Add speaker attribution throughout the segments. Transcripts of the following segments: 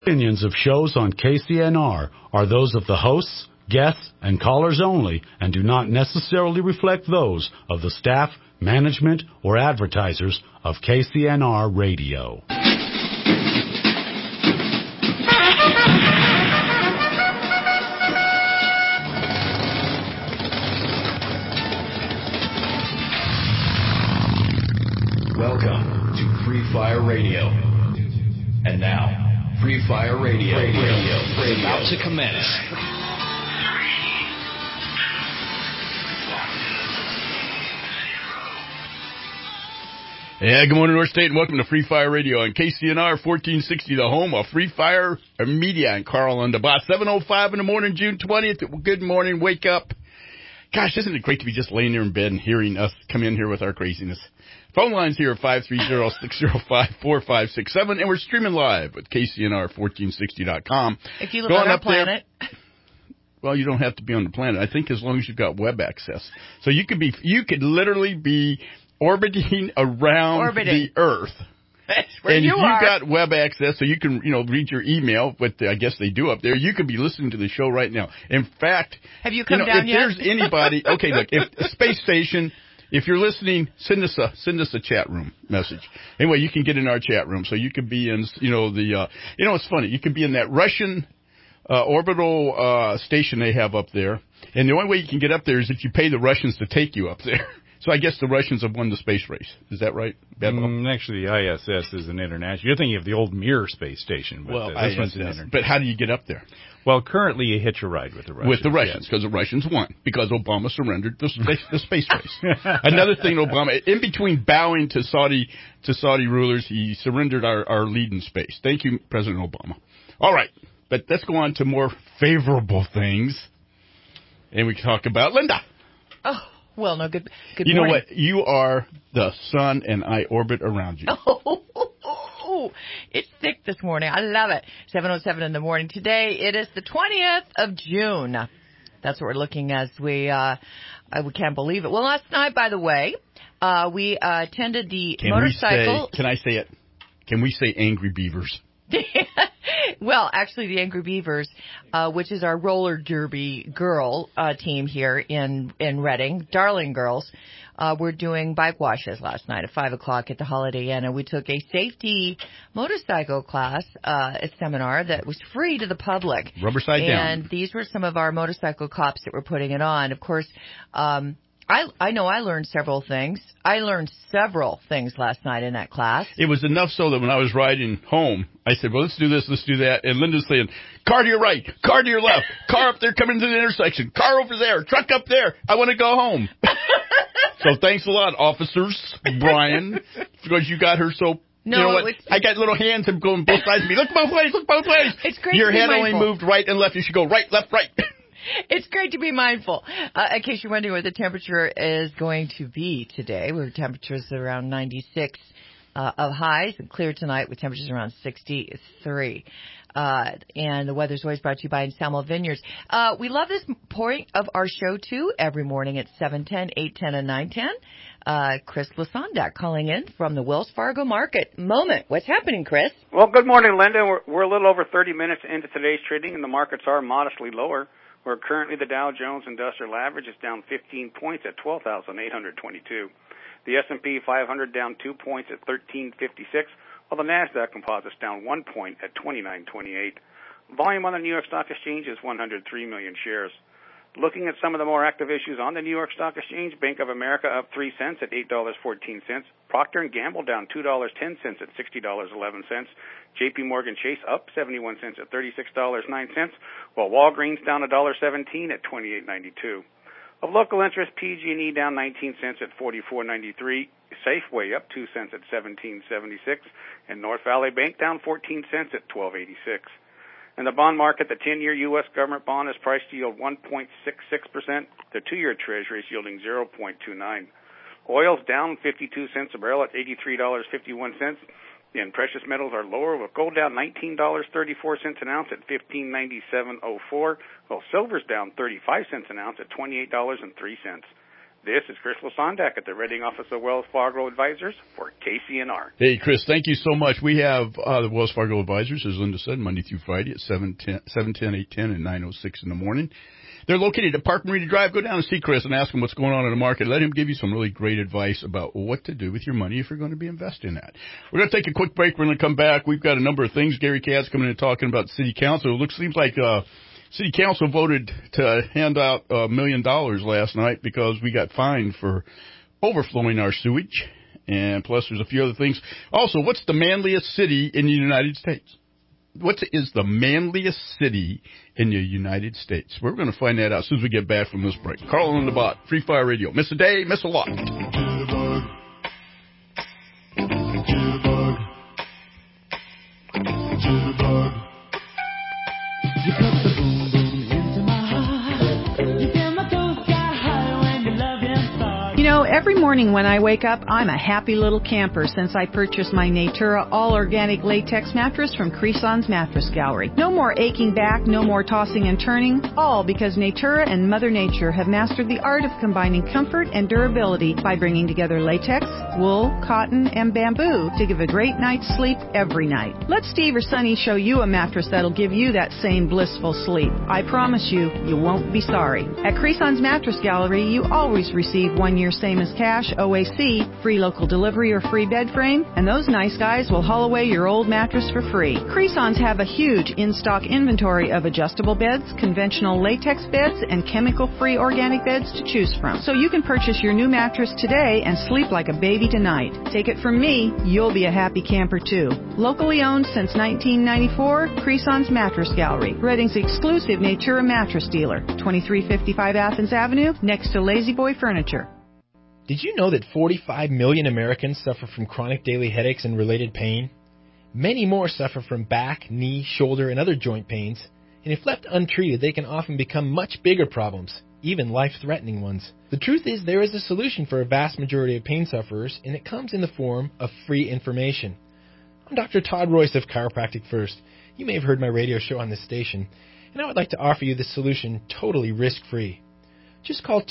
Speaker 1: Opinions of shows on KCNR are those of the hosts, guests, and callers only and do not necessarily reflect those of the staff, management, or advertisers of KCNR Radio.
Speaker 2: Welcome to Free Fire Radio. And now, Free Fire Radio is about to commence.
Speaker 3: Yeah, good morning, North State, and welcome to Free Fire Radio on KCNR 1460, the home of Free Fire Media. And Carl on the boss, 7:05 in the morning, June 20th. Good morning, wake up. Gosh, isn't it great to be just laying there in bed and hearing us come in here with our craziness? Phone lines here are 530-605-4567, and we're streaming live at KCNR1460.com.
Speaker 4: If you live on our planet.
Speaker 3: Well, you don't have to be on the planet. I think as long as you've got web access. So you could literally be orbiting around the Earth.
Speaker 4: That's where
Speaker 3: and
Speaker 4: you
Speaker 3: if
Speaker 4: are.
Speaker 3: you've got web access, so you can, read your email, but I guess they do up there, you could be listening to the show right now. In fact,
Speaker 4: have you come down
Speaker 3: if
Speaker 4: yet?
Speaker 3: there's anybody, okay, look, if a space station, if you're listening, send us a chat room message. Anyway, you can get in our chat room, so you could be in, it's funny, you could be in that Russian orbital station they have up there, and the only way you can get up there is if you pay the Russians to take you up there. So I guess the Russians have won the space race. Is that right?
Speaker 5: Actually, the ISS is an international. You're thinking of the old Mir space station. But this one's an international.
Speaker 3: But how do you get up there?
Speaker 5: Well, currently you hitch a ride with the Russians.
Speaker 3: With the Russians, because the Russians won. Because Obama surrendered the space race. Another thing, Obama, in between bowing to Saudi rulers, he surrendered our lead in space. Thank you, President Obama. All right, but let's go on to more favorable things. And we can talk about Linda.
Speaker 4: Oh. Well, no, good
Speaker 3: You
Speaker 4: morning.
Speaker 3: know what? You are the sun, and I orbit around you.
Speaker 4: Oh, it's thick this morning. I love it. 7:07 in the morning. Today, it is the 20th of June. That's what we're looking as we can't believe it. Well, last night, by the way, we attended the motorcycle.
Speaker 3: Can I say it? Can we say Angry Beavers?
Speaker 4: Well, actually, the Angry Beavers, which is our roller derby girl team here in Reading, Darling Girls, were doing bike washes last night at 5 o'clock at the Holiday Inn, and we took a safety motorcycle class, a seminar that was free to the public.
Speaker 3: Rubber side down.
Speaker 4: And these were some of our motorcycle cops that were putting it on. Of course, I know I learned several things. I learned several things last night in that class.
Speaker 3: It was enough so that when I was riding home, I said, well, let's do this, let's do that. And Linda's saying, car to your right, car to your left, car up there coming to the intersection, car over there, truck up there. I want to go home. So thanks a lot, officers, Brian, because you got her so...
Speaker 4: No,
Speaker 3: you know what? I got little hands that going both sides of me. Look both ways, look both ways.
Speaker 4: It's great
Speaker 3: Your
Speaker 4: to be
Speaker 3: head
Speaker 4: mindful.
Speaker 3: only moved right and left. You should go right, left, right.
Speaker 4: It's great to be mindful. In case you're wondering what the temperature is going to be today, where temperatures are around 96 of highs, and clear tonight with temperatures around 63. And the weather's always brought to you by Ensamel Vineyards. We love this point of our show, too, every morning at 7:10, 8:10, and 9:10. Chris Lasondak calling in from the Wells Fargo Market Moment. What's happening, Chris?
Speaker 6: Well, good morning, Linda. We're a little over 30 minutes into today's trading, and the markets are modestly lower. Where currently the Dow Jones Industrial Average is down 15 points at 12,822. The S&P 500 down 2 points at 1356, while the NASDAQ Composite's down 1 point at 2928. Volume on the New York Stock Exchange is 103 million shares. Looking at some of the more active issues on the New York Stock Exchange, Bank of America up 3 cents at $8.14. Procter & Gamble down $2.10 at $60.11. J.P. Morgan Chase up 71 cents at $36.09, while Walgreens down $1.17 at $28.92. Of local interest, PG&E down 19 cents at $44.93. Safeway up 2 cents at $17.76. And North Valley Bank down 14 cents at $12.86. In the bond market, the 10-year U.S. government bond is priced to yield 1.66%. The 2-year Treasury is yielding 0.29. Oil's down 52 cents a barrel at $83.51. And precious metals are lower, with gold down $19.34 an ounce at $15.9704, while silver's down 35 cents an ounce at $28.03. This is Chris Lasondak at the Reading office of Wells Fargo Advisors for KCNR.
Speaker 3: Hey, Chris, thank you so much. We have the Wells Fargo Advisors, as Linda said, Monday through Friday at 7:10, 8:10, and 9:06 in the morning. They're located at Park Marina Drive. Go down and see Chris and ask him what's going on in the market. Let him give you some really great advice about what to do with your money if you're going to be investing that. We're going to take a quick break. We're going to come back. We've got a number of things. Gary Katz coming in and talking about City Council. Seems like City Council voted to hand out $1 million last night because we got fined for overflowing our sewage. And plus there's a few other things. Also, what's the manliest city in the United States? What is the manliest city in the United States? We're going to find that out as soon as we get back from this break. Carl on the bot, Free Fire Radio. Miss a day, miss a lot.
Speaker 7: Every morning when I wake up, I'm a happy little camper since I purchased my Natura all-organic latex mattress from Creson's Mattress Gallery. No more aching back, no more tossing and turning, all because Natura and Mother Nature have mastered the art of combining comfort and durability by bringing together latex, wool, cotton, and bamboo to give a great night's sleep every night. Let Steve or Sonny show you a mattress that'll give you that same blissful sleep. I promise you, you won't be sorry. At Creson's Mattress Gallery, you always receive 1 year same as cash, OAC, free local delivery or free bed frame, and those nice guys will haul away your old mattress for free. Creson's have a huge in-stock inventory of adjustable beds, conventional latex beds, and chemical-free organic beds to choose from. So you can purchase your new mattress today and sleep like a baby tonight. Take it from me, you'll be a happy camper too. Locally owned since 1994, Creson's Mattress Gallery, Reading's exclusive Natura mattress dealer, 2355 Athens Avenue, next to Lazy Boy Furniture.
Speaker 8: Did you know that 45 million Americans suffer from chronic daily headaches and related pain? Many more suffer from back, knee, shoulder, and other joint pains, and if left untreated, they can often become much bigger problems, even life-threatening ones. The truth is there is a solution for a vast majority of pain sufferers, and it comes in the form of free information. I'm Dr. Todd Royce of Chiropractic First. You may have heard my radio show on this station, and I would like to offer you this solution totally risk-free. Just call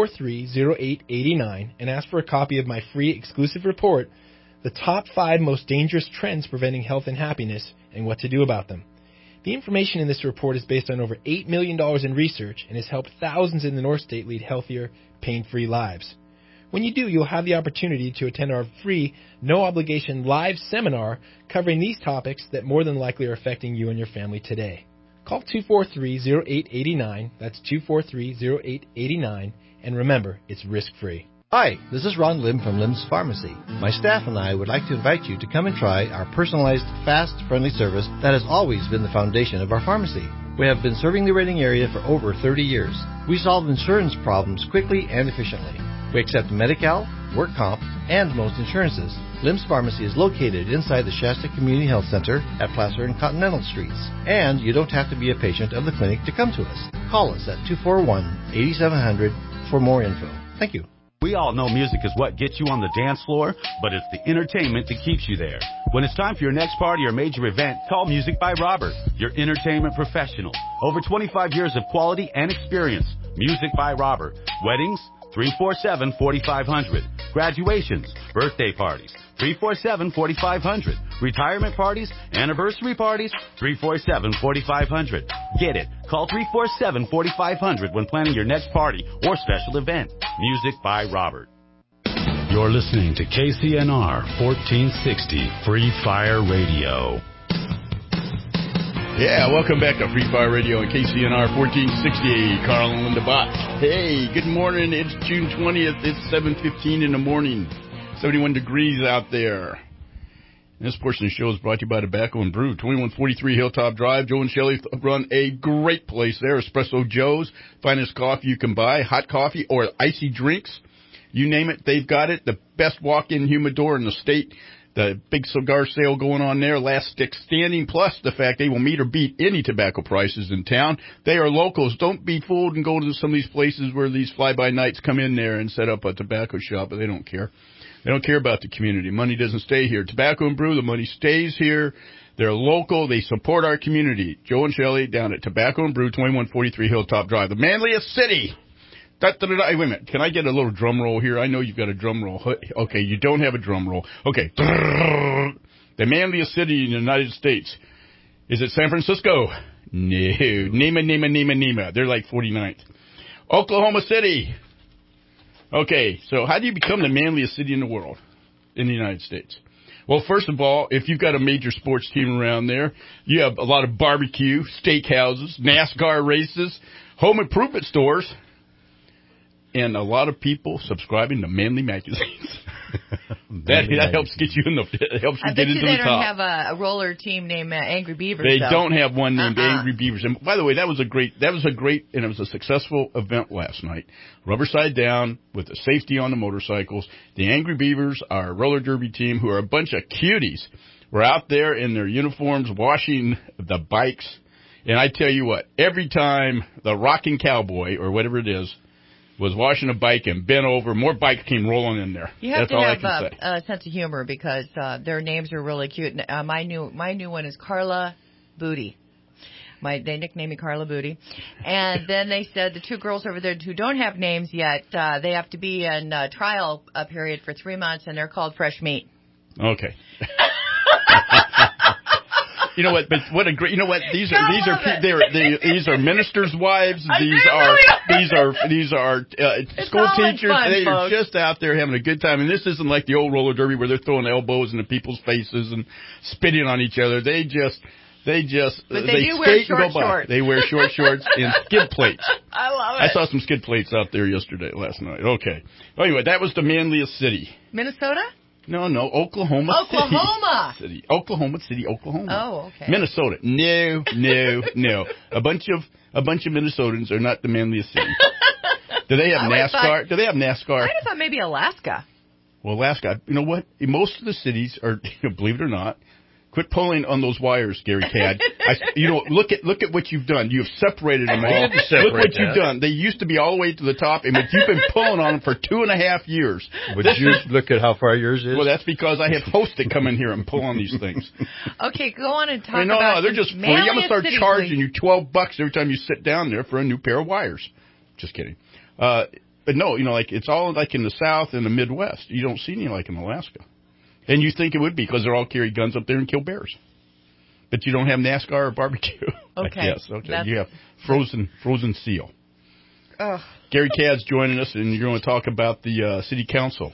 Speaker 8: 243-0889 and ask for a copy of my free exclusive report, The Top 5 Most Dangerous Trends Preventing Health and Happiness and What to Do About Them. The information in this report is based on over $8 million in research and has helped thousands in the North State lead healthier, pain-free lives. When you do, you'll have the opportunity to attend our free, no-obligation live seminar covering these topics that more than likely are affecting you and your family today. Call 243-0889, that's 243-0889, and remember, it's risk-free.
Speaker 9: Hi, this is Ron Lim from Lim's Pharmacy. My staff and I would like to invite you to come and try our personalized, fast, friendly service that has always been the foundation of our pharmacy. We have been serving the Reading area for over 30 years. We solve insurance problems quickly and efficiently. We accept Medi-Cal, work comp, and most insurances. Lim's Pharmacy is located inside the Shasta Community Health Center at Placer and Continental Streets. And you don't have to be a patient of the clinic to come to us. Call us at 241-8700 for more info. Thank you.
Speaker 1: We all know music is what gets you on the dance floor, but it's the entertainment that keeps you there. When it's time for your next party or major event, call Music by Robert, your entertainment professional. Over 25 years of quality and experience. Music by Robert. Weddings, 347-4500. Graduations, birthday parties, 347-4500. Retirement parties, anniversary parties, 347-4500. Get it. Call 347-4500 when planning your next party or special event. Music by Robert. You're listening to KCNR 1460 Free Fire Radio.
Speaker 3: Yeah, welcome back to Free Fire Radio and KCNR 1460. Carl and Linda Bott. Hey, good morning. It's June 20th. It's 7:15 in the morning. 71 degrees out there. And this portion of the show is brought to you by Tobacco and Brew, 2143 Hilltop Drive. Joe and Shelley run a great place there. Espresso Joe's, finest coffee you can buy, hot coffee or icy drinks. You name it, they've got it. The best walk-in humidor in the state. The big cigar sale going on there, last stick standing, plus the fact they will meet or beat any tobacco prices in town. They are locals. Don't be fooled and go to some of these places where these fly-by-nights come in there and set up a tobacco shop, but they don't care. They don't care about the community. Money doesn't stay here. Tobacco and Brew, the money stays here. They're local. They support our community. Joe and Shelley down at Tobacco and Brew, 2143 Hilltop Drive, the manliest city Wait a minute. Can I get a little drum roll here? I know you've got a drum roll. Okay, you don't have a drum roll. Okay. The manliest city in the United States. Is it San Francisco? No. Nema. They're like 49th. Oklahoma City. Okay, so how do you become the manliest city in the world, in the United States? Well, first of all, if you've got a major sports team around there, you have a lot of barbecue, steakhouses, NASCAR races, home improvement stores, and a lot of people subscribing to manly magazines. that helps get you in the helps you get into the top.
Speaker 4: They don't have a roller team named Angry Beavers.
Speaker 3: They don't have one named Angry Beavers. And by the way, that was a great and it was a successful event last night. Rubber side down with the safety on the motorcycles. The Angry Beavers, our roller derby team, who are a bunch of cuties, were out there in their uniforms washing the bikes. And I tell you what, every time the Rocking Cowboy or whatever it is was washing a bike and bent over, more bikes came rolling in there.
Speaker 4: You have
Speaker 3: That's all I
Speaker 4: to
Speaker 3: can
Speaker 4: have
Speaker 3: say.
Speaker 4: a sense of humor because their names are really cute. My new one is Carla Booty. They nicknamed me Carla Booty. And then they said the two girls over there who don't have names yet, they have to be in trial period for 3 months, and they're called Fresh Meat.
Speaker 3: Okay. You know what? But what a great! You know what? These are ministers' wives. These are school teachers. They are just out there having a good time. And this isn't like the old roller derby where they're throwing elbows into people's faces and spitting on each other. They do wear short shorts. They wear short shorts and skid plates.
Speaker 4: I love it.
Speaker 3: I saw some skid plates out there last night. Okay. Anyway, that was the manliest city.
Speaker 4: Minnesota?
Speaker 3: No, Oklahoma City. Oklahoma City.
Speaker 4: Oh, okay.
Speaker 3: Minnesota. No. A bunch of Minnesotans are not the manliest city. Do they have NASCAR?
Speaker 4: I thought maybe Alaska.
Speaker 3: Well, Alaska, you know what? Most of the cities are, believe it or not, quit pulling on those wires, Gary Cadd. Look at what you've done. You have separated them all. Look what you've done. They used to be all the way to the top, and you've been pulling on them for 2.5 years.
Speaker 9: Would you look at how far yours is?
Speaker 3: Well, that's because I have hosts that come in here and pull on these things.
Speaker 4: Okay, go on and talk about.
Speaker 3: No, they're just free. I'm gonna start charging you $12 every time you sit down there for a new pair of wires. Just kidding. But no, like it's all like in the South and the Midwest. You don't see any like in Alaska. And you think it would be because they're all carry guns up there and kill bears. But you don't have NASCAR or barbecue.
Speaker 4: Okay.
Speaker 3: Yes, okay. You have frozen seal.
Speaker 4: Ugh.
Speaker 3: Gary Cadd's joining us, and you're going to talk about the city council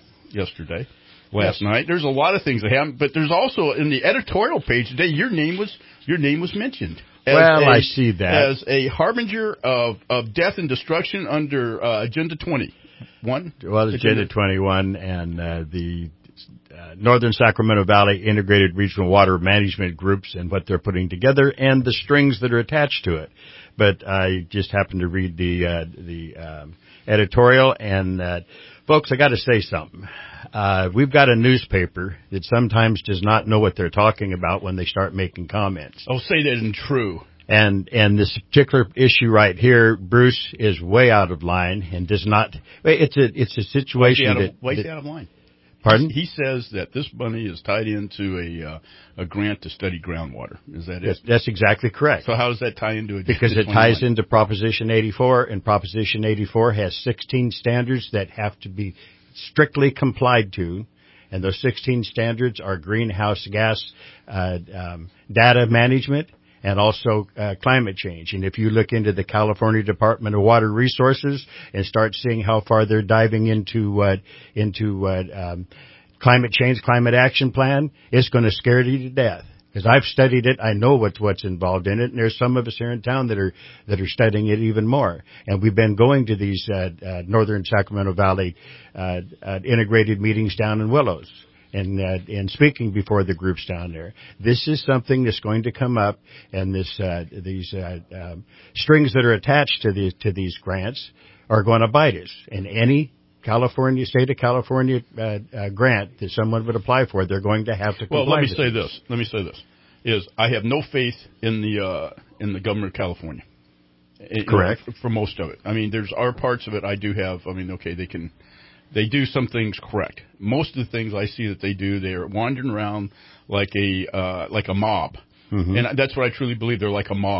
Speaker 3: last night. There's a lot of things that happened, but there's also in the editorial page today, your name was mentioned.
Speaker 9: I see that.
Speaker 3: As a harbinger of death and destruction under Agenda 21.
Speaker 9: Well, Agenda 21 and the Northern Sacramento Valley Integrated Regional Water Management Groups and what they're putting together and the strings that are attached to it. But I just happened to read the editorial, and folks, I got to say something. We've got a newspaper that sometimes does not know what they're talking about when they start making comments.
Speaker 3: Oh, say that isn't true.
Speaker 9: And this particular issue right here, Bruce, is way out of line and does not. It's a situation
Speaker 3: Why is he out of line?
Speaker 9: Pardon?
Speaker 3: He says that this money is tied into a grant to study groundwater. Is that it?
Speaker 9: That's exactly correct.
Speaker 3: So how does that tie into it?
Speaker 9: Because it ties into Proposition 84, and Proposition 84 has 16 standards that have to be strictly complied to, and those 16 standards are greenhouse gas data management and also climate change. And if you look into the California Department of Water Resources and start seeing how far they're diving into climate change, climate action plan, it's going to scare you to death. Because I've studied it, I know what's involved in it, and there's some of us here in town that are studying it even more. And we've been going to these Northern Sacramento Valley integrated meetings down in Willows. And speaking before the groups down there, this is something that's going to come up, and these strings that are attached to these grants are going to bite us. And any state of California grant that someone would apply for, they're going to have to comply.
Speaker 3: Well, let me say this: is I have no faith in the government of California.
Speaker 9: Correct.
Speaker 3: For most of it, I mean, there's our parts of it I do have. I mean, okay, they do some things correct. Most of the things I see that they do, they're wandering around like a mob. Mm-hmm. And that's what I truly believe. They're like a mob.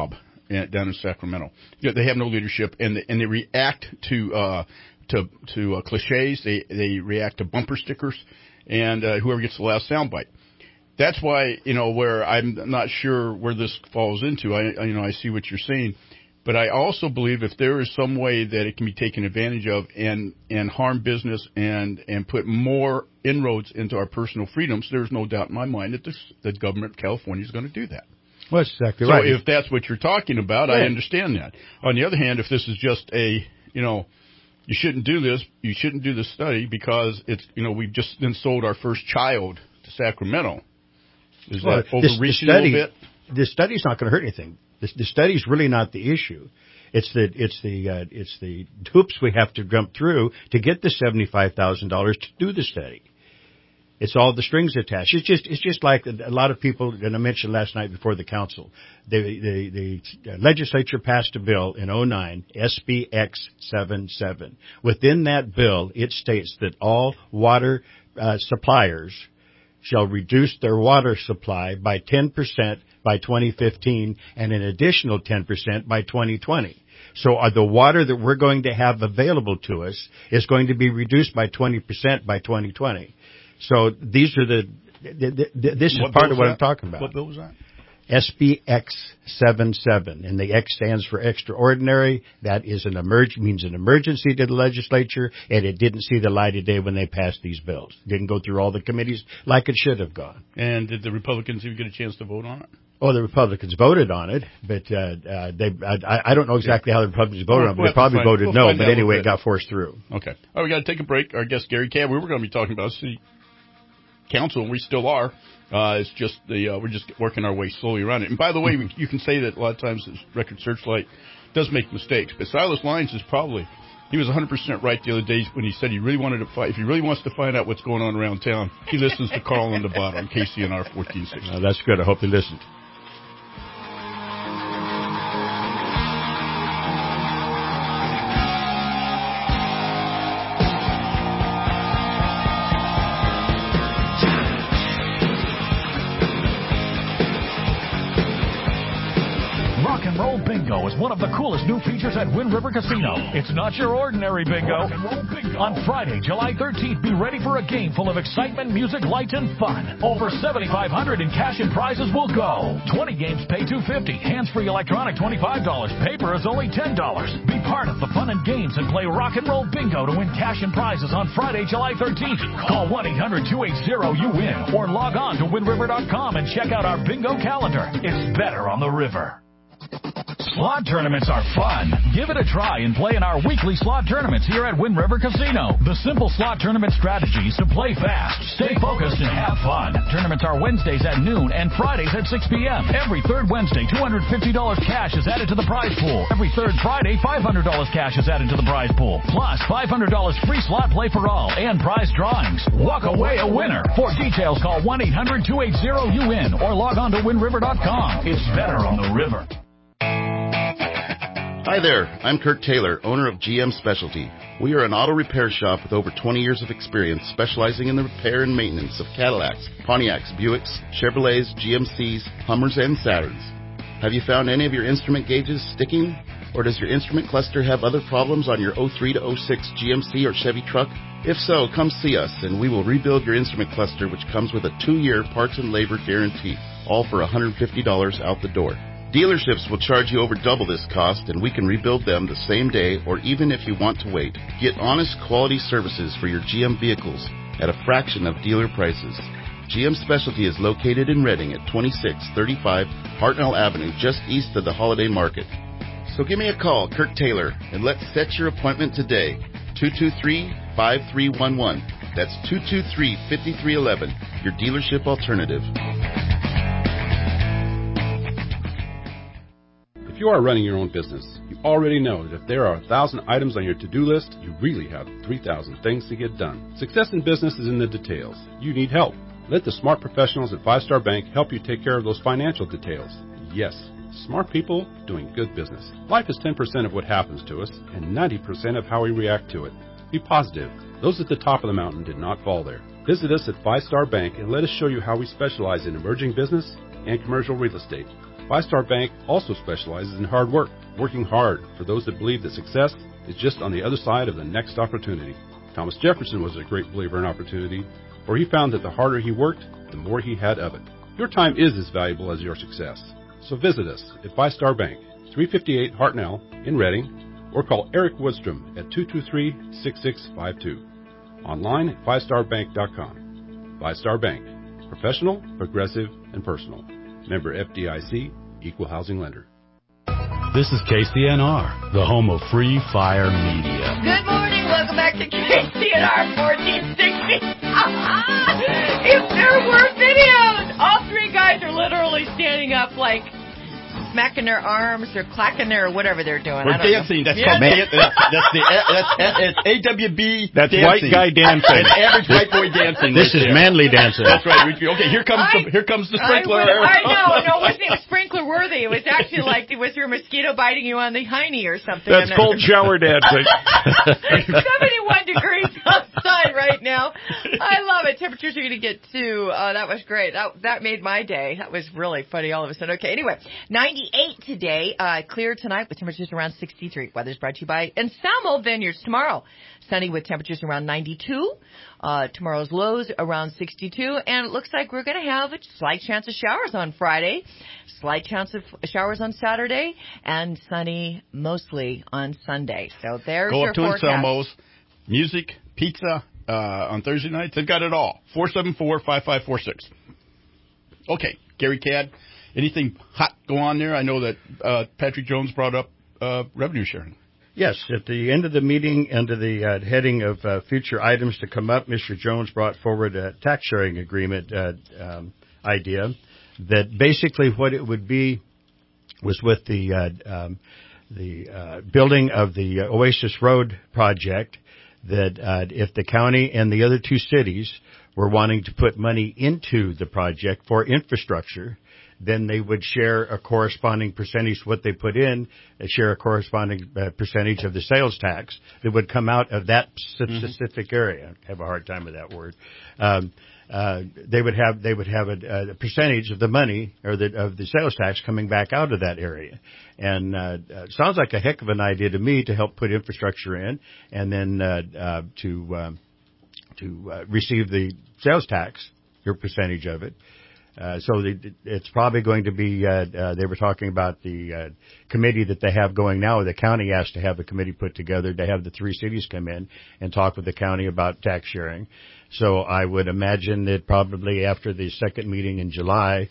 Speaker 3: down in Sacramento. They have no leadership, and they react to cliches. They react to bumper stickers, and whoever gets the last soundbite. That's why, where I'm not sure where this falls into. I see what you're saying, but I also believe if there is some way that it can be taken advantage of and harm business and put more inroads into our personal freedoms, there's no doubt in my mind that the government of California is going to do that.
Speaker 10: Well, that's exactly right.
Speaker 3: So if that's what you're talking about, I understand that. On the other hand, if this is just you shouldn't do this, you shouldn't do this study because it's, we've just then sold our first child to Sacramento. Is that overreaching a little bit?
Speaker 10: The study's not going to hurt anything. The study's really not the issue. It's the hoops we have to jump through to get the $75,000 to do the study. It's all the strings attached. It's just like a lot of people, and I mentioned last night before the council, the legislature passed a bill in 2009, SB X77. Within that bill, it states that all water suppliers shall reduce their water supply by 10% by 2015 and an additional 10% by 2020. So the water that we're going to have available to us is going to be reduced by 20% by 2020. So these are this is part of what I'm talking about.
Speaker 3: What bill was that?
Speaker 10: SB X77, and the X stands for extraordinary. That is means an emergency to the legislature, and it didn't see the light of day when they passed these bills. Didn't go through all the committees like it should have gone.
Speaker 3: And did the Republicans even get a chance to vote on it?
Speaker 10: Oh, the Republicans voted on it, but I don't know exactly how the Republicans voted on it, but they probably voted no. But anyway, it got forced through.
Speaker 3: Okay. All right, we got to take a break. Our guest, Gary Cab, we were going to be talking about city council, and we still are. It's just we're just working our way slowly around it. And by the way, you can say that a lot of times the Record Searchlight does make mistakes, but Silas Lyons is he was 100% right the other day when he said he really wanted to if he really wants to find out what's going on around town, he listens to Carl on the Bottom, KCNR 1460.
Speaker 10: That's good. I hope he listened.
Speaker 11: Bingo is one of the coolest new features at Wind River Casino. It's not your ordinary bingo. On Friday, July 13th, be ready for a game full of excitement, music, lights, and fun. Over $7,500 in cash and prizes will go. 20 games pay $250. Hands-free electronic $25. Paper is only $10. Be part of the fun and games and play Rock and Roll Bingo to win cash and prizes on Friday, July 13th. Call 1-800-280-YOU-WIN or log on to windriver.com and check out our bingo calendar. It's better on the river. Slot tournaments are fun. Give it a try and play in our weekly slot tournaments here at Wind River Casino. The simple slot tournament strategy is to play fast, stay focused, and have fun. Tournaments are Wednesdays at noon and Fridays at 6 p.m. Every third Wednesday, $250 cash is added to the prize pool. Every third Friday, $500 cash is added to the prize pool. Plus, $500 free slot play for all and prize drawings. Walk away a winner. For details, call 1-800-280-YOU-WIN or log on to windriver.com. It's better on the river.
Speaker 12: Hi there, I'm Kurt Taylor, owner of GM Specialty. We are an auto repair shop with over 20 years of experience specializing in the repair and maintenance of Cadillacs, Pontiacs, Buicks, Chevrolets, GMCs, Hummers, and Saturns. Have you found any of your instrument gauges sticking? Or does your instrument cluster have other problems on your 03 to 06 GMC or Chevy truck? If so, come see us and we will rebuild your instrument cluster, which comes with a 2-year parts and labor guarantee, all for $150 out the door. Dealerships will charge you over double this cost, and we can rebuild them the same day or even if you want to wait. Get honest quality services for your GM vehicles at a fraction of dealer prices. GM Specialty is located in Redding at 2635 Hartnell Avenue, just east of the Holiday Market. So give me a call, Kurt Taylor, and let's set your appointment today. 223-5311. That's 223-5311, your dealership alternative.
Speaker 13: If you are running your own business, you already know that if there are 1,000 items on your to-do list, you really have 3,000 things to get done. Success in business is in the details. You need help. Let the smart professionals at Five Star Bank help you take care of those financial details. Yes, smart people doing good business. Life is 10% of what happens to us and 90% of how we react to it. Be positive. Those at the top of the mountain did not fall there. Visit us at Five Star Bank and let us show you how we specialize in emerging business and commercial real estate. Five Star Bank also specializes in hard work, working hard for those that believe that success is just on the other side of the next opportunity. Thomas Jefferson was a great believer in opportunity, for he found that the harder he worked, the more he had of it. Your time is as valuable as your success. So visit us at Five Star Bank, 358 Hartnell in Reading, or call Eric Woodstrom at 223-6652. Online at fivestarbank.com. Five Star Bank. Professional, progressive, and personal. Member FDIC, Equal Housing Lender.
Speaker 1: This is KCNR, the home of Free Fire Media.
Speaker 4: Good morning. Welcome back to KCNR 1460. If there were videos, all three guys are literally standing up like smacking their arms or clacking their whatever they're doing.
Speaker 3: We're dancing. That's called that's AWB.
Speaker 10: That's
Speaker 3: dancing.
Speaker 10: white guy dancing.
Speaker 3: An average white boy dancing.
Speaker 10: This is manly dancing.
Speaker 3: That's right. Okay, here comes the sprinkler.
Speaker 4: I know. No, it wasn't even sprinkler worthy. It was actually like it was your mosquito biting you on the hiney or something.
Speaker 10: That's cold shower dancing.
Speaker 4: 71 degrees outside right now. I love it. Temperatures are going to get to. That was great. That made my day. That was really funny all of a sudden. Okay. Anyway, 98 today, clear tonight with temperatures around 63. Weather's brought to you by Ensemble Vineyards. Tomorrow, sunny with temperatures around 92. Tomorrow's lows around 62. And it looks like we're going to have a slight chance of showers on Friday, slight chance of showers on Saturday, and sunny mostly on Sunday. So there's your forecast.
Speaker 3: Go up to Anselmo's. Music, pizza on Thursday nights. They've got it all. 474-5546. Okay, Gary Cadd. Anything hot go on there? I know that Patrick Jones brought up revenue sharing.
Speaker 10: Yes, at the end of the meeting, under the heading of future items to come up, Mr. Jones brought forward a tax sharing agreement idea that basically what it would be was with the building of the Oasis Road project, that if the county and the other two cities were wanting to put money into the project for infrastructure, then they would share a corresponding percentage of what they put in, share a corresponding percentage of the sales tax that would come out of that specific area. I have a hard time with that word. They would have a percentage of the money or of the sales tax coming back out of that area. And it sounds like a heck of an idea to me to help put infrastructure in, and then to receive the sales tax, your percentage of it. So it's probably going to be, they were talking about the committee that they have going now. The county asked to have a committee put together to have the three cities come in and talk with the county about tax sharing. So I would imagine that probably after the second meeting in July,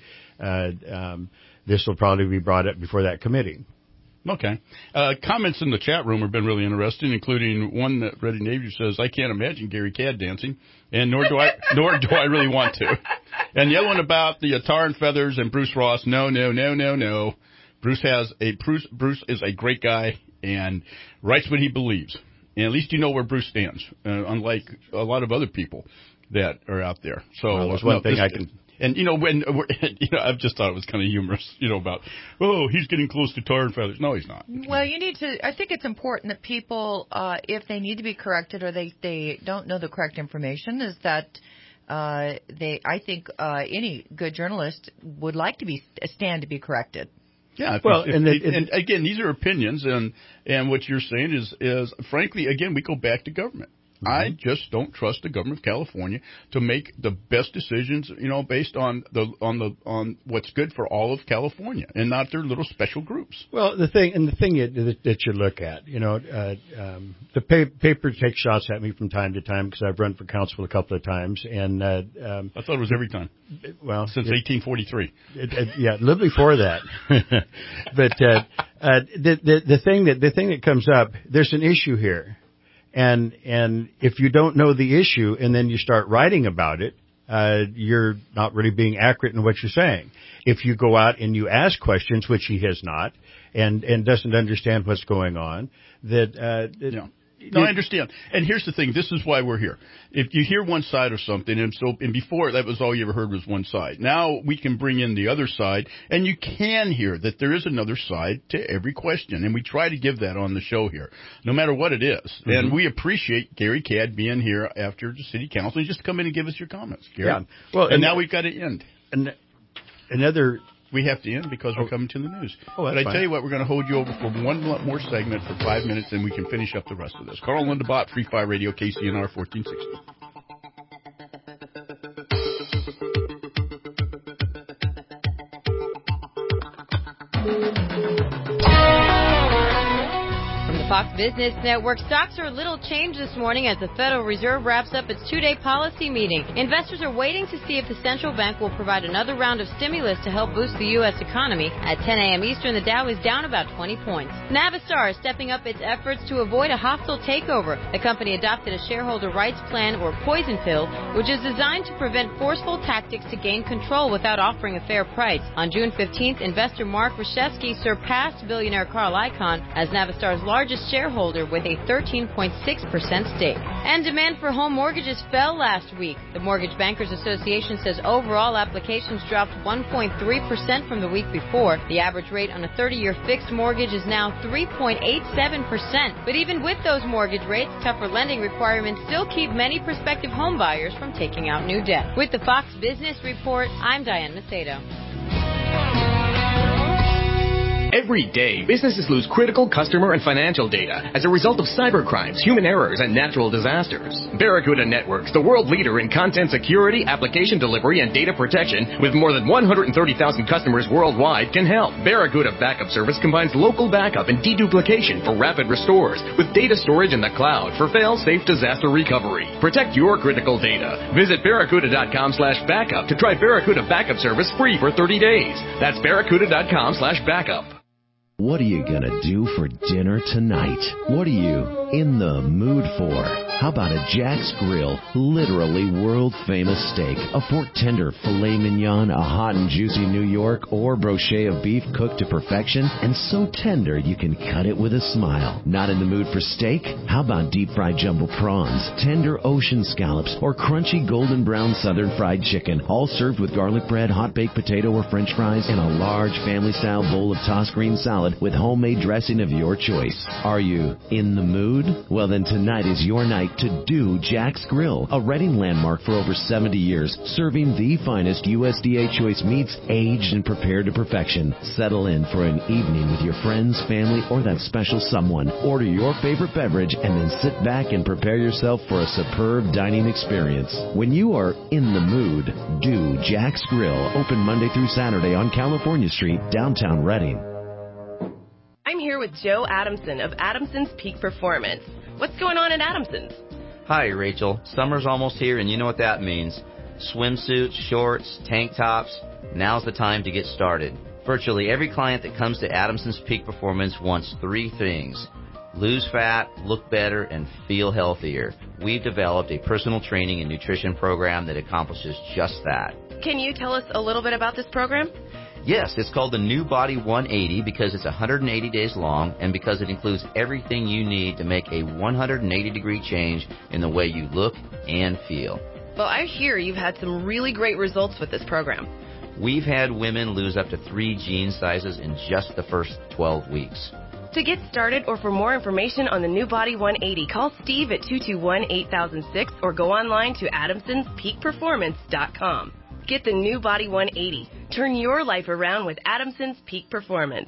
Speaker 10: this will probably be brought up before that committee.
Speaker 3: Okay. Comments in the chat room have been really interesting, including one that Ready Navy says, "I can't imagine Gary Cadd dancing, and nor do I really want to." And the other one about the tar and feathers and Bruce Ross. No. Bruce is a great guy and writes what he believes. And at least you know where Bruce stands, unlike a lot of other people that are out there. So
Speaker 10: there's one thing I can.
Speaker 3: And, I've just thought it was kind of humorous, about, he's getting close to tar and feathers. No, he's not.
Speaker 4: Well, I think it's important that people, if they need to be corrected or they don't know the correct information, is that I think any good journalist would like to stand to be corrected.
Speaker 3: Yeah, and again, these are opinions, and what you're saying is frankly, again, we go back to government. Mm-hmm. I just don't trust the government of California to make the best decisions, based on what's good for all of California and not their little special groups.
Speaker 10: Well, the thing that you look at, the paper takes shots at me from time to time because I've run for council a couple of times, and
Speaker 3: I thought it was every time.
Speaker 10: Well,
Speaker 3: since 1843.
Speaker 10: Yeah, a little before that. But the thing that comes up, there's an issue here. And if you don't know the issue and then you start writing about it, you're not really being accurate in what you're saying. If you go out and you ask questions, which he has not, and doesn't understand what's going on,
Speaker 3: No, I understand. And here's the thing. This is why we're here. If you hear one side of something, and before that was all you ever heard was one side. Now we can bring in the other side, and you can hear that there is another side to every question. And we try to give that on the show here, no matter what it is. Mm-hmm. And we appreciate Gary Cadd being here after the city council. And just come in and give us your comments, Gary. Yeah. Well, and now we've got to end.
Speaker 10: And another
Speaker 3: we have to end because we're coming to the news.
Speaker 10: Oh, that's
Speaker 3: but I
Speaker 10: fine.
Speaker 3: tell you what, we're going to hold you over for one more segment for 5 minutes, and we can finish up the rest of this. Carl and Linda Bott, Free Fire Radio, KCNR 1460.
Speaker 14: Fox Business Network stocks are a little changed this morning as the Federal Reserve wraps up its two-day policy meeting. Investors are waiting to see if the central bank will provide another round of stimulus to help boost the U.S. economy. At 10 a.m. Eastern, the Dow is down about 20 points. Navistar is stepping up its efforts to avoid a hostile takeover. The company adopted a shareholder rights plan, or poison pill, which is designed to prevent forceful tactics to gain control without offering a fair price. On June 15th, investor Mark Reshevsky surpassed billionaire Carl Icahn as Navistar's largest shareholder with a 13.6% stake. And demand for home mortgages fell last week. The Mortgage Bankers Association says overall applications dropped 1.3% from the week before. The average rate on a 30-year fixed mortgage is now 3.87%. But even with those mortgage rates, tougher lending requirements still keep many prospective home buyers from taking out new debt. With the Fox Business Report, I'm Diane Macedo.
Speaker 15: Every day, businesses lose critical customer and financial data as a result of cybercrimes, human errors, and natural disasters. Barracuda Networks, the world leader in content security, application delivery, and data protection, with more than 130,000 customers worldwide, can help. Barracuda Backup Service combines local backup and deduplication for rapid restores with data storage in the cloud for fail-safe disaster recovery. Protect your critical data. Visit barracuda.com/backup to try Barracuda Backup Service free for 30 days. That's barracuda.com/backup.
Speaker 16: What are you going to do for dinner tonight? What are you in the mood for? How about a Jack's Grill, literally world-famous steak, a fork tender filet mignon, a hot and juicy New York, or brochet of beef cooked to perfection, and so tender you can cut it with a smile. Not in the mood for steak? How about deep-fried jumbo prawns, tender ocean scallops, or crunchy golden brown southern fried chicken, all served with garlic bread, hot baked potato or french fries, and a large family-style bowl of tossed green salad with homemade dressing of your choice. Are you in the mood? Well, then tonight is your night to do Jack's Grill, a Reading landmark for over 70 years, serving the finest USDA choice meats, aged and prepared to perfection. Settle in for an evening with your friends, family, or that special someone. Order your favorite beverage and then sit back and prepare yourself for a superb dining experience. When you are in the mood, do Jack's Grill, open Monday through Saturday on California Street, downtown Reading.
Speaker 17: I'm here with Joe Adamson of Adamson's Peak Performance. What's going on at Adamson's?
Speaker 18: Hi, Rachel. Summer's almost here, and you know what that means. Swimsuits, shorts, tank tops. Now's the time to get started. Virtually every client that comes to Adamson's Peak Performance wants three things: lose fat, look better, and feel healthier. We've developed a personal training and nutrition program that accomplishes just that.
Speaker 17: Can you tell us a little bit about this program?
Speaker 18: Yes, it's called the New Body 180 because it's 180 days long and because it includes everything you need to make a 180-degree change in the way you look and feel.
Speaker 17: Well, I hear you've had some really great results with this program.
Speaker 18: We've had women lose up to 3 jean sizes in just the first 12 weeks.
Speaker 17: To get started or for more information on the New Body 180, call Steve at 221-8006 or go online to adamsonspeakperformance.com. Get the New Body 180. Turn your life around with Adamson's Peak Performance.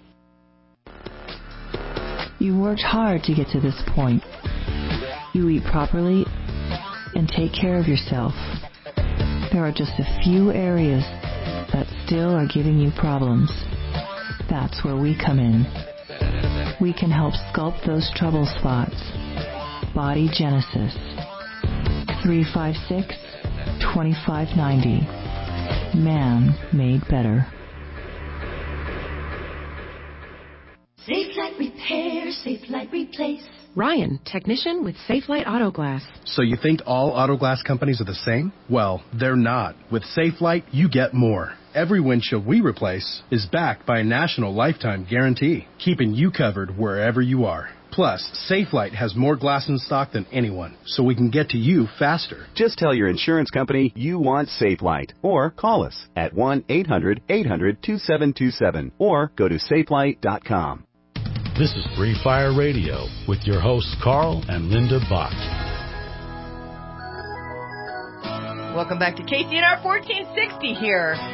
Speaker 19: You worked hard to get to this point. You eat properly and take care of yourself. There are just a few areas that still are giving you problems. That's where we come in. We can help sculpt those trouble spots. Body Genesis. 356-2590. Man made better.
Speaker 20: Safe Light Repair, Safe Light Replace.
Speaker 21: Ryan, technician with Safe Light Auto Glass.
Speaker 22: So you think all auto glass companies are the same? Well, they're not. With Safe Light, you get more. Every windshield we replace is backed by a national lifetime guarantee, keeping you covered wherever you are. Plus, Safe Light has more glass in stock than anyone, so we can get to you faster.
Speaker 23: Just tell your insurance company you want Safe Light, or call us at 1-800-800-2727, or go to safelight.com.
Speaker 1: This is Free Fire Radio with your hosts Carl and Linda Bott.
Speaker 4: Welcome back to KCNR 1460 here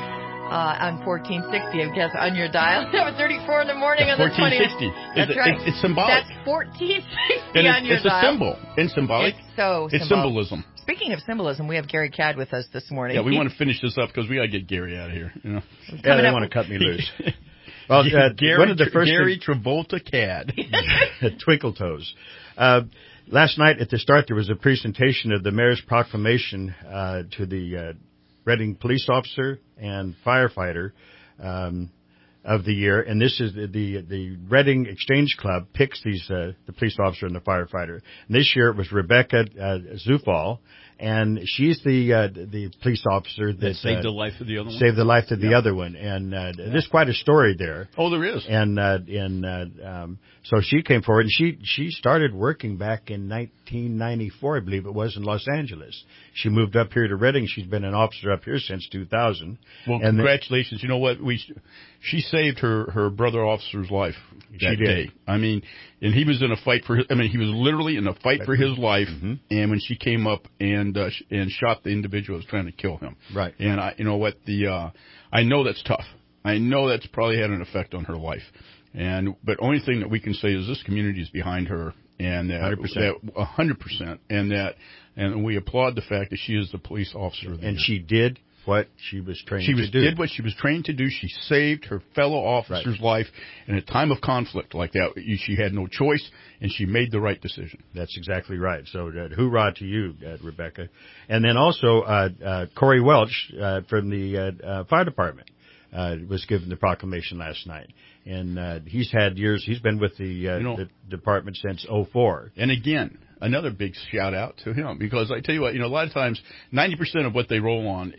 Speaker 4: on 1460, I guess, on your dial. 7:34 in the morning on the 20th.
Speaker 3: 1460.
Speaker 4: That's right.
Speaker 3: It's symbolic.
Speaker 4: That's 1460
Speaker 3: And
Speaker 4: on your
Speaker 3: it's
Speaker 4: dial.
Speaker 3: a symbol. It's symbolic.
Speaker 4: It's
Speaker 3: symbolism.
Speaker 4: Speaking of symbolism, we have Gary Cadd with us this morning.
Speaker 3: Yeah, we want to finish this up because we got to get Gary out of here. You know?
Speaker 10: Yeah, they want to cut me loose. Well, one of the first
Speaker 3: Gary Travolta Cadd.
Speaker 10: Twinkle Toes. Last night at the start, there was a presentation of the mayor's proclamation to the Reading police officer and firefighter of the year, and this is the Reading Exchange Club picks these the police officer and the firefighter. And this year it was Rebecca Zufall, and she's the police officer that
Speaker 3: saved the life of the other one.
Speaker 10: Saved the life of the other one, and there's quite a story there.
Speaker 3: Oh, there is.
Speaker 10: And so she came forward, and she started working back in 1994, I believe it was, in Los Angeles. She moved up here to Reading. She's been an officer up here since 2000.
Speaker 3: Well,
Speaker 10: and
Speaker 3: congratulations. You know what? She saved her brother officer's life that day. I mean, and he was in a fight for. He was literally in a fight for his life. Mm-hmm. And when she came up and shot the individual who was trying to kill him.
Speaker 10: Right.
Speaker 3: And you know what? I know that's tough. I know that's probably had an effect on her life. But only thing that we can say is this community is behind her, and that 100%, and we applaud the fact that she is the police officer.
Speaker 10: And she did what she was trained to do.
Speaker 3: She did what she was trained to do. She saved her fellow officer's life in a time of conflict like that. She had no choice, and she made the right decision.
Speaker 10: That's exactly right. So hoorah to you, Rebecca. And then also Corey Welch from the fire department was given the proclamation last night. And he's had years. He's been with the department since 2004.
Speaker 3: And again, another big shout out to him, because I tell you what, a lot of times 90% of what they roll on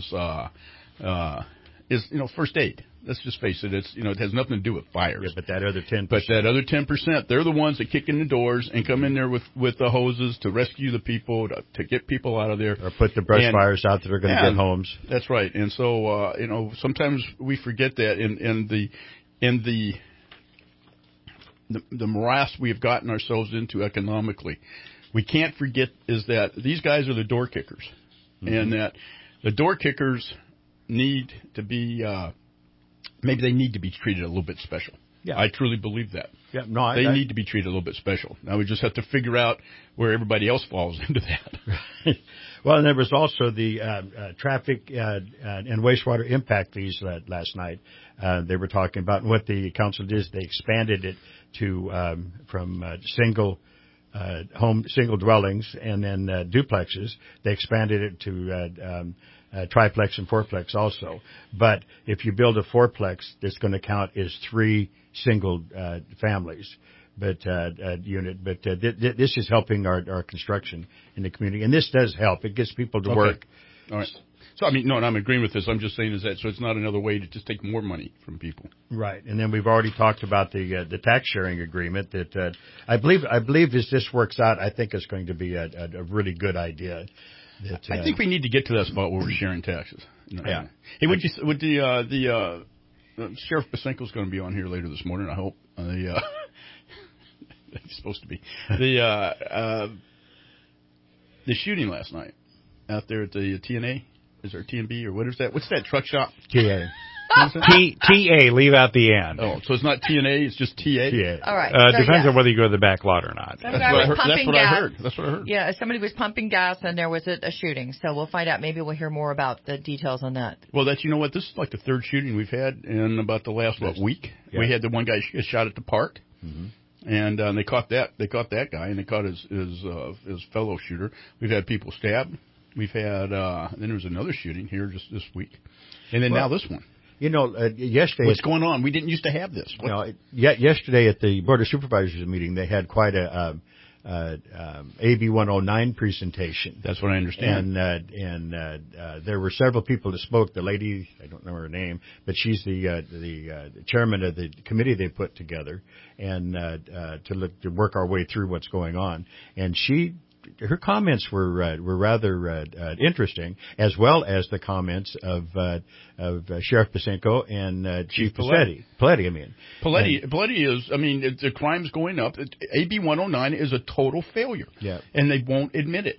Speaker 3: is first aid. Let's just face it. It's it has nothing to do with fires.
Speaker 10: Yeah, but that other 10%.
Speaker 3: But that other 10%, they're the ones that kick in the doors and come in there with the hoses to rescue the people, to get people out of there,
Speaker 10: or put the brush fires out that are going to get homes.
Speaker 3: That's right. And so sometimes we forget that in the morass we have gotten ourselves into economically. We can't forget is that these guys are the door kickers, and that the door kickers need to be maybe they need to be treated a little bit special. Yeah. I truly believe that.
Speaker 10: Yeah, no,
Speaker 3: they need to be treated a little bit special. Now we just have to figure out where everybody else falls into that.
Speaker 10: Well, and there was also the traffic and wastewater impact fees last night. They were talking about what the council did. They expanded it to from single dwellings and then duplexes. They expanded it to triplex and fourplex also. But if you build a fourplex, it's going to count as 3 single families. But this is helping our construction in the community, and this does help. It gets people to work.
Speaker 3: All right. So and I'm agreeing with this. I'm just saying is that so it's not another way to just take more money from people.
Speaker 10: Right. And then we've already talked about the tax sharing agreement that I believe as this works out, I think it's going to be a really good idea.
Speaker 3: I think we need to get to that spot where we're sharing taxes.
Speaker 10: Yeah.
Speaker 3: Hey, would the Sheriff Basenko's going to be on here later this morning, I hope. He's supposed to be. The shooting last night out there at the TNA, is there TNB or what is that? What's that truck shop?
Speaker 10: TA.
Speaker 2: TA, leave out the end.
Speaker 3: Oh, so it's not TNA, it's just TA?
Speaker 10: TA.
Speaker 4: All right.
Speaker 2: Depends on whether you go to the back lot or not.
Speaker 3: That's what I heard. That's what I heard.
Speaker 4: Yeah, somebody was pumping gas and there was a shooting. So we'll find out. Maybe we'll hear more about the details on that.
Speaker 3: Well, you know what? This is like the 3rd shooting we've had in about the last week. Yeah. We had the one guy shot at the park. Mm-hmm. And they caught that guy, and they caught his fellow shooter. We've had people stabbed. We've had then there was another shooting here just this week, and then now this one.
Speaker 10: Yesterday,
Speaker 3: what's going on? We didn't used to have this.
Speaker 10: Yesterday at the Board of Supervisors meeting, they had quite a AB 109 presentation.
Speaker 3: That's what I understand.
Speaker 10: And there were several people that spoke. The lady, I don't know her name, but she's the chairman of the committee they put together, and to work our way through what's going on. And her comments were rather interesting, as well as the comments of Sheriff Basenko and Chief Paletti.
Speaker 3: Paletti is. The crime's going up. AB 109 is a total failure.
Speaker 10: Yeah,
Speaker 3: and they won't admit it.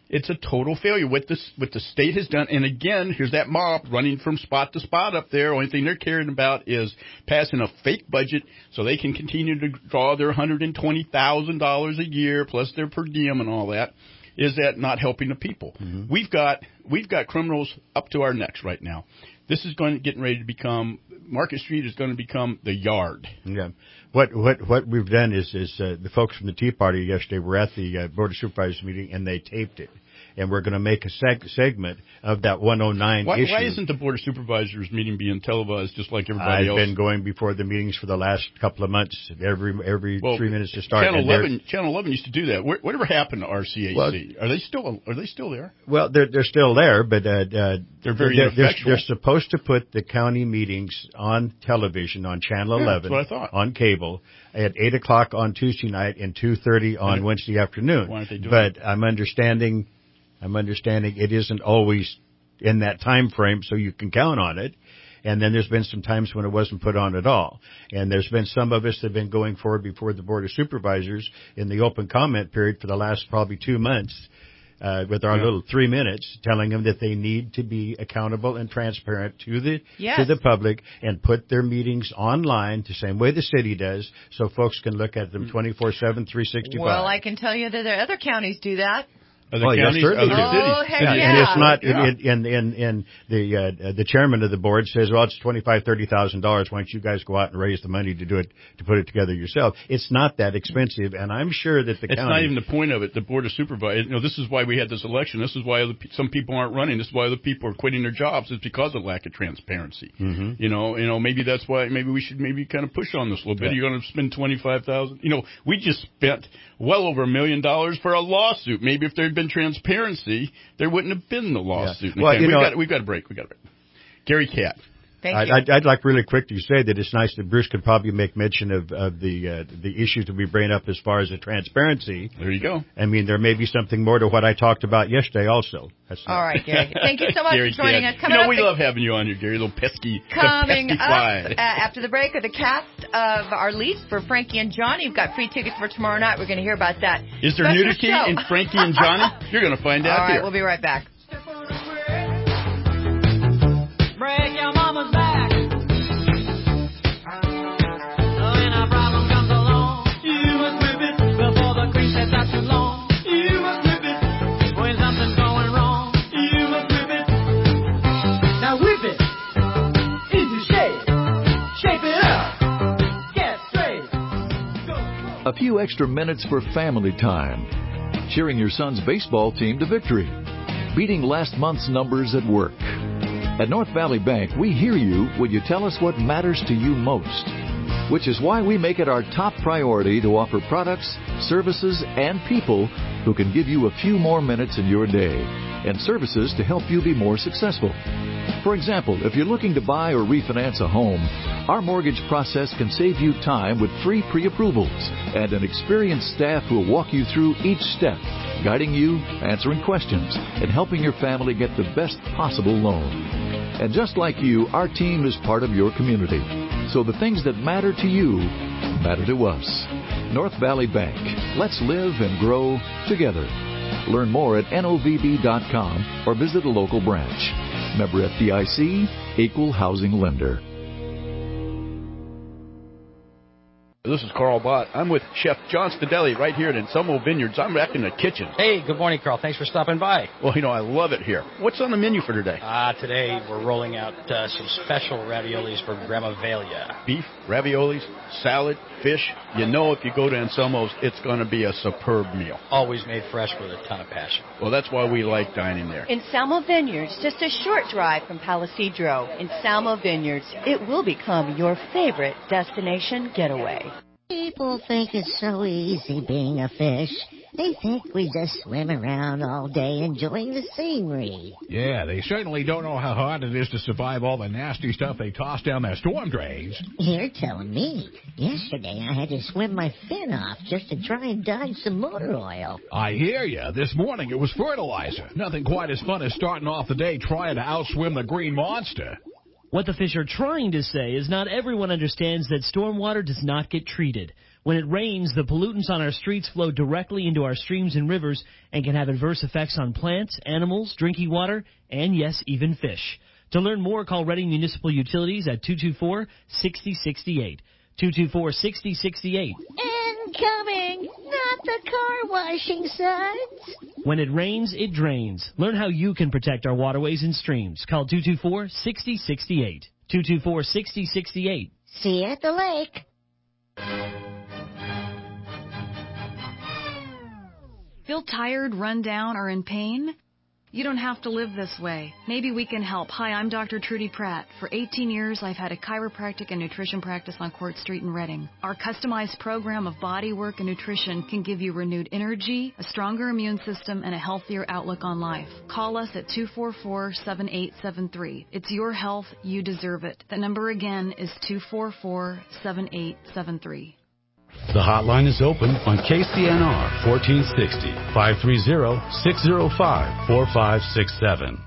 Speaker 3: It's a total failure. What the state has done, and again, here's that mob running from spot to spot up there. Only thing they're caring about is passing a fake budget so they can continue to draw their $120,000 a year plus their per diem and all that. Is that not helping the people? Mm-hmm. We've got criminals up to our necks right now. This is getting ready to become Market Street is going to become the yard.
Speaker 10: Yeah. What we've done is the folks from the Tea Party yesterday were at the Board of Supervisors meeting and they taped it. And we're going to make a segment of that 109 issue.
Speaker 3: Why isn't the Board of Supervisors meeting being televised just like everybody else?
Speaker 10: I've been going before the meetings for the last couple of months, every 3 minutes to start.
Speaker 3: Channel 11 used to do that. Whatever happened to RCAC? Well, are they still there?
Speaker 10: Well, they're still there, but they're
Speaker 3: very ineffectual.
Speaker 10: They're supposed to put the county meetings on television on Channel 11,
Speaker 3: that's what I thought.
Speaker 10: On cable at 8:00 on Tuesday night and 2:30 on Wednesday afternoon.
Speaker 3: Why aren't they doing
Speaker 10: it? But I'm understanding it isn't always in that time frame, so you can count on it. And then there's been some times when it wasn't put on at all. And there's been some of us that have been going forward before the Board of Supervisors in the open comment period for the last probably 2 months with our little 3 minutes, telling them that they need to be accountable and transparent to the public and put their meetings online the same way the city does, so folks can look at them 24/7, 365.
Speaker 4: Well, I can tell you that there are other counties do that.
Speaker 3: Other counties,
Speaker 10: yes,
Speaker 3: other cities.
Speaker 4: Heck yeah.
Speaker 10: And it's not in the chairman of the board says, well, it's $25,000-$30,000. Why don't you guys go out and raise the money to do it, to put it together yourself? It's not that expensive, and I'm sure that
Speaker 3: it's not even the point of it. The Board of Supervisors, this is why we had this election. This is why some people aren't running. This is why other people are quitting their jobs. It's because of lack of transparency. Mm-hmm. Maybe that's why. Maybe we should kind of push on this a little bit. You're going to spend $25,000. We just spent well over $1 million for a lawsuit. Maybe if there'd been transparency, there wouldn't have been the lawsuit.
Speaker 10: Yeah. Well,
Speaker 3: we've got a break. Gary Catt.
Speaker 4: Thank you.
Speaker 10: I'd like really quick to say that it's nice that Bruce could probably make mention of the issues that we bring up as far as the transparency.
Speaker 3: There you go.
Speaker 10: I mean, there may be something more to what I talked about yesterday also.
Speaker 4: All right, Gary. Thank you so much for joining us.
Speaker 3: We love having you on here, Gary, little pesky
Speaker 4: Coming
Speaker 3: fly.
Speaker 4: up after the break are the cast of our leads for Frankie and Johnny. You've got free tickets for tomorrow night. We're going to hear about that.
Speaker 3: Is there nudity in Frankie and Johnny? You're going to find out.
Speaker 4: All right,
Speaker 3: here.
Speaker 4: We'll be right back.
Speaker 5: Break your mama's back.
Speaker 6: A few extra minutes for family time. Cheering your son's baseball team to victory. Beating last month's numbers at work. At North Valley Bank, we hear you when you tell us what matters to you most. Which is why we make it our top priority to offer products, services, and people who can give you a few more minutes in your day. And services to help you be more successful. For example, if you're looking to buy or refinance a home, our mortgage process can save you time with free pre-approvals and an experienced staff who will walk you through each step, guiding you, answering questions, and helping your family get the best possible loan. And just like you, our team is part of your community. So the things that matter to you matter to us. North Valley Bank. Let's live and grow together. Learn more at novb.com or visit a local branch. Member FDIC, Equal Housing Lender.
Speaker 3: This is Carl Bott. I'm with Chef John Stadelli right here at Anselmo Vineyards. I'm back in the kitchen.
Speaker 7: Hey, good morning, Carl. Thanks for stopping by.
Speaker 3: Well, I love it here. What's on the menu for today?
Speaker 7: Today we're rolling out some special raviolis for Grandma Velia.
Speaker 3: Beef, raviolis, salad, fish. If you go to Anselmo's, it's going to be a superb meal.
Speaker 7: Always made fresh with a ton of passion.
Speaker 3: Well, that's why we like dining there.
Speaker 24: Anselmo Vineyards, just a short drive from Palisadro. Anselmo Vineyards, it will become your favorite destination getaway.
Speaker 25: People think it's so easy being a fish. They think we just swim around all day enjoying the scenery.
Speaker 11: Yeah, they certainly don't know how hard it is to survive all the nasty stuff they toss down their storm drains.
Speaker 25: You're telling me. Yesterday I had to swim my fin off just to try and dodge some motor oil.
Speaker 11: I hear you. This morning it was fertilizer. Nothing quite as fun as starting off the day trying to outswim the green monster.
Speaker 8: What the fish are trying to say is not everyone understands that stormwater does not get treated. When it rains, the pollutants on our streets flow directly into our streams and rivers and can have adverse effects on plants, animals, drinking water, and yes, even fish. To learn more, call Reading Municipal Utilities at 224-6068. 224-6068.
Speaker 25: Incoming, not the car washing suds.
Speaker 8: When it rains, it drains. Learn how you can protect our waterways and streams. Call 224-6068. 224-6068.
Speaker 25: See you at the lake.
Speaker 9: Feel tired, run down, or in pain? You don't have to live this way. Maybe we can help. Hi, I'm Dr. Trudy Pratt. For 18 years, I've had a chiropractic and nutrition practice on Court Street in Reading. Our customized program of body work and nutrition can give you renewed energy, a stronger immune system, and a healthier outlook on life. Call us at 244-7873. It's your health. You deserve it. The number again is 244-7873.
Speaker 1: The hotline is open on KCNR 1460, 530-605-4567.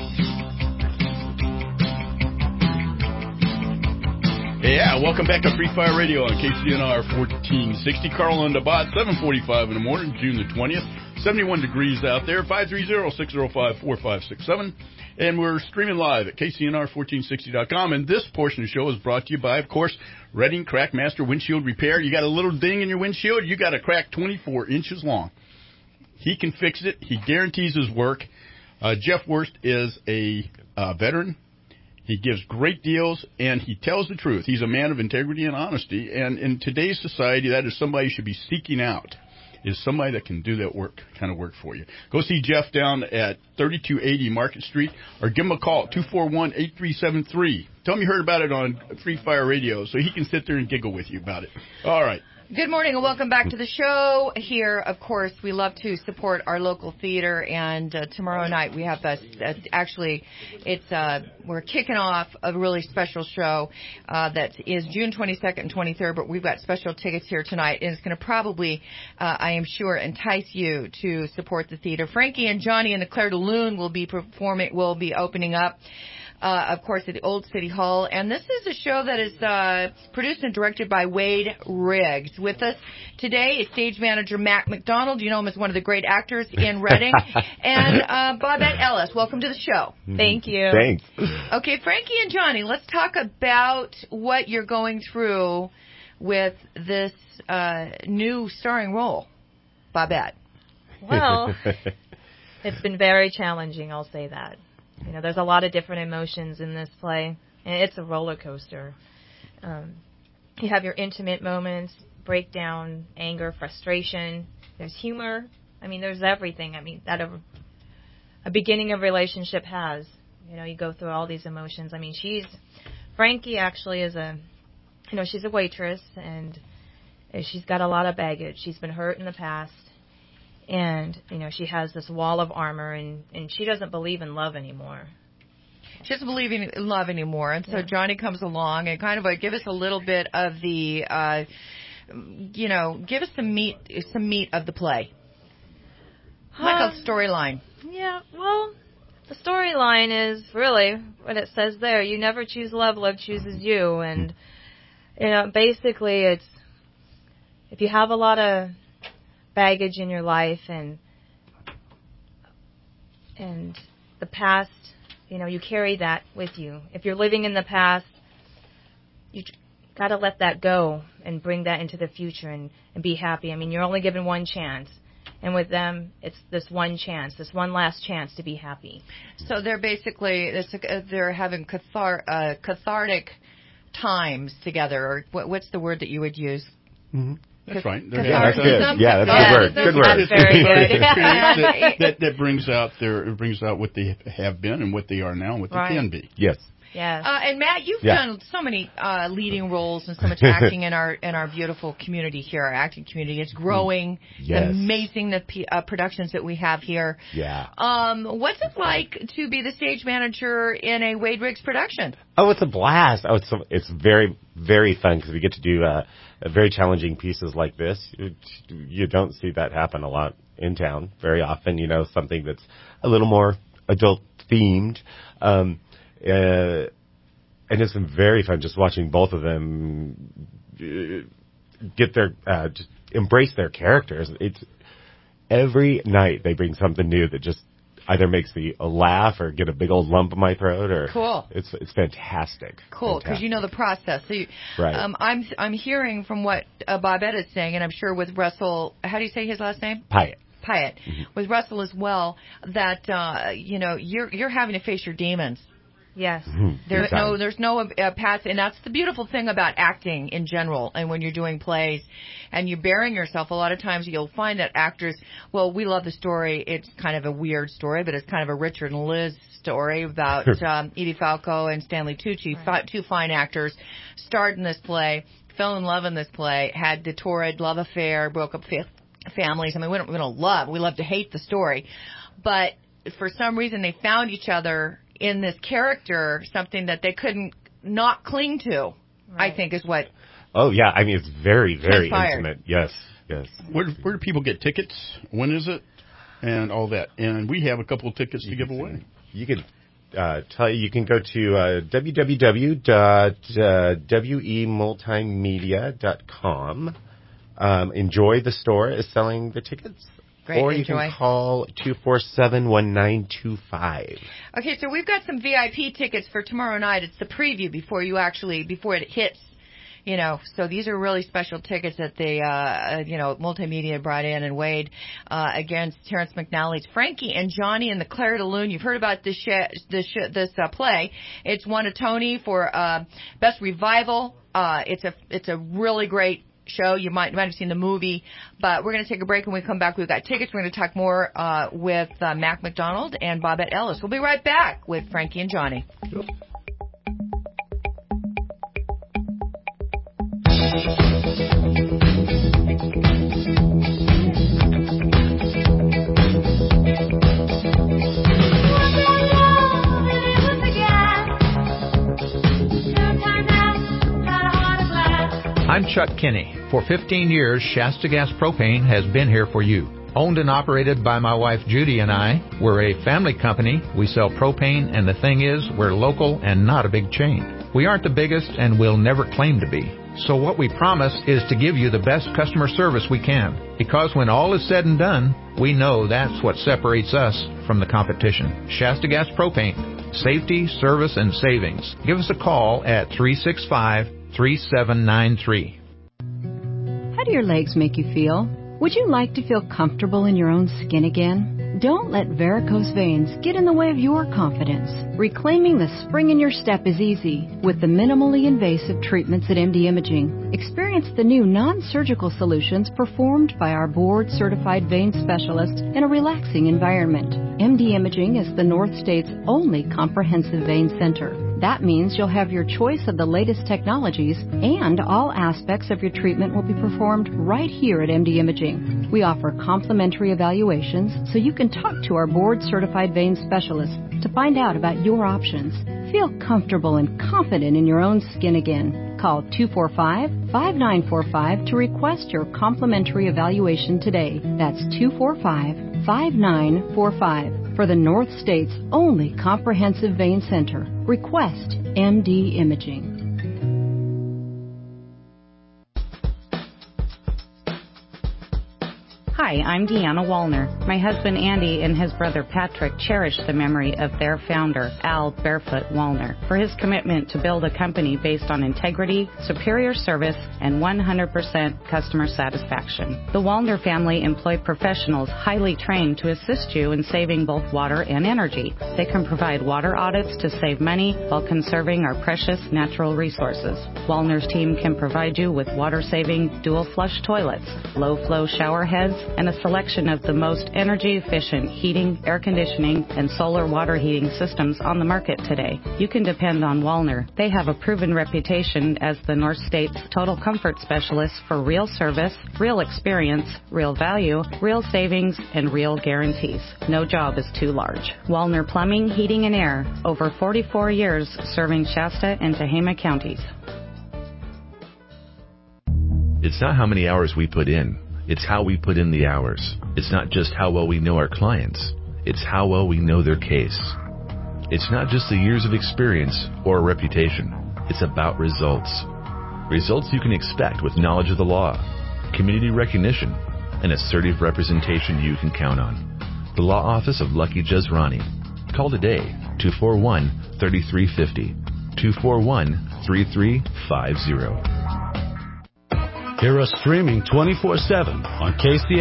Speaker 3: Yeah, welcome back to Free Fire Radio on KCNR 1460. Carl and the Bot, 7:45 in the morning, June the 20th. 71 degrees out there, 530-605-4567. And we're streaming live at KCNR1460.com. And this portion of the show is brought to you by, of course, Reading Crackmaster Windshield Repair. You got a little ding in your windshield, you got a crack 24 inches long. He can fix it. He guarantees his work. Jeff Wurst is a veteran. He gives great deals, and he tells the truth. He's a man of integrity and honesty. And in today's society, that is somebody you should be seeking out, is somebody that can do that kind of work for you. Go see Jeff down at 3280 Market Street, or give him a call, 241-8373. Tell him you heard about it on Free Fire Radio, so he can sit there and giggle with you about it. All right.
Speaker 4: Good morning and welcome back to the show. Here, of course, we love to support our local theater, and tomorrow night we have we're kicking off a really special show that is June 22nd and 23rd, but we've got special tickets here tonight, and it's going to probably, I am sure, entice you to support the theater. Frankie and Johnny and the Claire de Lune will be opening up. Of course, at the Old City Hall. And this is a show that is produced and directed by Wade Riggs. With us today is stage manager Mac McDonald. You know him as one of the great actors in Reading. And Bobette Ellis. Welcome to the show.
Speaker 12: Thank you.
Speaker 13: Thanks.
Speaker 4: Okay, Frankie and Johnny, let's talk about what you're going through with this new starring role, Bobette.
Speaker 12: Well, it's been very challenging, I'll say that. You know, there's a lot of different emotions in this play, and it's a roller coaster. You have your intimate moments, breakdown, anger, frustration. There's humor. I mean, there's everything. I mean, that a beginning of relationship has. You know, you go through all these emotions. I mean, Frankie actually is she's a waitress, and she's got a lot of baggage. She's been hurt in the past. And, you know, she has this wall of armor, and she doesn't believe in love anymore.
Speaker 4: She doesn't believe in love anymore. And so Johnny comes along and kind of give us a little bit of the, give us some meat of the play. Like a storyline.
Speaker 12: Yeah, well, the storyline is really what it says there. You never choose love, love chooses you. And, you know, basically it's, if you have a lot of baggage in your life and the past, you know, you carry that with you. If you're living in the past, you got to let that go and bring that into the future and be happy. I mean, you're only given one chance. And with them, it's this one chance, this one last chance to be happy.
Speaker 4: So they're basically, they're having cathartic times together. Or what's the word that you would use?
Speaker 13: Mm-hmm.
Speaker 3: That's right.
Speaker 13: That's good. Yeah, that's a good word. Good word.
Speaker 12: That's very good.
Speaker 3: that brings out what they have been and what they are now and what they can be.
Speaker 13: Yes.
Speaker 12: Yes.
Speaker 4: And Matt, you've done so many leading roles and so much acting in our beautiful community here, our acting community. It's growing.
Speaker 13: Yes.
Speaker 4: It's amazing the productions that we have here.
Speaker 13: Yeah.
Speaker 4: What's it like to be the stage manager in a Wade Riggs production?
Speaker 13: Oh, it's a blast. Oh, it's very, very fun because we get to do very challenging pieces like this. You don't see that happen a lot in town very often. You know, something that's a little more adult themed. it's been very fun just watching both of them get their just embrace their characters. It's every night they bring something new that just either makes me laugh or get a big old lump in my throat. Or
Speaker 4: cool.
Speaker 13: It's fantastic.
Speaker 4: Cool, because you know the process. So
Speaker 13: right.
Speaker 4: I'm hearing from what Bobette is saying, and I'm sure with Russell. How do you say his last name?
Speaker 13: Pyatt.
Speaker 4: Mm-hmm. With Russell as well. That you're having to face your demons.
Speaker 12: Yes.
Speaker 13: Mm-hmm.
Speaker 4: There's no pass, and that's the beautiful thing about acting in general. And when you're doing plays, and you're bearing yourself, a lot of times you'll find that actors. Well, we love the story. It's kind of a weird story, but it's kind of a Richard and Liz story about Edie Falco and Stanley Tucci, two fine actors, starred in this play, fell in love in this play, had the torrid love affair, broke up families. I mean, we don't love. We love to hate the story, but for some reason they found each other in this character, something that they couldn't not cling to, right. I think is what.
Speaker 13: Oh, yeah. I mean, it's very, very
Speaker 4: transpired.
Speaker 13: Intimate. Yes.
Speaker 3: Where do people get tickets? When is it? And all that. And we have a couple of tickets to give away.
Speaker 13: You can you can go to www.wemultimedia.com. Enjoy the store is selling the tickets.
Speaker 4: Great,
Speaker 13: or you can call 247-1925.
Speaker 4: Okay, so we've got some VIP tickets for tomorrow night. It's the preview before it hits. So these are really special tickets that they, Multimedia brought in, and Wade against Terrence McNally's Frankie and Johnny and the Claire de Lune. You've heard about this play. It's won a Tony for Best Revival. It's a really great show. You might have seen the movie, but we're going to take a break. When we come back, we've got tickets. We're going to talk more with Mac McDonald and Bobette Ellis. We'll be right back with Frankie and Johnny.
Speaker 13: Cool.
Speaker 14: I'm Chuck Kinney. For 15 years, Shasta Gas Propane has been here for you. Owned and operated by my wife Judy and I, we're a family company. We sell propane, and the thing is, we're local and not a big chain. We aren't the biggest, and we'll never claim to be. So what we promise is to give you the best customer service we can. Because when all is said and done, we know that's what separates us from the competition. Shasta Gas Propane. Safety, service, and savings. Give us a call at 365-3793.
Speaker 15: How do your legs make you feel? Would you like to feel comfortable in your own skin again? Don't let varicose veins get in the way of your confidence. Reclaiming the spring in your step is easy with the minimally invasive treatments at MD Imaging. Experience the new non-surgical solutions performed by our board-certified vein specialists in a relaxing environment. MD Imaging is the North State's only comprehensive vein center. That means you'll have your choice of the latest technologies, and all aspects of your treatment will be performed right here at MD Imaging. We offer complimentary evaluations so you can talk to our board-certified vein specialists to find out about your options. Feel comfortable and confident in your own skin again. Call 245-5945 to request your complimentary evaluation today. That's 245-5945. For the North State's only comprehensive vein center. Request MD Imaging.
Speaker 16: Hi, I'm Deanna Wallner. My husband Andy and his brother Patrick cherish the memory of their founder, Al Barefoot Wallner, for his commitment to build a company based on integrity, superior service, and 100% customer satisfaction. The Wallner family employ professionals highly trained to assist you in saving both water and energy. They can provide water audits to save money while conserving our precious natural resources. Wallner's team can provide you with water-saving dual-flush toilets, low-flow shower heads, and a selection of the most energy-efficient heating, air conditioning, and solar water heating systems on the market today. You can depend on Wallner. They have a proven reputation as the North State's total comfort specialist for real service, real experience, real value, real savings, and real guarantees. No job is too large. Wallner Plumbing, Heating, and Air. Over 44 years serving Shasta and Tehama counties.
Speaker 17: It's not how many hours we put in. It's how we put in the hours. It's not just how well we know our clients. It's how well we know their case. It's not just the years of experience or a reputation. It's about results. Results you can expect with knowledge of the law, community recognition, and assertive representation you can count on. The Law Office of Lucky Jazrani. Call today, 241-3350. 241-3350.
Speaker 1: Hear us streaming 24/7 on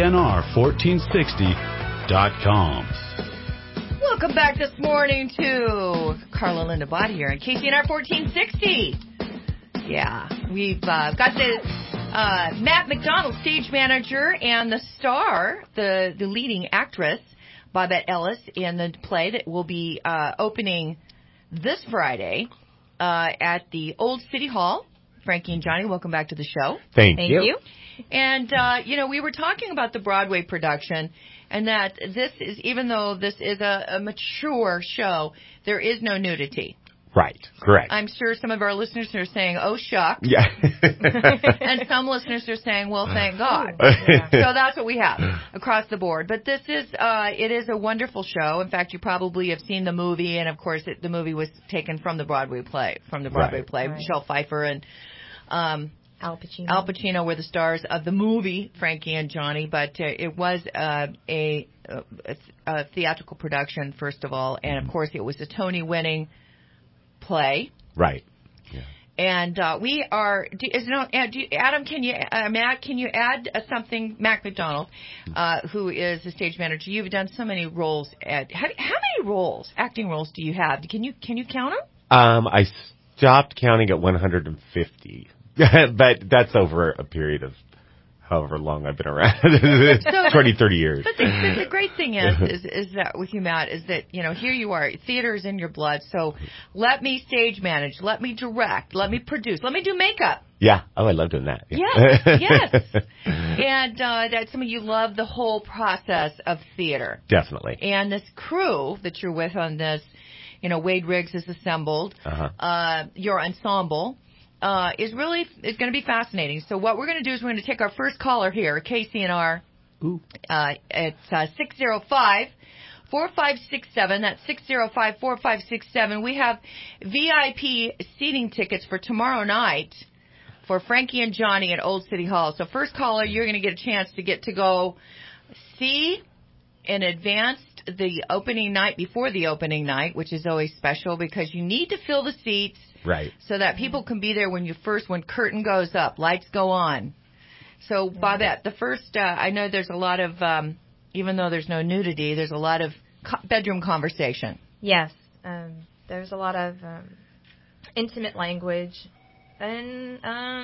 Speaker 1: KCNR1460.com.
Speaker 4: Welcome back this morning to Carla Linda Body here on KCNR 1460. Yeah, we've got the Matt McDonald, stage manager, and the star, the leading actress, Bobette Ellis, in the play that will be opening this Friday at the Old City Hall. Frankie and Johnny, welcome back to the show.
Speaker 13: Thank you.
Speaker 4: And, we were talking about the Broadway production, and that this is, even though this is a mature show, there is no nudity.
Speaker 13: Right, correct.
Speaker 4: I'm sure some of our listeners are saying, oh, shucks.
Speaker 13: Yeah.
Speaker 4: And some listeners are saying, well, thank God. Yeah. So that's what we have across the board. But this is, it is a wonderful show. In fact, you probably have seen the movie, and of course the movie was taken from the Broadway play.
Speaker 12: Right.
Speaker 4: Michelle Pfeiffer and Al Pacino were the stars of the movie, Frankie and Johnny, but it was a theatrical production, first of all, and of course it was a Tony-winning play.
Speaker 13: Right.
Speaker 4: Yeah. And we are. Adam, can you, Matt, can you add something? Matt McDonald, who is the stage manager. You've done so many roles. How many acting roles, do you have? Can you count them?
Speaker 13: I stopped counting at 150, but that's over a period of however long I've been around, 20, 30 years.
Speaker 4: But the great thing is that with you, Matt, is that, here you are, theater is in your blood, so let me stage manage, let me direct, let me produce, let me do makeup.
Speaker 13: Yeah. Oh, I love doing that. Yeah.
Speaker 4: Yes. And that some of you love the whole process of theater.
Speaker 13: Definitely.
Speaker 4: And this crew that you're with on this, Wade Riggs is assembled, your ensemble, is going to be fascinating. So what we're going to do is we're going to take our first caller here, KCNR. It's 605-4567. That's 605-4567. We have VIP seating tickets for tomorrow night for Frankie and Johnny at Old City Hall. So first caller, you're going to get a chance to go see in advance the opening night, before the opening night, which is always special because you need to fill the seats.
Speaker 13: Right.
Speaker 4: So that people can be there when curtain goes up, lights go on. So, Bobette, the first, I know there's a lot of, even though there's no nudity, there's a lot of bedroom conversation.
Speaker 12: Yes. There's a lot of intimate language. And,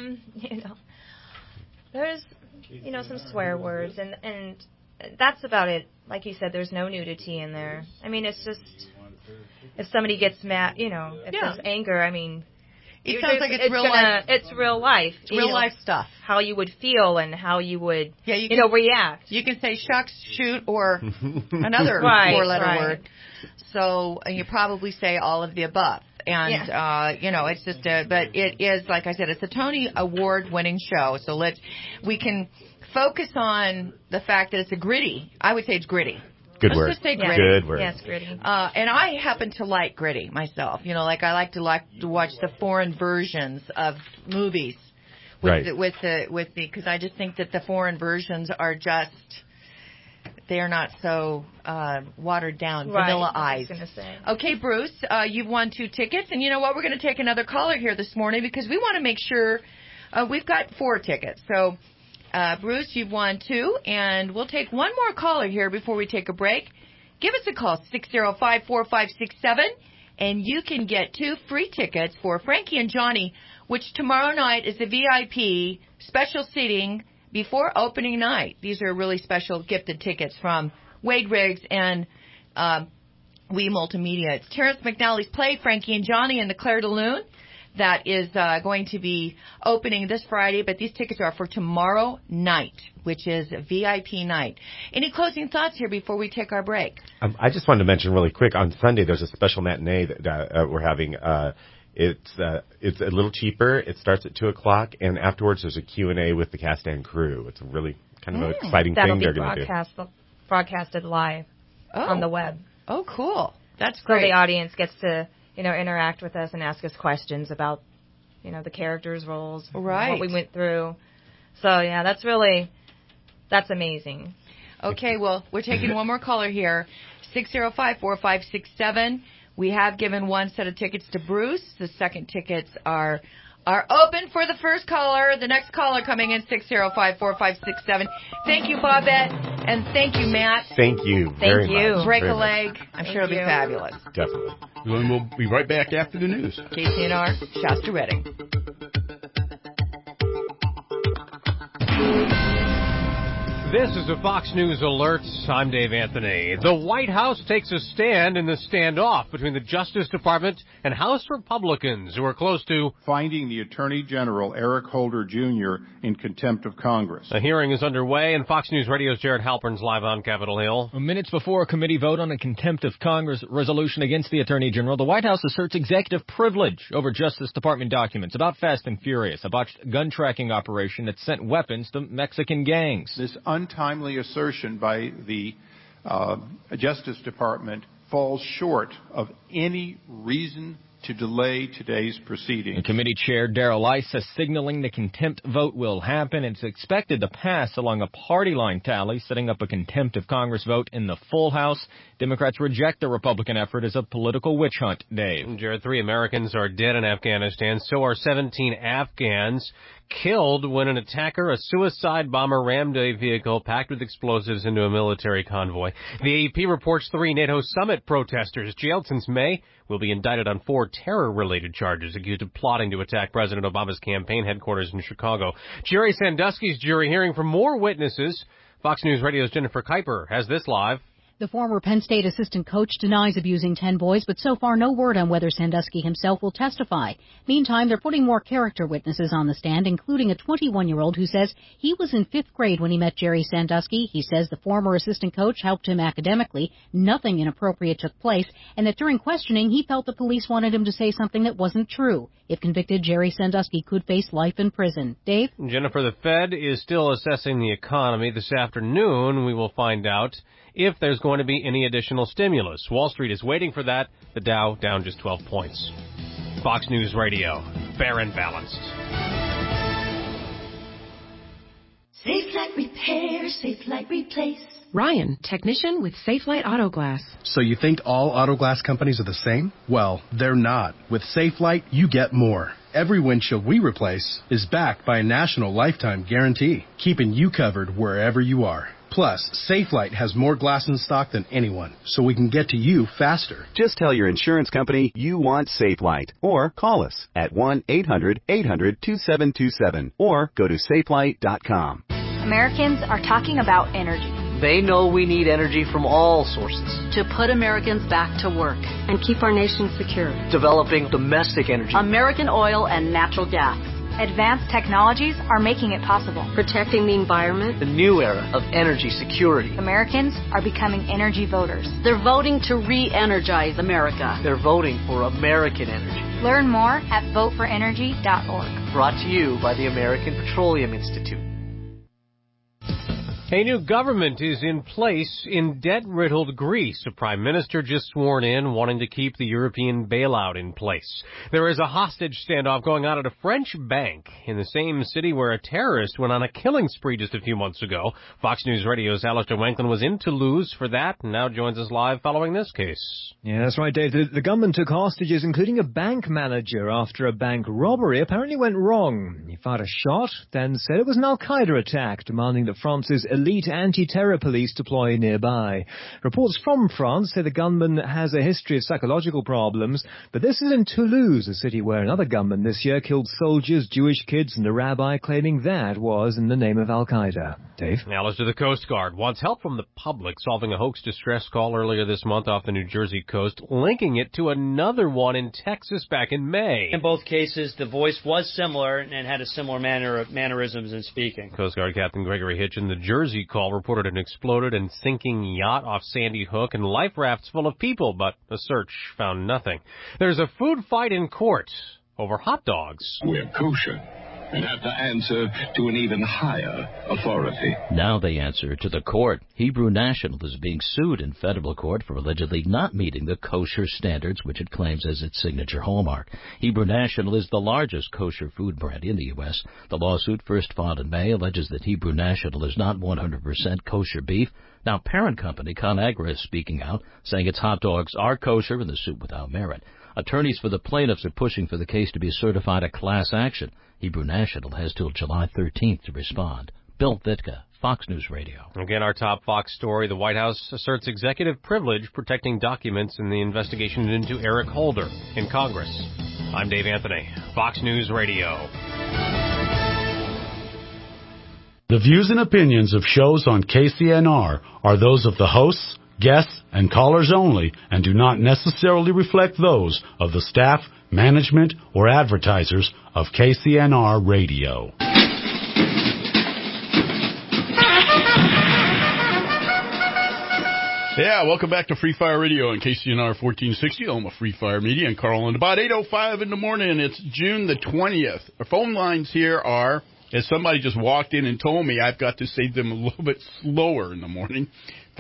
Speaker 12: there's, some swear words. And that's about it. Like you said, there's no nudity in there. I mean, it's just... If somebody gets mad, if there's anger, I mean...
Speaker 4: It sounds like it's real life.
Speaker 12: It's real life.
Speaker 4: It's real life stuff.
Speaker 12: How you would feel and how you would, react.
Speaker 4: You can say shucks, shoot, or another four-letter word. So you probably say all of the above. And, it's just but it is, like I said, it's a Tony Award-winning show. So we can focus on the fact that I would say it's gritty.
Speaker 13: Good word.
Speaker 4: Let's just say gritty.
Speaker 13: Good word.
Speaker 12: Yes, gritty.
Speaker 4: And I happen to like gritty myself. I like to watch the foreign versions of movies. Because I just think that the foreign versions are they're not so watered down, vanilla-ized. Okay, Bruce, you've won 2 tickets, and you know what? We're going to take another caller here this morning because we want to make sure we've got 4 tickets. So. Bruce, you've won 2, and we'll take one more caller here before we take a break. Give us a call, 605-4567, and you can get 2 free tickets for Frankie and Johnny, which tomorrow night is the VIP special seating before opening night. These are really special gifted tickets from Wade Riggs and We Multimedia. It's Terrence McNally's play, Frankie and Johnny, and the Claire de Lune. That is going to be opening this Friday, but these tickets are for tomorrow night, which is a VIP night. Any closing thoughts here before we take our break?
Speaker 13: I just wanted to mention really quick, on Sunday there's a special matinee that we're having. It's a little cheaper. It starts at 2 o'clock, and afterwards there's a Q&A with the cast and crew. It's a really kind of an exciting thing they're going to do.
Speaker 12: Broadcasted live on the web.
Speaker 4: Oh, cool. That's great.
Speaker 12: So the audience gets to interact with us and ask us questions about the characters' roles,
Speaker 4: Right.
Speaker 12: what we went through. So, yeah, that's amazing.
Speaker 4: Okay, well, we're taking one more caller here. 605-4567. We have given one set of tickets to Bruce. The second tickets are open for the first caller. The next caller coming in, 605-4567. Thank you, Bobette, and thank you, Matt.
Speaker 13: Thank you very much.
Speaker 4: Break
Speaker 13: Very
Speaker 4: a
Speaker 13: much.
Speaker 4: leg. I'm sure it'll be fabulous.
Speaker 13: Definitely.
Speaker 3: And we'll be right back after the news.
Speaker 4: KCNR, Shasta Redding.
Speaker 18: This is a Fox News alert. I'm Dave Anthony. The White House takes a stand in the standoff between the Justice Department and House Republicans who are close to
Speaker 19: finding the Attorney General, Eric Holder Jr., in contempt of Congress.
Speaker 18: A hearing is underway, and Fox News Radio's Jared Halpern's live on Capitol Hill.
Speaker 20: Minutes before a committee vote on a contempt of Congress resolution against the Attorney General, the White House asserts executive privilege over Justice Department documents about Fast and Furious, a botched gun tracking operation that sent weapons to Mexican gangs.
Speaker 19: This untimely assertion by the Justice Department falls short of any reason to delay today's proceedings.
Speaker 20: The committee chair, Darrell Issa, signaling the contempt vote will happen. It's expected to pass along a party line tally, setting up a contempt of Congress vote in the full House. Democrats reject the Republican effort as a political witch hunt, Dave.
Speaker 18: Jared, 3 Americans are dead in Afghanistan. So are 17 Afghans. Killed when an attacker, a suicide bomber, rammed a vehicle packed with explosives into a military convoy. The AP reports 3 NATO summit protesters, jailed since May, will be indicted on 4 terror-related charges accused of plotting to attack President Obama's campaign headquarters in Chicago. Jerry Sandusky's jury hearing from more witnesses. Fox News Radio's Jennifer Kuiper has this live.
Speaker 21: The former Penn State assistant coach denies abusing 10 boys, but so far no word on whether Sandusky himself will testify. Meantime, they're putting more character witnesses on the stand, including a 21-year-old who says he was in 5th grade when he met Jerry Sandusky. He says the former assistant coach helped him academically, nothing inappropriate took place, and that during questioning he felt the police wanted him to say something that wasn't true. If convicted, Jerry Sandusky could face life in prison. Dave?
Speaker 18: Jennifer, the Fed is still assessing the economy. This afternoon we will find out if there's going to be any additional stimulus. Wall Street is waiting for that. The Dow down just 12 points. Fox News Radio, fair and balanced.
Speaker 22: Safe Light Repair, Safe Light Replace.
Speaker 26: Ryan, technician with Safelite Auto Glass.
Speaker 27: So you think all auto glass companies are the same? Well, they're not. With Safelite, you get more. Every windshield we replace is backed by a national lifetime guarantee, keeping you covered wherever you are. Plus, Safelite has more glass in stock than anyone, so we can get to you faster.
Speaker 23: Just tell your insurance company you want Safelite, or call us at 1-800-800-2727, or go to safelite.com.
Speaker 28: Americans are talking about energy.
Speaker 29: They know we need energy from all sources.
Speaker 28: To put Americans back to work.
Speaker 26: And keep our nation secure.
Speaker 29: Developing domestic energy.
Speaker 28: American oil and natural gas. Advanced technologies are making it possible.
Speaker 26: Protecting the environment.
Speaker 29: The new era of energy security.
Speaker 28: Americans are becoming energy voters.
Speaker 26: They're voting to re-energize America.
Speaker 29: They're voting for American energy.
Speaker 28: Learn more at voteforenergy.org.
Speaker 29: Brought to you by the American Petroleum Institute.
Speaker 18: A new government is in place in debt-riddled Greece. A prime minister just sworn in, wanting to keep the European bailout in place. There is a hostage standoff going on at a French bank in the same city where a terrorist went on a killing spree just a few months ago. Fox News Radio's Alistair Wanklin was in Toulouse for that and now joins us live following this case.
Speaker 30: Yeah, that's right, Dave. The government took hostages, including a bank manager, after a bank robbery apparently went wrong. He fired a shot, then said it was an Al-Qaeda attack, demanding that France's elite anti-terror police deploy nearby. Reports from France say the gunman has a history of psychological problems, but this is in Toulouse, a city where another gunman this year killed soldiers, Jewish kids, and a rabbi, claiming that was in the name of Al-Qaeda. Dave?
Speaker 18: Alistair, the Coast Guard wants help from the public solving a hoax distress call earlier this month off the New Jersey coast, linking it to another one in Texas back in May.
Speaker 7: In both cases, the voice was similar and had a similar mannerisms in speaking.
Speaker 18: Coast Guard Captain Gregory Hitchin, the Jersey call reported an exploded and sinking yacht off Sandy Hook and life rafts full of people, but a search found nothing. There's a food fight in court over hot dogs.
Speaker 31: We're kosher.
Speaker 2: and have to answer to an even higher authority.
Speaker 5: Now they answer to the court. Hebrew National is being sued in federal court for allegedly not meeting the kosher standards which it claims as its signature hallmark. Hebrew National is the largest kosher food brand in the U.S. The lawsuit, first filed in May, alleges that Hebrew National is not 100% kosher beef. Now, parent company ConAgra is speaking out, saying its hot dogs are kosher in the suit without merit. Attorneys for the plaintiffs are pushing for the case to be certified a class action. Hebrew National has till July 13th to respond. Bill Vitka, Fox News Radio.
Speaker 18: Again, our top Fox story, the White House asserts executive privilege protecting documents in the investigation into Eric Holder in Congress. I'm Dave Anthony, Fox News Radio.
Speaker 1: The views and opinions of shows on KCNR are those of the hosts, guests, and callers only and do not necessarily reflect those of the staff, management, or advertisers of KCNR Radio.
Speaker 3: Yeah, welcome back to Free Fire Radio on KCNR 1460, home of Free Fire Media, and Carl. And about 8:05 in the morning, it's June the 20th. Our phone lines here are, as somebody just walked in and told me, I've got to say them a little bit slower in the morning,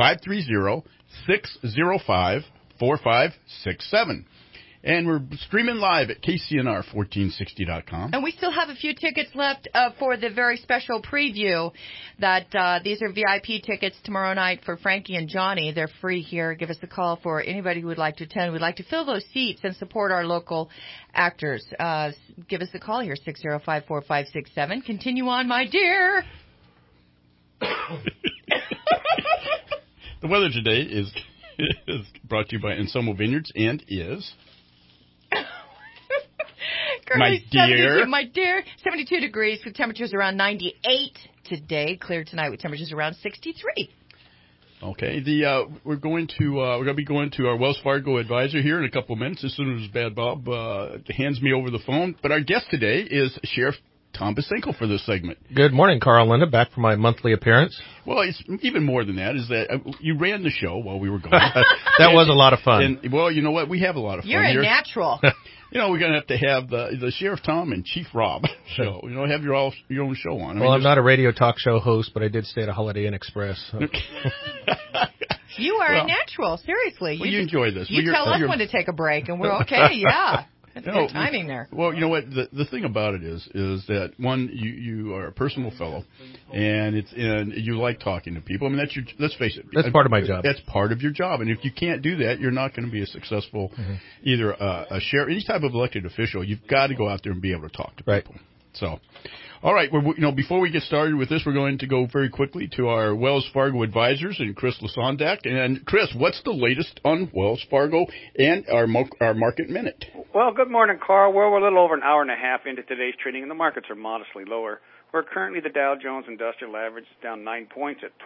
Speaker 3: 530-605-4567. And we're streaming live at KCNR1460.com.
Speaker 4: And we still have a few tickets left for the very special preview. That these are VIP tickets tomorrow night for Frankie and Johnny. They're free here. Give us a call for anybody who would like to attend. We'd like to fill those seats and support our local actors. Give us a call here, 605-4567. Continue on, my dear.
Speaker 3: The weather today is brought to you by Ensemble Vineyards and is...
Speaker 4: My dear. My dear. 72 degrees with temperatures around 98 today. Clear tonight with temperatures around 63.
Speaker 3: Okay. We're going to be going to our Wells Fargo advisor here in a couple of minutes as soon as Bad Bob hands me over the phone. But our guest today is Sheriff Tom Bosanquet for this segment.
Speaker 6: Good morning, Carl Linda, back for my monthly appearance.
Speaker 3: Well, it's even more than that, is that you ran the show while we were gone.
Speaker 6: That was a lot of fun.
Speaker 3: And, well, you know what? We have a lot of fun
Speaker 4: here. You're a natural.
Speaker 3: You know, we're going to have the Sheriff Tom and Chief Rob show. You know, have your own show on.
Speaker 6: I'm not a radio talk show host, but I did stay at a Holiday Inn Express. So.
Speaker 4: You are a natural, seriously.
Speaker 3: Well, you enjoy this.
Speaker 4: You tell us when to take a break, and we're okay, yeah. That's good timing there.
Speaker 3: Well, you know what? The thing about it is that one, you are a personal fellow, and you like talking to people. I mean, let's face it.
Speaker 6: That's part of my job.
Speaker 3: That's part of your job, and if you can't do that, you're not going to be a successful either a sheriff, any type of elected official. You've got to go out there and be able to talk to people. Right. So. All right, before we get started with this, we're going to go very quickly to our Wells Fargo advisors and Chris Lasondak. And Chris, what's the latest on Wells Fargo and our market minute?
Speaker 8: Well, good morning, Carl. Well, we're a little over an hour and a half into today's trading, and the markets are modestly lower. We're currently the Dow Jones Industrial Average is down 9 points at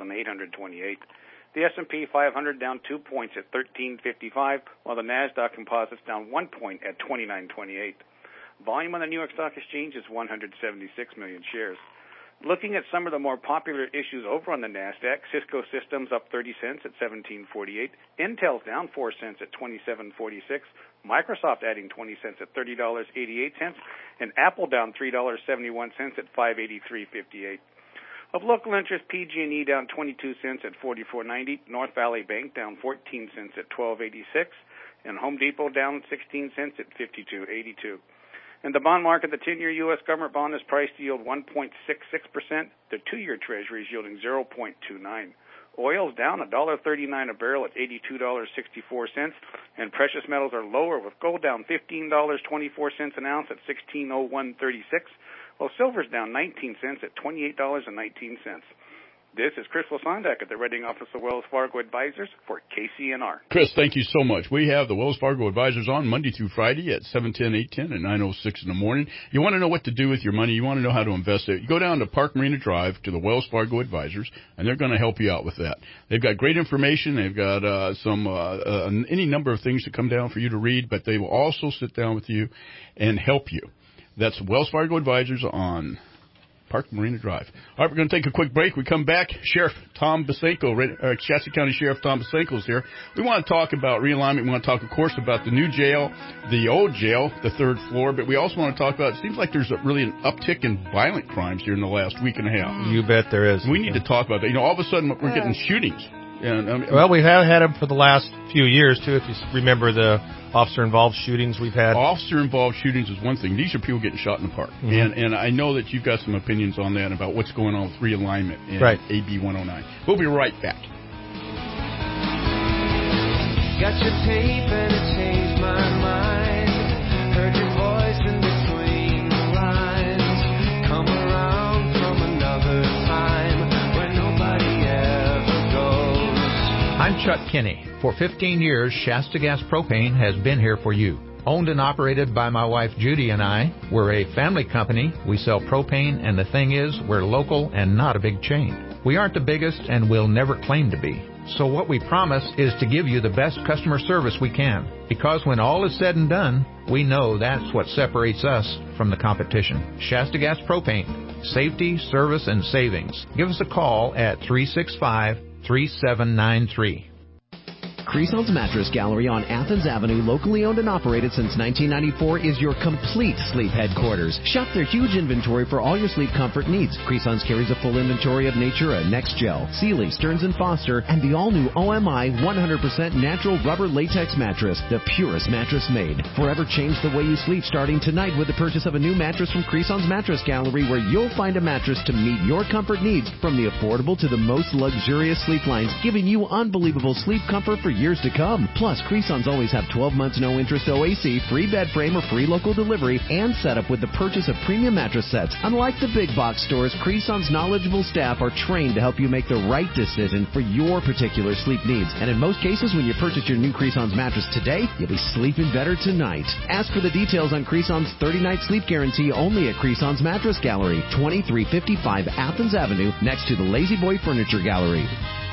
Speaker 8: 12,828. The S&P 500 down 2 points at 1355, while the NASDAQ Composite's down 1 point at 2928. Volume on the New York Stock Exchange is 176 million shares. Looking at some of the more popular issues over on the NASDAQ, Cisco Systems up 30 cents at 17.48. Intel's down 4 cents at 27.46. Microsoft adding 20 cents at $30.88. And Apple down $3.71 at 583.58. Of local interest, PG&E down 22 cents at 44.90. North Valley Bank down 14 cents at 12.86. And Home Depot down 16 cents at 52.82. In the bond market, the 10-year U.S. government bond is priced to yield 1.66%. The 2-year Treasury is yielding 0.29. Oil is down $1.39 a barrel at $82.64, and precious metals are lower, with gold down $15.24 an ounce at $16.0136, while silver is down 19 cents at $28.19. This is Chris Lasondak at the Reading office of Wells Fargo Advisors for KCNR.
Speaker 3: Chris, thank you so much. We have the Wells Fargo Advisors on Monday through Friday at 7:10, 8:10, and 9:06 in the morning. You want to know what to do with your money. You want to know how to invest it. You go down to Park Marina Drive to the Wells Fargo Advisors, and they're going to help you out with that. They've got great information. They've got any number of things to come down for you to read, but they will also sit down with you and help you. That's Wells Fargo Advisors on Park Marina Drive. All right, we're going to take a quick break. We come back. Sheriff Tom Basenko, Shasta County Sheriff Tom Basenko is here. We want to talk about realignment. We want to talk, of course, about the new jail, the old jail, the third floor. But we also want to talk about, it seems like there's really an uptick in violent crimes here in the last week and a half.
Speaker 6: You bet there is.
Speaker 3: We need to talk about that. All of a sudden, we're getting shootings. And,
Speaker 6: well, we have had them for the last few years, too. If you remember the officer-involved shootings we've had.
Speaker 3: Officer-involved shootings is one thing. These are people getting shot in the park. Mm-hmm. And I know that you've got some opinions on that about what's going on with realignment and AB 109. We'll be right back.
Speaker 9: Got your tape and it changed my mind. Heard your voice in between the lines. Come around from another time where nobody ever goes.
Speaker 10: I'm Chuck Kinney. For 15 years, Shasta Gas Propane has been here for you. Owned and operated by my wife Judy and I, we're a family company. We sell propane, and the thing is, we're local and not a big chain. We aren't the biggest and will never claim to be. So what we promise is to give you the best customer service we can. Because when all is said and done, we know that's what separates us from the competition. Shasta Gas Propane. Safety, service, and savings. Give us a call at 365-3793.
Speaker 11: Creson's Mattress Gallery on Athens Avenue, locally owned and operated since 1994, is your complete sleep headquarters. Shop their huge inventory for all your sleep comfort needs. Creson's carries a full inventory of Natura, NextGel, Sealy, Stearns & Foster, and the all-new OMI 100% natural rubber latex mattress, the purest mattress made. Forever change the way you sleep starting tonight with the purchase of a new mattress from Creson's Mattress Gallery, where you'll find a mattress to meet your comfort needs, from the affordable to the most luxurious sleep lines, giving you unbelievable sleep comfort for years to come. Plus, Creson's always have 12 months no interest OAC, free bed frame or free local delivery, and setup with the purchase of premium mattress sets. Unlike the big box stores, Creson's knowledgeable staff are trained to help you make the right decision for your particular sleep needs. And in most cases, when you purchase your new Creson's mattress today, you'll be sleeping better tonight. Ask for the details on Creson's 30-night sleep guarantee only at Creson's Mattress Gallery, 2355 Athens Avenue, next to the Lazy Boy Furniture Gallery.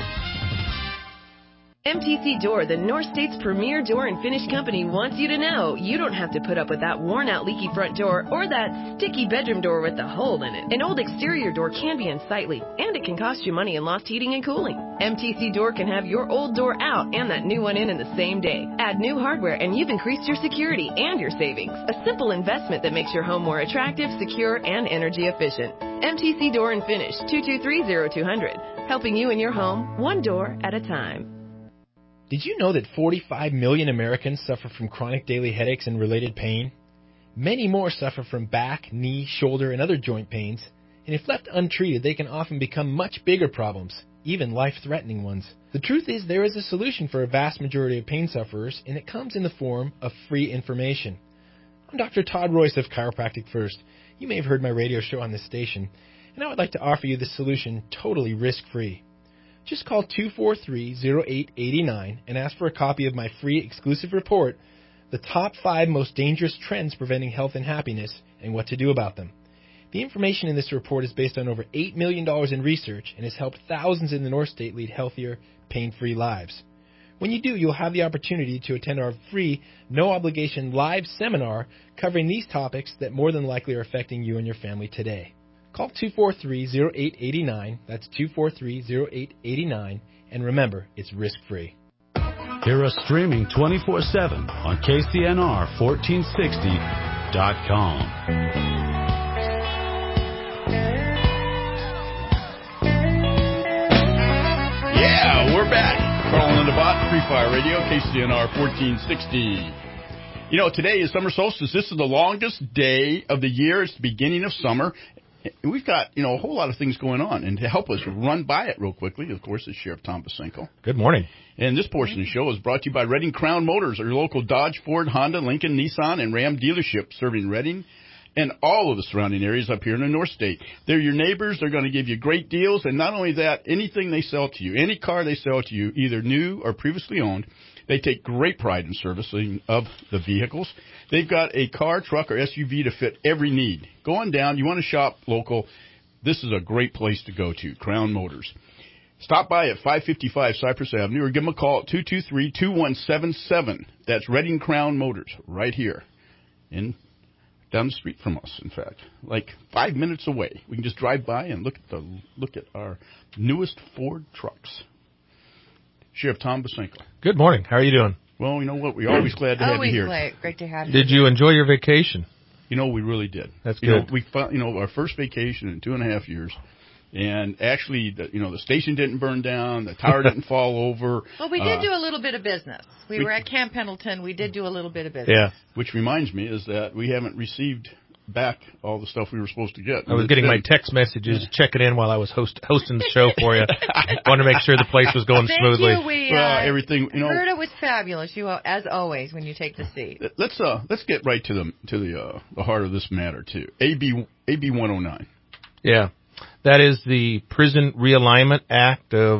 Speaker 12: MTC Door, the North State's premier door and finish company, wants you to know you don't have to put up with that worn-out leaky front door or that sticky bedroom door with the hole in it. An old exterior door can be unsightly, and it can cost you money in lost heating and cooling. MTC Door can have your old door out and that new one in the same day. Add new hardware and you've increased your security and your savings. A simple investment that makes your home more attractive, secure, and energy efficient. MTC Door and Finish, 223-0200. Helping you and your home, one door at a time.
Speaker 14: Did you know that 45 million Americans suffer from chronic daily headaches and related pain? Many more suffer from back, knee, shoulder, and other joint pains, and if left untreated, they can often become much bigger problems, even life-threatening ones. The truth is, there is a solution for a vast majority of pain sufferers, and it comes in the form of free information. I'm Dr. Todd Royce of Chiropractic First. You may have heard my radio show on this station, and I would like to offer you this solution totally risk-free. Just call 243-0889 and ask for a copy of my free exclusive report, The Top 5 Most Dangerous Trends Preventing Health and Happiness and What to Do About Them. The information in this report is based on over $8 million in research and has helped thousands in the North State lead healthier, pain-free lives. When you do, you'll have the opportunity to attend our free, no-obligation live seminar covering these topics that more than likely are affecting you and your family today. Call 243-0889, that's 243-0889, and remember, it's risk-free.
Speaker 1: Hear us streaming 24/7 on KCNR1460.com.
Speaker 3: Yeah, we're back. Carl and the Bot, Free Fire Radio, KCNR 1460. You know, today is summer solstice. This is the longest day of the year. It's the beginning of summer. We've got, a whole lot of things going on. And to help us run by it real quickly, of course, is Sheriff Tom Basenko.
Speaker 6: Good morning.
Speaker 3: And this portion of the show is brought to you by Reading Crown Motors, your local Dodge, Ford, Honda, Lincoln, Nissan, and Ram dealership serving Reading and all of the surrounding areas up here in the North State. They're your neighbors. They're going to give you great deals. And not only that, anything they sell to you, any car they sell to you, either new or previously owned, they take great pride in servicing of the vehicles. They've got a car, truck, or SUV to fit every need. Go on down. You want to shop local, this is a great place to go to, Crown Motors. Stop by at 555 Cypress Avenue or give them a call at 223-2177. That's Reading Crown Motors right here in down the street from us, in fact, like 5 minutes away. We can just drive by and look at our newest Ford trucks. Sheriff Tom Bosenko.
Speaker 6: Good morning. How are you doing?
Speaker 3: Well, you know what? We're always glad to have you here.
Speaker 4: Always great to have you.
Speaker 6: Did you enjoy your vacation?
Speaker 3: You know, we really did.
Speaker 6: That's
Speaker 3: you
Speaker 6: good.
Speaker 3: Know, we found, our first vacation in 2.5 years. And actually, the station didn't burn down, the tower didn't fall over.
Speaker 4: Well, we did do a little bit of business. We were at Camp Pendleton. We did do a little bit of business.
Speaker 3: Yeah. Which reminds me is that we haven't received back all the stuff we were supposed to get.
Speaker 6: I was getting my text messages, checking in while I was hosting the show for you. Wanted to make sure the place was going smoothly.
Speaker 4: Thank you.
Speaker 3: Everything.
Speaker 4: Roberta was fabulous. You, as always, when you take the seat.
Speaker 3: Let's get right to the heart of this matter too. AB 109.
Speaker 6: Yeah. That is the Prison Realignment Act of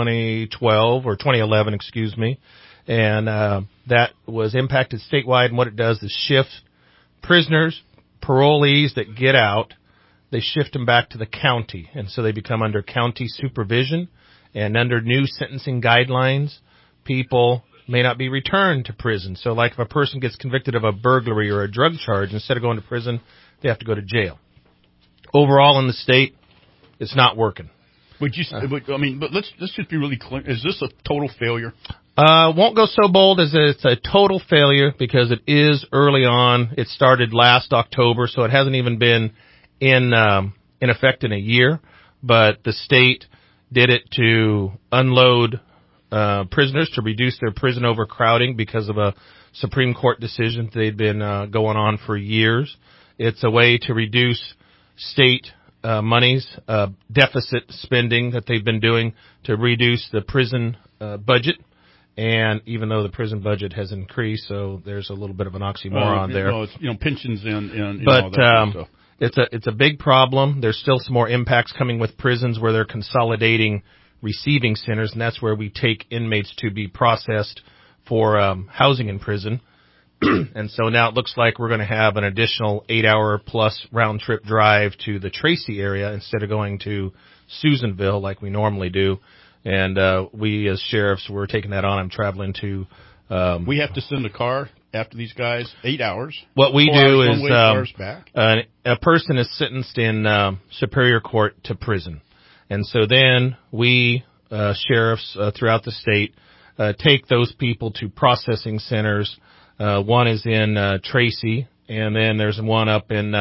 Speaker 6: 2012 or 2011, excuse me. And that was impacted statewide, and what it does is shift prisoners, parolees that get out, they shift them back to the county, and so they become under county supervision. And under new sentencing guidelines, people may not be returned to prison. So like if a person gets convicted of a burglary or a drug charge, instead of going to prison, they have to go to jail. Overall in the state, it's not working.
Speaker 3: But let's just be really clear. Is this a total failure?
Speaker 6: Won't go so bold as it's a total failure because it is early on. It started last October, so it hasn't even been in effect in a year. But the state did it to unload prisoners to reduce their prison overcrowding because of a Supreme Court decision they'd been going on for years. It's a way to reduce state monies, deficit spending that they've been doing to reduce the prison budget. And even though the prison budget has increased, so there's a little bit of an oxymoron there.
Speaker 3: Well, it's, pensions and
Speaker 6: but
Speaker 3: all that stuff.
Speaker 6: It's a big problem. There's still some more impacts coming with prisons where they're consolidating receiving centers, and that's where we take inmates to be processed for housing in prison. And so now it looks like we're going to have an additional 8-hour plus round trip drive to the Tracy area instead of going to Susanville like we normally do. And we as sheriffs, we're taking that on. I'm traveling to.
Speaker 3: We have to send a car after these guys 8 hours.
Speaker 6: What we do is
Speaker 3: back.
Speaker 6: A person is sentenced in Superior Court to prison, and so then we sheriffs throughout the state take those people to processing centers. One is in Tracy, and then there's one up in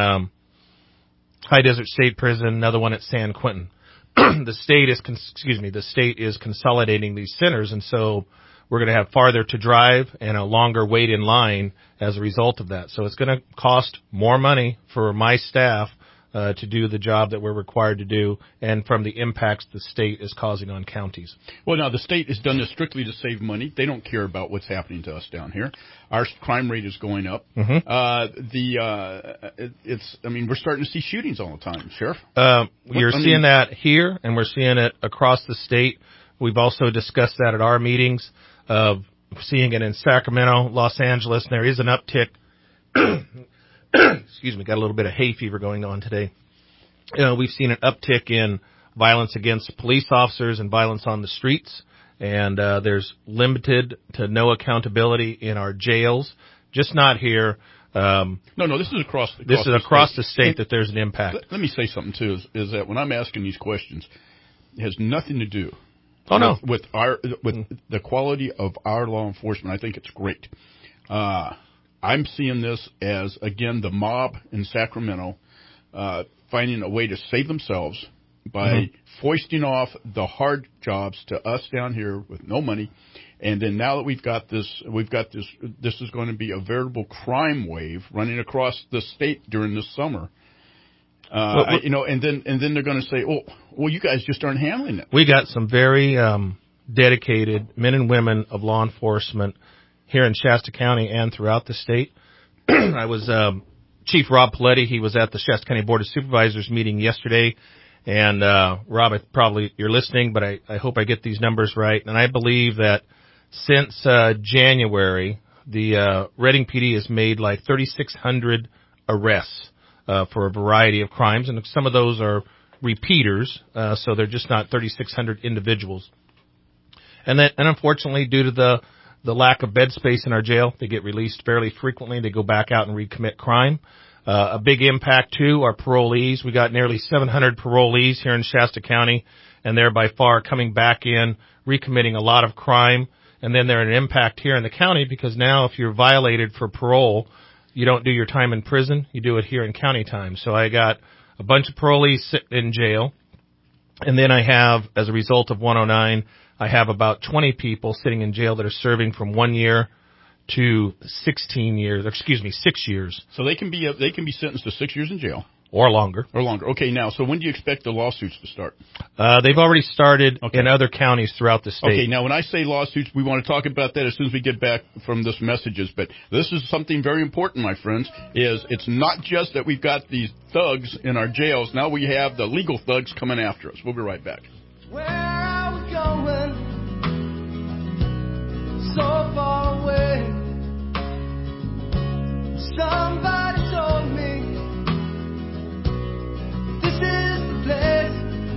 Speaker 6: High Desert State Prison, another one at San Quentin. The state is consolidating these centers, and so we're going to have farther to drive and a longer wait in line as a result of that. So it's going to cost more money for my staff to do the job that we're required to do, and from the impacts the state is causing on counties.
Speaker 3: Well, now the state has done this strictly to save money. They don't care about what's happening to us down here. Our crime rate is going up.
Speaker 6: Mm-hmm.
Speaker 3: We're starting to see shootings all the time, Sheriff.
Speaker 6: You're seeing that here, and we're seeing it across the state. We've also discussed that at our meetings. Seeing it in Sacramento, Los Angeles, and there is an uptick. Excuse me, got a little bit of hay fever going on today. We've seen an uptick in violence against police officers and violence on the streets, and there's limited to no accountability in our jails, just not here.
Speaker 3: No, this is across
Speaker 6: the state that there's an impact.
Speaker 3: Let me say something, too, is that when I'm asking these questions, it has nothing to do with the quality of our law enforcement. I think it's great. I'm seeing this as, again, the mob in Sacramento finding a way to save themselves by foisting off the hard jobs to us down here with no money. And then now that we've got this, this is going to be a veritable crime wave running across the state during this summer. And then they're going to say, well, you guys just aren't handling it.
Speaker 6: We got some very dedicated men and women of law enforcement here in Shasta County and throughout the state. I was Chief Rob Paletti. He was at the Shasta County Board of Supervisors meeting yesterday. And Rob, probably you're listening, but I hope I get these numbers right. And I believe that since January, the Redding PD has made like 3,600 arrests for a variety of crimes, and some of those are repeaters, so they're just not 3,600 individuals. And unfortunately, due to the lack of bed space in our jail, they get released fairly frequently. They go back out and recommit crime. A big impact, too, are parolees. We got nearly 700 parolees here in Shasta County, and they're by far coming back in, recommitting a lot of crime. And then they're an impact here in the county because now if you're violated for parole, you don't do your time in prison. You do it here in county time. So I got a bunch of parolees sitting in jail. And then I have, as a result of 109, I have about 20 people sitting in jail that are serving from 1 year to 6 years.
Speaker 3: So they can be sentenced to 6 years in jail.
Speaker 6: Or longer.
Speaker 3: Okay, now, so when do you expect the lawsuits to start?
Speaker 6: They've already started in other counties throughout the state.
Speaker 3: Okay, now when I say lawsuits, we want to talk about that as soon as we get back from this messages. But this is something very important, my friends, is it's not just that we've got these thugs in our jails. Now we have the legal thugs coming after us. We'll be right back.
Speaker 9: Where are we going? So far away. Somebody told me this is the place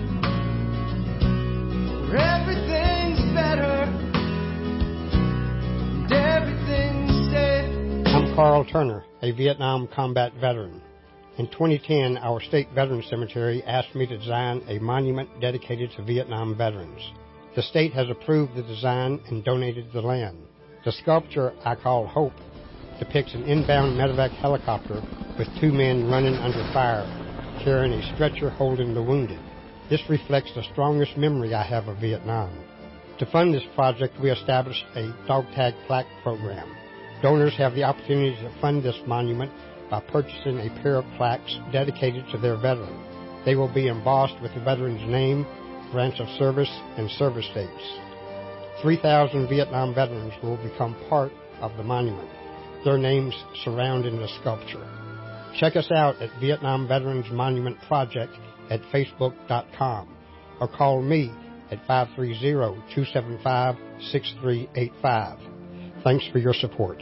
Speaker 9: where everything's better and everything's safe.
Speaker 13: I'm Carl Turner, a Vietnam combat veteran. In 2010, our state veterans cemetery asked me to design a monument dedicated to Vietnam veterans. The state has approved the design and donated the land. The sculpture I call Hope depicts an inbound medevac helicopter with 2 men running under fire, carrying a stretcher holding the wounded. This reflects the strongest memory I have of Vietnam. To fund this project, we established a dog tag plaque program. Donors have the opportunity to fund this monument by purchasing a pair of plaques dedicated to their veteran. They will be embossed with the veteran's name, branch of service, and service dates. 3,000 Vietnam veterans will become part of the monument, their names surrounding the sculpture. Check us out at Vietnam Veterans Monument Project at Facebook.com or call me at 530-275-6385. Thanks for your support.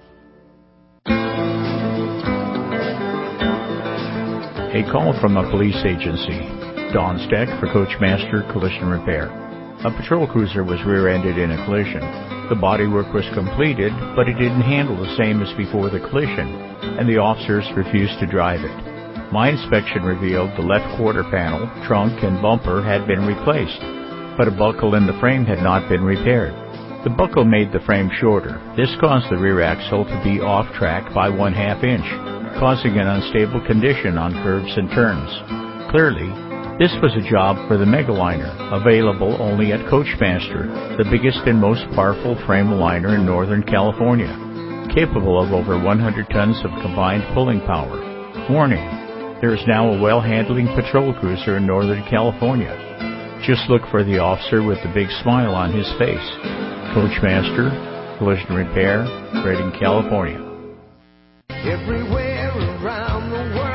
Speaker 15: A call from a police agency. Don Steck for Coachmaster Collision Repair. A patrol cruiser was rear-ended in a collision. The bodywork was completed, but it didn't handle the same as before the collision, and the officers refused to drive it. My inspection revealed the left quarter panel, trunk, and bumper had been replaced, but a buckle in the frame had not been repaired. The buckle made the frame shorter. This caused the rear axle to be off track by 1/2 inch, causing an unstable condition on curves and turns. Clearly, this was a job for the Megaliner, available only at Coachmaster, the biggest and most powerful frame aligner in Northern California, capable of over 100 tons of combined pulling power. Warning, there is now a well-handling patrol cruiser in Northern California. Just look for the officer with the big smile on his face. Coachmaster, Collision Repair, Redding, California.
Speaker 9: Everywhere around the world.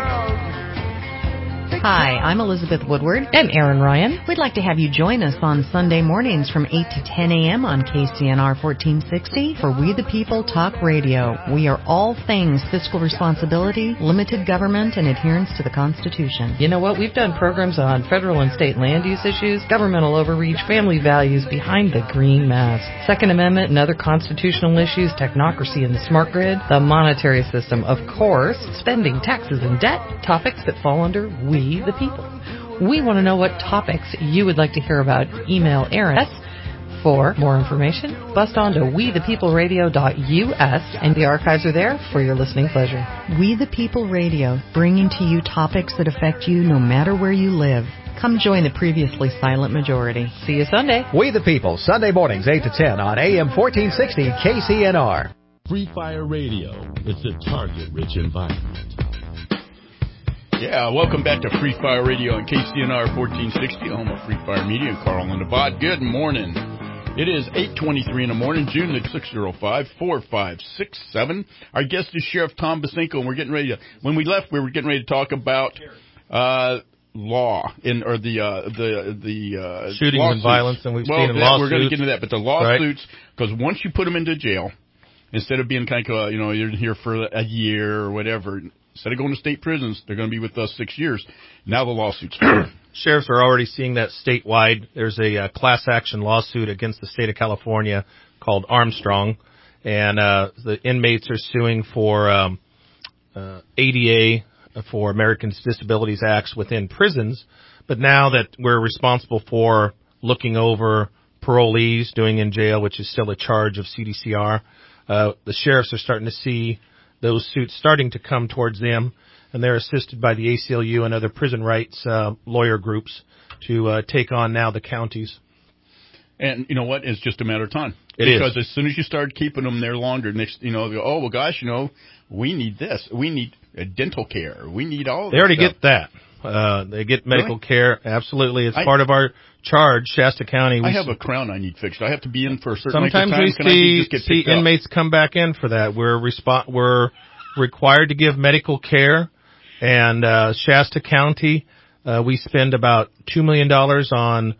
Speaker 16: Hi, I'm Elizabeth Woodward.
Speaker 17: And Aaron Ryan.
Speaker 16: We'd like to have you join us on Sunday mornings from 8 to 10 a.m. on KCNR 1460 for We the People Talk Radio. We are all things fiscal responsibility, limited government, and adherence to the Constitution.
Speaker 17: You know what? We've done programs on federal and state land use issues, governmental overreach, family values behind the green mask, Second Amendment and other constitutional issues, technocracy and the smart grid, the monetary system, of course, spending, taxes, and debt, topics that fall under We the People. We want to know what topics you would like to hear about. Email Aaron for more information. Bust on to wethepeopleradio.us, and the archives are there for your listening pleasure.
Speaker 16: We the People Radio, bringing to you topics that affect you no matter where you live. Come join the previously silent majority.
Speaker 17: See you Sunday.
Speaker 19: We the People, Sunday mornings 8 to 10 on AM 1460 KCNR.
Speaker 20: Free Fire Radio. It's a target-rich environment.
Speaker 3: Yeah, welcome back to Free Fire Radio on KCNR 1460, home of Free Fire Media, and Carl and Abad. Good morning. It is 8:23 in the morning, June the 605-4567. Our guest is Sheriff Tom Bosinko, and we're getting ready to, when we left, we were getting ready to talk about law or the
Speaker 6: shootings
Speaker 3: lawsuits.
Speaker 6: And violence, and we've seen in lawsuits.
Speaker 3: We're going to get into that, but the lawsuits, because once you put them into jail, instead of being kind of, you're here for a year or whatever, instead of going to state prisons, they're going to be with us 6 years. Now the lawsuits.
Speaker 6: Sheriffs are already seeing that statewide. There's a class action lawsuit against the state of California called Armstrong, and the inmates are suing for ADA for Americans with Disabilities Acts within prisons. But now that we're responsible for looking over parolees doing in jail, which is still a charge of CDCR, the sheriffs are starting to see those suits starting to come towards them, and they're assisted by the ACLU and other prison rights lawyer groups to take on now the counties.
Speaker 3: And you know what? It's just a matter of time.
Speaker 6: Because
Speaker 3: as soon as you start keeping them there longer, next, they go, oh, well, gosh, we need this. We need dental care. We need all this.
Speaker 6: They already
Speaker 3: stuff.
Speaker 6: get that. They get medical
Speaker 3: Really?
Speaker 6: care. Absolutely. It's part of our charge, Shasta County.
Speaker 3: I have a crown I need fixed. I have to be in for a certain
Speaker 6: Sometimes
Speaker 3: length of time.
Speaker 6: we
Speaker 3: just get
Speaker 6: see
Speaker 3: picked up?
Speaker 6: inmates come back in for that. We're required to give medical care, and Shasta County, we spend about $2 million on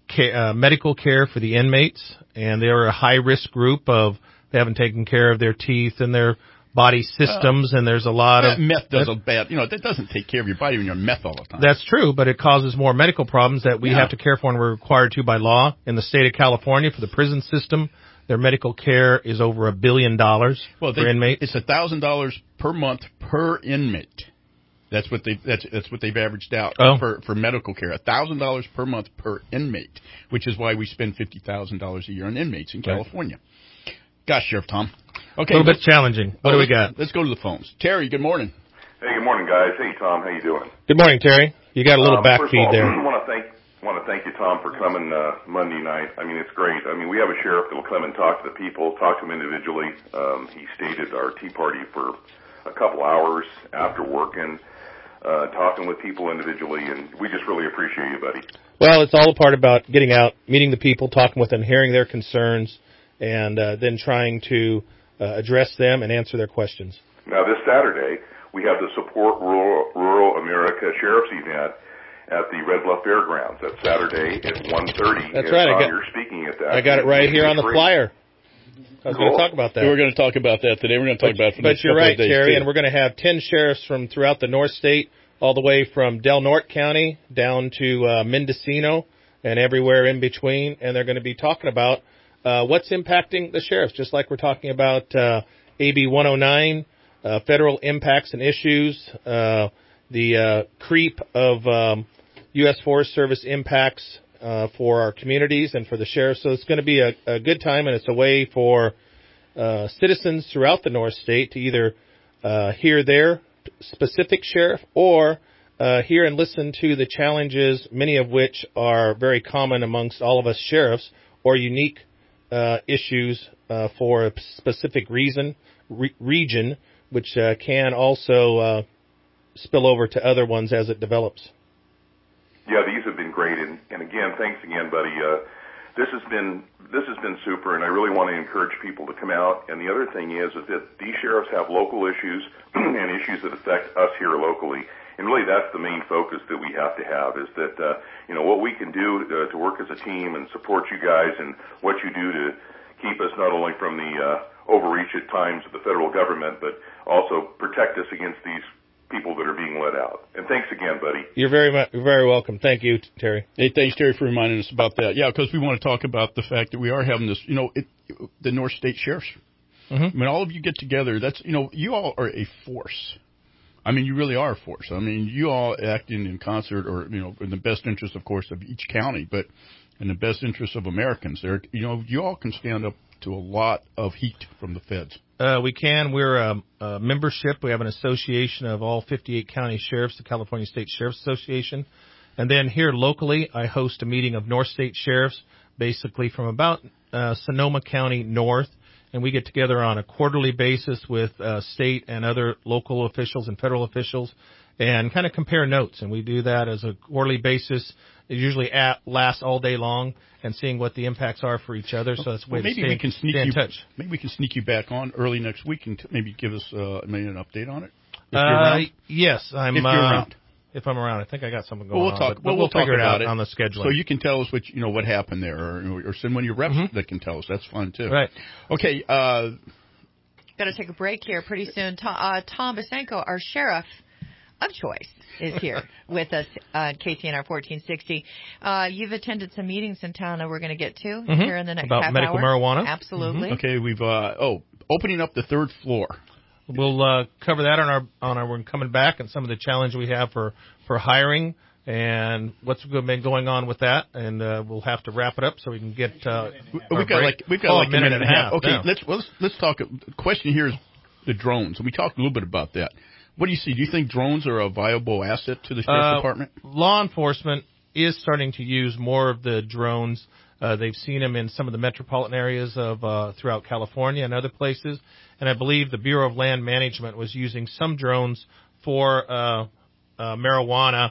Speaker 6: medical care for the inmates, and they're a high-risk group of they haven't taken care of their teeth and their body systems, and there's a lot of
Speaker 3: meth does a bad. That doesn't take care of your body when you're on meth all the time.
Speaker 6: That's true, but it causes more medical problems that we have to care for, and we're required to by law. In the state of California, for the prison system, their medical care is over $1 billion for inmates.
Speaker 3: It's $1,000 per month per inmate. That's what they've averaged out for medical care. $1,000 per month per inmate, which is why we spend $50,000 a year on inmates in California. Gosh, Sheriff Tom. Okay,
Speaker 6: a little bit challenging. What do we got?
Speaker 3: Let's go to the phones. Terry, good morning.
Speaker 21: Hey, good morning, guys. Hey, Tom, how you doing?
Speaker 6: Good morning, Terry. You got a little back
Speaker 21: first
Speaker 6: feed
Speaker 21: of all,
Speaker 6: there.
Speaker 21: I want to thank you, Tom, for coming Monday night. I mean, it's great. I mean, we have a sheriff that will come and talk to the people, talk to them individually. He stayed at our Tea Party for a couple hours after work and talking with people individually, and we just really appreciate you, buddy.
Speaker 6: Well, it's all a part about getting out, meeting the people, talking with them, hearing their concerns, and then trying to address them and answer their questions.
Speaker 21: Now, this Saturday, we have the Support Rural America Sheriff's event at the Red Bluff Fairgrounds. That's Saturday at 1:30.
Speaker 6: That's right.
Speaker 21: Tom, you're speaking at that.
Speaker 6: I got it right here on the flyer. I was going to talk about that.
Speaker 3: We're going to talk about that today. We're going to talk about it for the next
Speaker 6: you're
Speaker 3: couple
Speaker 6: right,
Speaker 3: of days,
Speaker 6: Terry,
Speaker 3: too.
Speaker 6: and we're going to have 10 sheriffs from throughout the North State, all the way from Del Norte County down to Mendocino and everywhere in between, and they're going to be talking about what's impacting the sheriffs, just like we're talking about AB 109, federal impacts and issues, the creep of U.S. Forest Service impacts for our communities and for the sheriffs. So it's going to be a good time, and it's a way for citizens throughout the North State to either hear their specific sheriff or hear and listen to the challenges, many of which are very common amongst all of us sheriffs, or unique issues for a specific region, which can also spill over to other ones as it develops.
Speaker 21: Yeah, these have been great, and again, thanks again, buddy. This has been super, and I really want to encourage people to come out. And the other thing is that these sheriffs have local issues and issues that affect us here locally. And really, that's the main focus that we have to have, is that what we can do to work as a team and support you guys, and what you do to keep us not only from the overreach at times of the federal government, but also protect us against these people that are being let out. And thanks again, buddy.
Speaker 6: You're very welcome. Thank you, Terry.
Speaker 3: Hey, thanks, Terry, for reminding us about that. Yeah, because we want to talk about the fact that we are having this, the North State Sheriffs.
Speaker 6: Mm-hmm.
Speaker 3: When all of you get together, that's, you all are a force. I mean, you really are a force. I mean, you all acting in concert, or, in the best interest, of course, of each county, but in the best interest of Americans. You all can stand up to a lot of heat from the feds.
Speaker 6: We can. We're a membership. We have an association of all 58 county sheriffs, the California State Sheriff's Association. And then here locally, I host a meeting of North State sheriffs, basically from about Sonoma County north. And we get together on a quarterly basis with state and other local officials and federal officials and kind of compare notes. And we do that as a quarterly basis. It usually lasts all day long, and seeing what the impacts are for each other. So that's a way to stay in touch.
Speaker 3: Maybe we can sneak you back on early next week and maybe give us maybe an update on it. If you're around.
Speaker 6: Yes, I'm.
Speaker 3: If you're around.
Speaker 6: If I'm around, I think I got something going on.
Speaker 3: We'll
Speaker 6: figure it out
Speaker 3: it
Speaker 6: on the schedule.
Speaker 3: So you can tell us what happened there, or send one of your reps that can tell us. That's fun too.
Speaker 6: Right.
Speaker 3: Okay.
Speaker 4: Got to take a break here pretty soon. Tom Basenko, our sheriff of choice, is here with us on KCNR 1460. You've attended some meetings in town that we're going to get to here in the next
Speaker 6: about
Speaker 4: half
Speaker 6: medical
Speaker 4: hour.
Speaker 6: marijuana.
Speaker 4: Absolutely.
Speaker 3: Okay, we've opening up the third floor.
Speaker 6: we'll cover that on our when coming back, and some of the challenge we have for hiring and what's been going on with that. And we'll have to wrap it up so we can get.
Speaker 3: We've got like a minute and a half. Okay,
Speaker 6: now.
Speaker 3: let's talk. The question here is the drones, and we talked a little bit about that. What do you see? Do you think drones are a viable asset to the Sheriff's Department?
Speaker 6: Law enforcement is starting to use more of the drones. They've seen them in some of the metropolitan areas of throughout California and other places. And I believe the Bureau of Land Management was using some drones for marijuana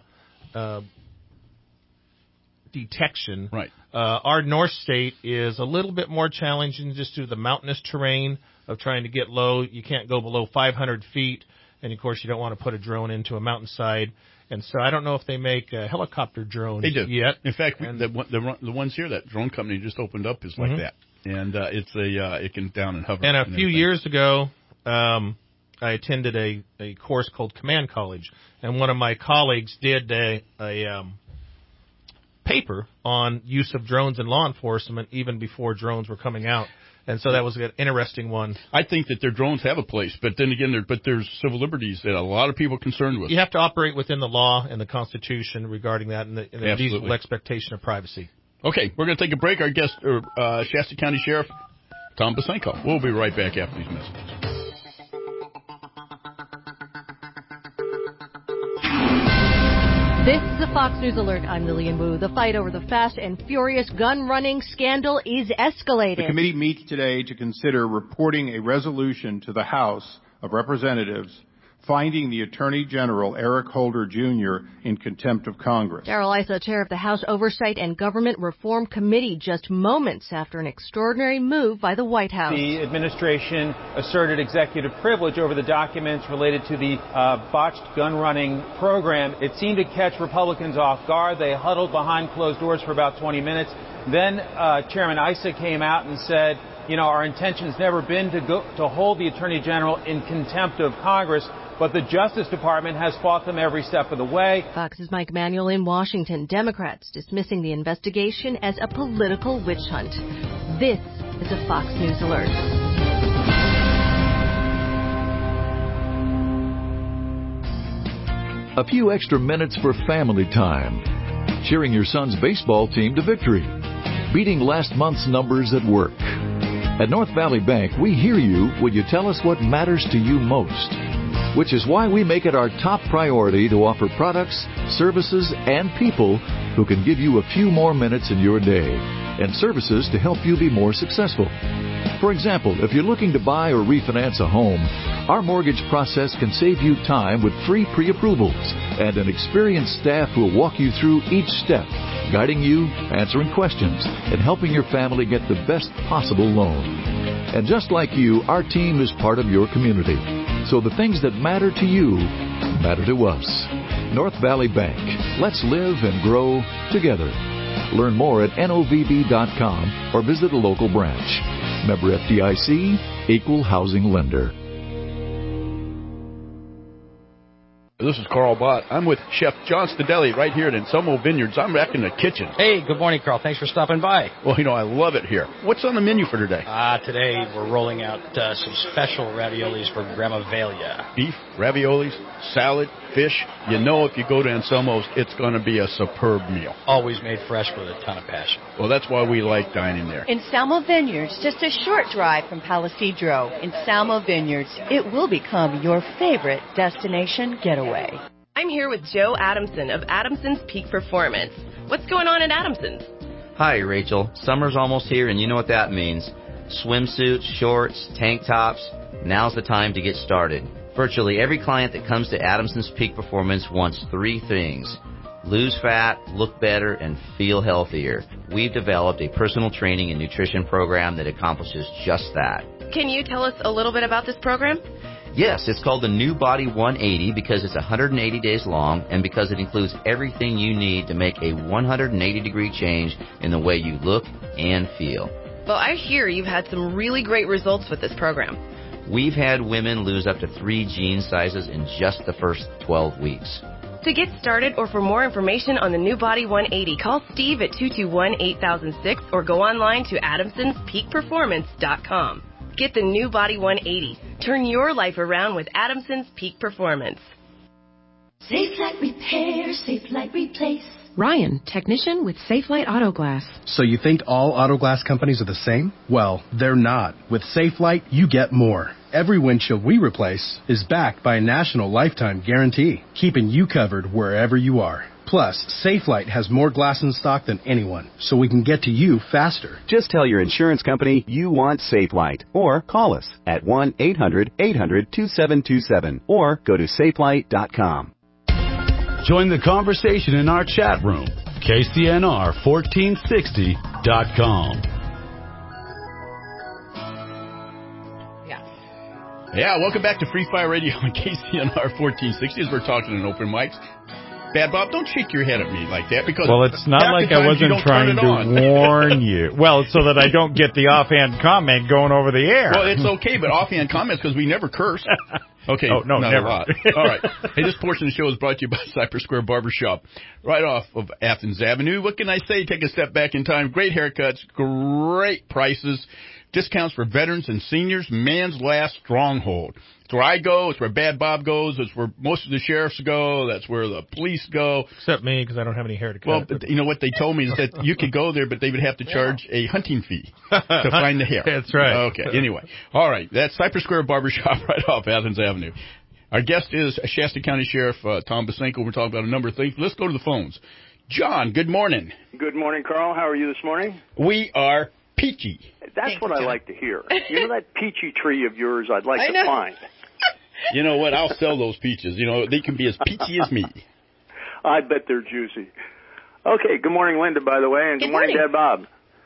Speaker 6: detection.
Speaker 3: Right.
Speaker 6: Our North State is a little bit more challenging just due to the mountainous terrain of trying to get low. You can't go below 500 feet. And, of course, you don't want to put a drone into a mountainside. And so I don't know if they make helicopter drones yet.
Speaker 3: In fact, the ones here, that drone company just opened up is like that. And it can down and hover.
Speaker 6: And a few years ago, I attended a course called Command College. And one of my colleagues did a paper on use of drones in law enforcement even before drones were coming out. And so that was an interesting one.
Speaker 3: I think that their drones have a place, but then again, there's civil liberties that a lot of people are concerned with.
Speaker 6: You have to operate within the law and the Constitution regarding that and the reasonable expectation of privacy.
Speaker 3: Okay, we're going to take a break. Our guest, Shasta County Sheriff Tom Bosenko. We'll be right back after these messages.
Speaker 7: This is a Fox News Alert. I'm Lillian Wu. The fight over the Fast and Furious gun-running scandal is escalating.
Speaker 22: The committee meets today to consider reporting a resolution to the House of Representatives finding the Attorney General, Eric Holder, Jr., in contempt of Congress.
Speaker 7: Darrell Issa, chair of the House Oversight and Government Reform Committee, just moments after an extraordinary move by the White House.
Speaker 23: The administration asserted executive privilege over the documents related to the botched gun-running program. It seemed to catch Republicans off guard. They huddled behind closed doors for about 20 minutes. Then Chairman Issa came out and said, our intention's never been to hold the Attorney General in contempt of Congress, but the Justice Department has fought them every step of the way.
Speaker 7: Fox's Mike Manuel in Washington. Democrats dismissing the investigation as a political witch hunt. This is a Fox News Alert.
Speaker 24: A few extra minutes for family time. Cheering your son's baseball team to victory. Beating last month's numbers at work. At North Valley Bank, we hear you when you tell us what matters to you most. Which is why we make it our top priority to offer products, services, and people who can give you a few more minutes in your day, and services to help you be more successful. For example, if you're looking to buy or refinance a home, our mortgage process can save you time with free pre-approvals and an experienced staff who will walk you through each step, guiding you, answering questions, and helping your family get the best possible loan. And just like you, our team is part of your community. So the things that matter to you matter to us. North Valley Bank. Let's live and grow together. Learn more at novb.com or visit a local branch. Member FDIC, Equal Housing Lender.
Speaker 3: This is Carl Bott. I'm with Chef John Stadelli right here at Anselmo Vineyards. I'm back in the kitchen.
Speaker 25: Hey, good morning, Carl. Thanks for stopping by.
Speaker 3: Well, I love it here. What's on the menu for today?
Speaker 25: Today we're rolling out some special raviolis for Grandma Velia.
Speaker 3: Beef, raviolis, salad, fish. If you go to Anselmo's, it's going to be a superb meal.
Speaker 25: Always made fresh with a ton of passion.
Speaker 3: Well, that's why we like dining there.
Speaker 26: Anselmo Vineyards, just a short drive from Palisadro. Anselmo Vineyards, it will become your favorite destination getaway.
Speaker 12: I'm here with Joe Adamson of Adamson's Peak Performance. What's going on at Adamson's?
Speaker 27: Hi, Rachel. Summer's almost here, and you know what that means. Swimsuits, shorts, tank tops. Now's the time to get started. Virtually every client that comes to Adamson's Peak Performance wants three things: lose fat, look better, and feel healthier. We've developed a personal training and nutrition program that accomplishes just that.
Speaker 12: Can you tell us a little bit about this program?
Speaker 27: Yes, it's called the New Body 180 because it's 180 days long and because it includes everything you need to make a 180-degree change in the way you look and feel.
Speaker 12: Well, I hear you've had some really great results with this program.
Speaker 27: We've had women lose up to 3 jean sizes in just the first 12 weeks.
Speaker 12: To get started or for more information on the New Body 180, call Steve at 221-8006 or go online to adamsonspeakperformance.com. Get the New Body 180. Turn your life around with Adamson's Peak Performance.
Speaker 2: Safe Light Repair, Safe Light Replace.
Speaker 5: Ryan, technician with Safe Light Auto Glass.
Speaker 8: So you think all auto glass companies are the same? Well, they're not. With Safe Light, you get more. Every windshield we replace is backed by a national lifetime guarantee, keeping you covered wherever you are. Plus, Safe Light has more glass in stock than anyone, so we can get to you faster.
Speaker 10: Just tell your insurance company you want Safe Light, or call us at 1-800-800-2727, or go to safelight.com.
Speaker 1: Join the conversation in our chat room, KCNR1460.com.
Speaker 3: Yeah, welcome back to Free Fire Radio on KCNR 1460 as we're talking in open mics. Bad Bob, don't shake your head at me like that because
Speaker 15: it's not like I wasn't trying to warn you. Well, so that I don't get the offhand comment going over the air.
Speaker 3: Well, it's okay, but offhand comments because we never curse. Okay,
Speaker 15: no,
Speaker 3: not
Speaker 15: never.
Speaker 3: a lot. All right. Hey, this portion of the show is brought to you by Cypress Square Barbershop, right off of Athens Avenue. What can I say? Take a step back in time. Great haircuts, great prices, discounts for veterans and seniors. Man's last stronghold. It's where I go. It's where Bad Bob goes. It's where most of the sheriffs go. That's where the police go.
Speaker 6: Except me, because I don't have any hair to cut.
Speaker 3: Well, you know what they told me is that you could go there, but they would have to charge a hunting fee to find the hair.
Speaker 6: That's right.
Speaker 3: Okay. Anyway. All right. That's Cypress Square Barbershop right off Athens Avenue. Our guest is Shasta County Sheriff Tom Bosenko. We're talking about a number of things. Let's go to the phones. John, good morning.
Speaker 11: Good morning, Carl. How are you this morning?
Speaker 3: We are peachy.
Speaker 11: That's what I like to hear. You know that peachy tree of yours I'd like to find.
Speaker 3: You know what? I'll sell those peaches. You know, they can be as peachy as me.
Speaker 11: I bet they're juicy. Okay, good morning, Linda, by the way, and good morning, Dad Bob.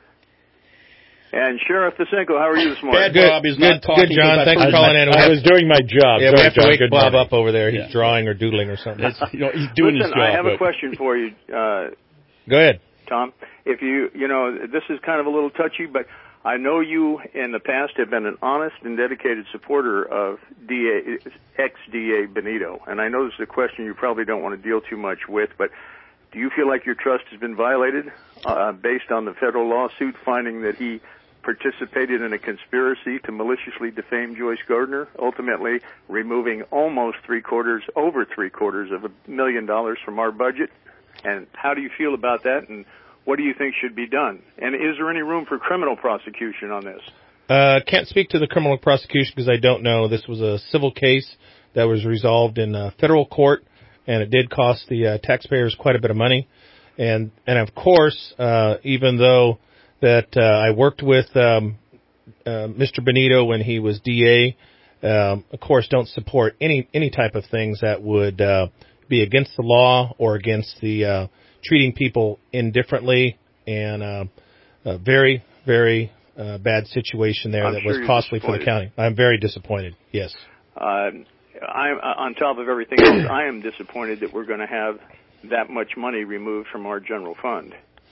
Speaker 11: And Sheriff Bosenko, how are you this morning?
Speaker 3: Bad Bob is not talking.
Speaker 6: Good, John. Thanks for calling in.
Speaker 14: I was doing my job.
Speaker 6: Yeah, we have to wake Bob
Speaker 14: morning.
Speaker 6: up over there. He's drawing or doodling or something.
Speaker 3: He's doing his job.
Speaker 11: I have a question for you.
Speaker 6: Go ahead,
Speaker 11: Tom. If you know, this is kind of a little touchy, but I know you in the past have been an honest and dedicated supporter of ex-DA Benito, and I know this is a question you probably don't want to deal too much with, but do you feel like your trust has been violated based on the federal lawsuit finding that he participated in a conspiracy to maliciously defame Joyce Gardner, ultimately removing over $750,000 of $1 million from our budget? And how do you feel about that, and what do you think should be done? And is there any room for criminal prosecution on this?
Speaker 6: Can't speak to the criminal prosecution because I don't know. This was a civil case that was resolved in federal court, and it did cost the taxpayers quite a bit of money. And of course, even though that I worked with Mr. Benito when he was DA, of course, don't support any type of things that would be against the law or against the treating people indifferently, and a very, very bad situation there that was costly for the county. I'm very disappointed, yes.
Speaker 11: I'm on top of everything else, I am disappointed that we're going to have that much money removed from our general fund.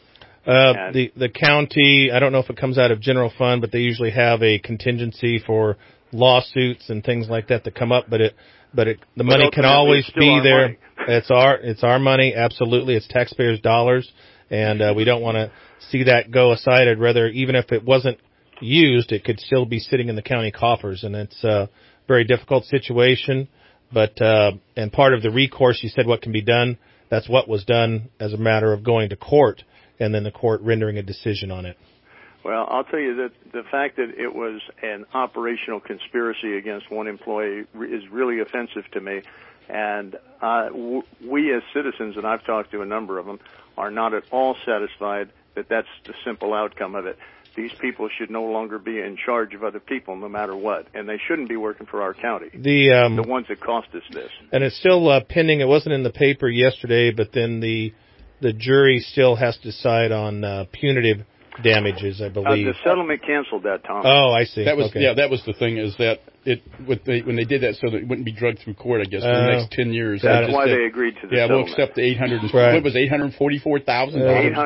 Speaker 6: The county, I don't know if it comes out of general fund, but they usually have a contingency for lawsuits and things like that come up, but the money can always be there. Money. It's our money, absolutely. It's taxpayers' dollars, and we don't want to see that go aside. I'd rather, even if it wasn't used, it could still be sitting in the county coffers, and it's a very difficult situation. But and part of the recourse, you said what can be done. That's what was done as a matter of going to court, and then the court rendering a decision on it.
Speaker 11: Well, I'll tell you that the fact that it was an operational conspiracy against one employee is really offensive to me. And we as citizens, and I've talked to a number of them, are not at all satisfied that that's the simple outcome of it. These people should no longer be in charge of other people, no matter what, and they shouldn't be working for our county. The ones that cost us this.
Speaker 6: And it's still pending. It wasn't in the paper yesterday, but then the jury still has to decide on punitive damages, I believe.
Speaker 11: The settlement canceled that, Tom.
Speaker 6: Oh, I see.
Speaker 3: That was
Speaker 6: okay.
Speaker 3: That was the thing, is that when they did that so that it wouldn't be drugged through court, I guess, for the next 10 years.
Speaker 11: That's why they agreed to the settlement.
Speaker 3: We'll accept the
Speaker 6: Right.
Speaker 3: What was $844,000?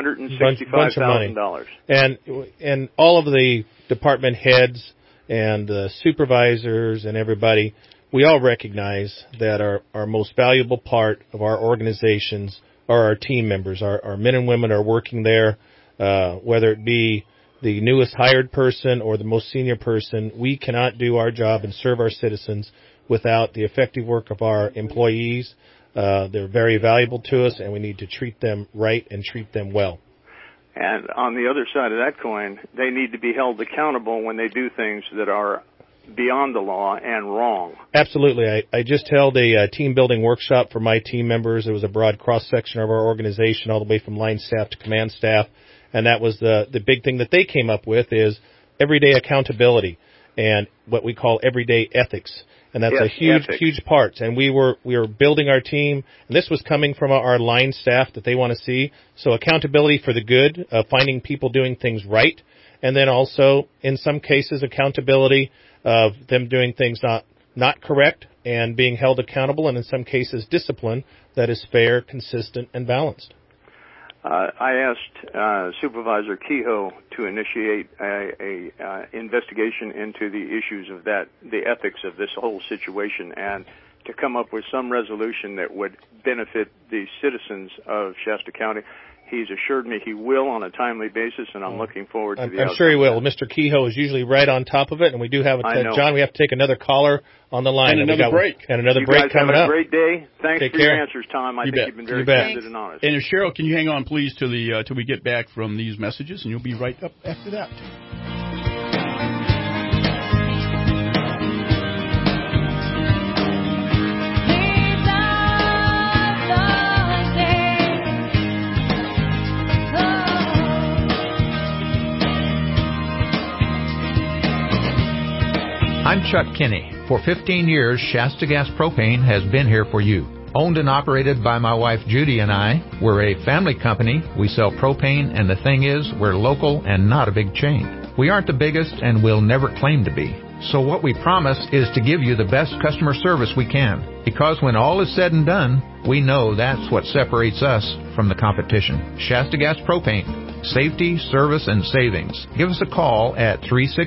Speaker 11: $865,000.
Speaker 6: And all of the department heads and the supervisors and everybody, we all recognize that our most valuable part of our organizations are our team members. Our men and women are working there, whether it be the newest hired person or the most senior person, we cannot do our job and serve our citizens without the effective work of our employees. They're very valuable to us, and we need to treat them right and treat them well.
Speaker 11: And on the other side of that coin, they need to be held accountable when they do things that are beyond the law and wrong.
Speaker 6: Absolutely. I just held a team building workshop for my team members. It was a broad cross-section of our organization, all the way from line staff to command staff. And that was the big thing that they came up with is everyday accountability and what we call everyday ethics. And that's a huge part. And we were building our team, and this was coming from our line staff that they want to see. So accountability for the good, finding people doing things right, and then also, in some cases, accountability of them doing things not correct and being held accountable, and in some cases, discipline that is fair, consistent, and balanced.
Speaker 11: I asked Supervisor Kehoe to initiate a investigation into the issues of the ethics of this whole situation, and to come up with some resolution that would benefit the citizens of Shasta County. He's assured me he will on a timely basis, and I'm looking forward to the outcome.
Speaker 6: I'm sure he will. Mr. Kehoe is usually right on top of it, and we do have John, we have to take another caller on the line.
Speaker 3: And another break.
Speaker 6: And another break coming up.
Speaker 11: You guys have a great day. Thanks
Speaker 6: Take
Speaker 11: for
Speaker 6: care.
Speaker 11: your answers, Tom. I think you've been very candid and honest.
Speaker 3: And Cheryl, can you hang on, please, till we get back from these messages, and you'll be right up after that.
Speaker 9: I'm Chuck Kinney. For 15 years, Shasta Gas Propane has been here for you. Owned and operated by my wife Judy and I, we're a family company. We sell propane, and the thing is, we're local and not a big chain. We aren't the biggest, and we'll never claim to be. So what we promise is to give you the best customer service we can. Because when all is said and done, we know that's what separates us from the competition. Shasta Gas Propane. Safety, service, and savings. Give us a call at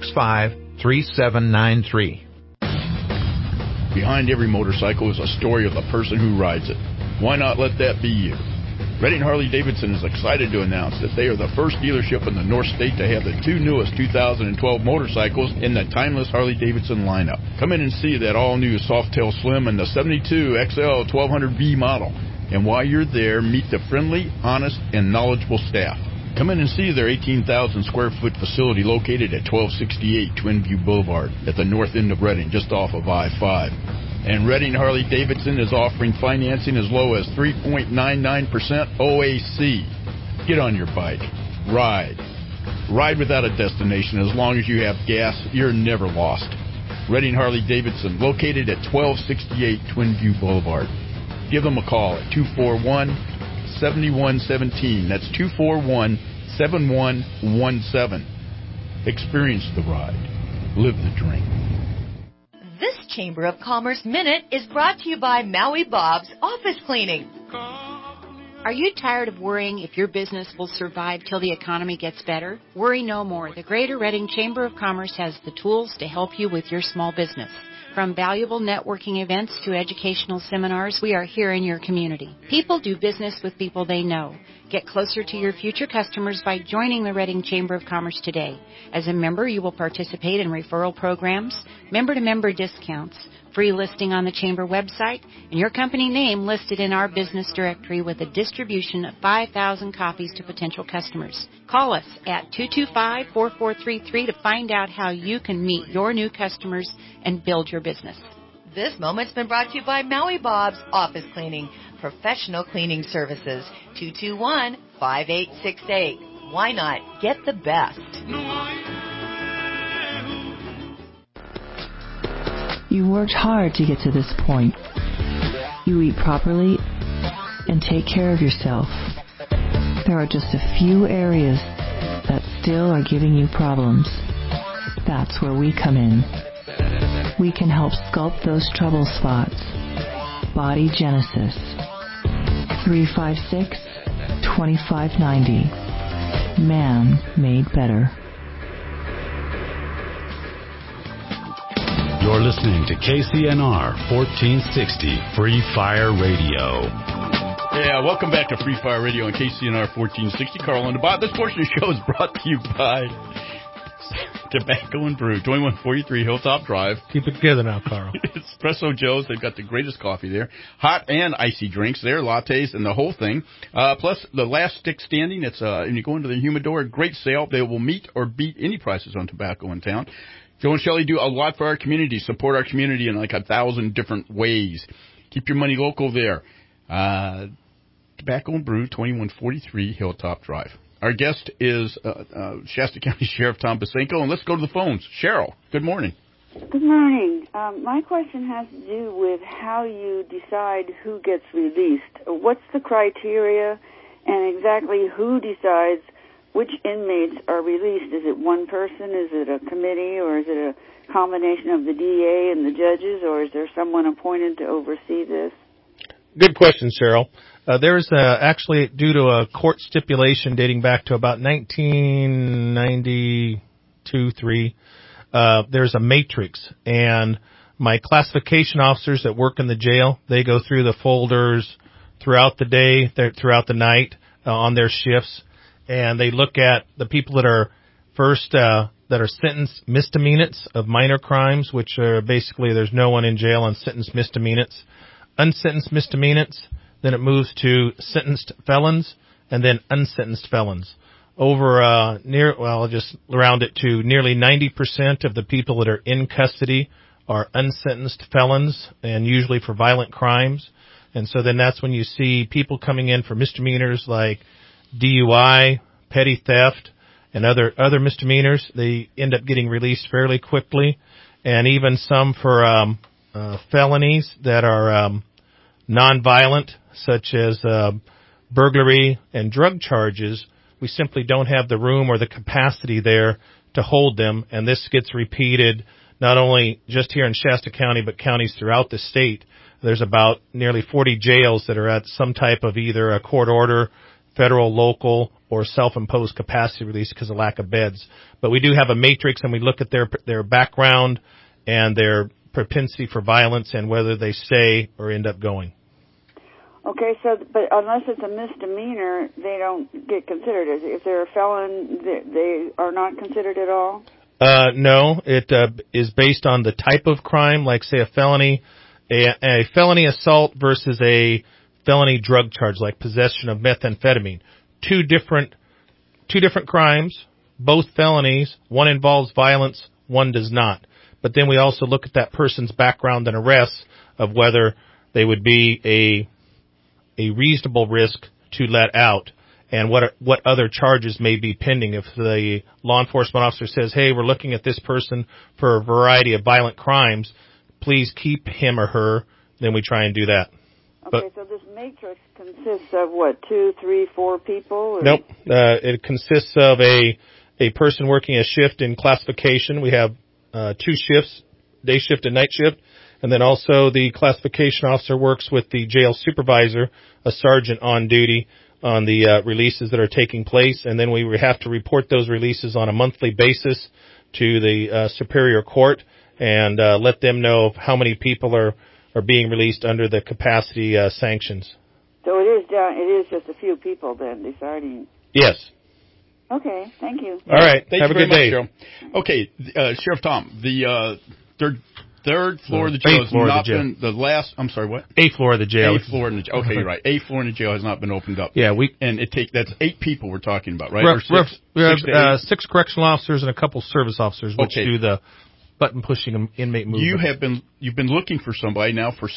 Speaker 9: 365-3793.
Speaker 3: Behind every motorcycle is a story of the person who rides it. Why not let that be you? Redding Harley-Davidson is excited to announce that they are the first dealership in the North State to have the two newest 2012 motorcycles in the timeless Harley-Davidson lineup. Come in and see that all-new Softail Slim and the 72 XL 1200V model. And while you're there, meet the friendly, honest, and knowledgeable staff. Come in and see their 18,000 square foot facility located at 1268 Twin View Boulevard at the north end of Redding, just off of I-5. And Redding Harley-Davidson is offering financing as low as 3.99% OAC. Get on your bike. Ride. Ride without a destination. As long as you have gas, you're never lost. Redding Harley-Davidson, located at 1268 Twin View Boulevard. Give them a call at 241-7117. That's 241-7117. Experience the ride. Live the dream.
Speaker 26: This Chamber of Commerce Minute is brought to you by Maui Bob's Office Cleaning.
Speaker 13: Are you tired of worrying if your business will survive till the economy gets better? Worry no more. The Greater Redding Chamber of Commerce has the tools to help you with your small business. From valuable networking events to educational seminars, we are here in your community. People do business with people they know. Get closer to your future customers by joining the Redding Chamber of Commerce today. As a member, you will participate in referral programs, member-to-member discounts, free listing on the Chamber website, and your company name listed in our business directory with a distribution of 5,000 copies to potential customers. Call us at 225-4433 to find out how you can meet your new customers and build your business.
Speaker 26: This moment's been brought to you by Maui Bob's Office Cleaning, professional cleaning services, 221-5868. Why not get the best?
Speaker 14: You worked hard to get to this point. You eat properly and take care of yourself. There are just a few areas that still are giving you problems. That's where we come in. We can help sculpt those trouble spots. Body Genesis. 356-2590. Man made better.
Speaker 1: You're listening to KCNR 1460 Free Fire Radio.
Speaker 3: Yeah, welcome back to Free Fire Radio on KCNR 1460. Carl and Bob. This portion of the show is brought to you by Tobacco and Brew, 2143 Hilltop Drive.
Speaker 6: Keep it together now, Carl.
Speaker 3: Espresso Joe's, they've got the greatest coffee there. Hot and icy drinks there, lattes and the whole thing. Plus, the last stick standing, it's and you go into the humidor, great sale. They will meet or beat any prices on tobacco in town. Joe and Shelley do a lot for our community, support our community in like 1,000 different ways. Keep your money local there. Tobacco and Brew, 2143 Hilltop Drive. Our guest is Shasta County Sheriff Tom Basenko, and let's go to the phones. Cheryl, good morning.
Speaker 4: Good morning. My question has to do with how you decide who gets released. What's the criteria, and exactly who decides which inmates are released? Is it one person? Is it a committee? Or is it a combination of the DA and the judges? Or is there someone appointed to oversee this?
Speaker 6: Good question, Cheryl. There's actually, due to a court stipulation dating back to about 1992-3, there's a matrix. And my classification officers that work in the jail, they go through the folders throughout the day, throughout the night, on their shifts. And they look at the people that are first, that are sentenced misdemeanants of minor crimes, which are basically there's no one in jail on sentenced misdemeanants. Unsentenced misdemeanants, then it moves to sentenced felons, and then unsentenced felons. I'll just round it to nearly 90% of the people that are in custody are unsentenced felons, and usually for violent crimes. And so then that's when you see people coming in for misdemeanors like DUI, petty theft, and other misdemeanors. They end up getting released fairly quickly, and even some for felonies that are nonviolent, such as burglary and drug charges. We simply don't have the room or the capacity there to hold them, and this gets repeated not only just here in Shasta County, but counties throughout the state. There's about nearly 40 jails that are at some type of either a court order, federal, local, or self-imposed capacity release because of lack of beds. But we do have a matrix, and we look at their background and their propensity for violence and whether they stay or end up going.
Speaker 4: Okay, but unless it's a misdemeanor, they don't get considered. If they're a felon, they are not considered at all?
Speaker 6: No, it is based on the type of crime, like say a felony assault versus a felony drug charge, like possession of methamphetamine. Two different crimes, both felonies. One involves violence, one does not. But then we also look at that person's background and arrests of whether they would be a reasonable risk to let out, and what other charges may be pending. If the law enforcement officer says, hey, we're looking at this person for a variety of violent crimes, please keep him or her, then we try and do that.
Speaker 4: Okay, so this matrix consists of what, 2, 3, 4 people? Or?
Speaker 6: Nope. It consists of a person working a shift in classification. We have 2 shifts, day shift and night shift. And then also the classification officer works with the jail supervisor, a sergeant on duty on the releases that are taking place. And then we have to report those releases on a monthly basis to the Superior Court and let them know how many people are being released under the capacity sanctions.
Speaker 4: So it is just a few people then deciding?
Speaker 6: Yes.
Speaker 4: Okay, thank you.
Speaker 6: All right,
Speaker 3: have
Speaker 6: a good day.
Speaker 3: Cheryl. Okay, Sheriff Tom, the third floor of the jail has not been the last. I'm sorry, what?
Speaker 6: 8th floor of the jail.
Speaker 3: 8th floor in the jail. Okay, you're right. 8th floor in the jail has not been opened up.
Speaker 6: Yeah,
Speaker 3: that's 8 people we're talking about, right?
Speaker 6: We have 6 correctional officers and a couple service officers, which do the button pushing inmate movement.
Speaker 3: You've been looking for somebody now for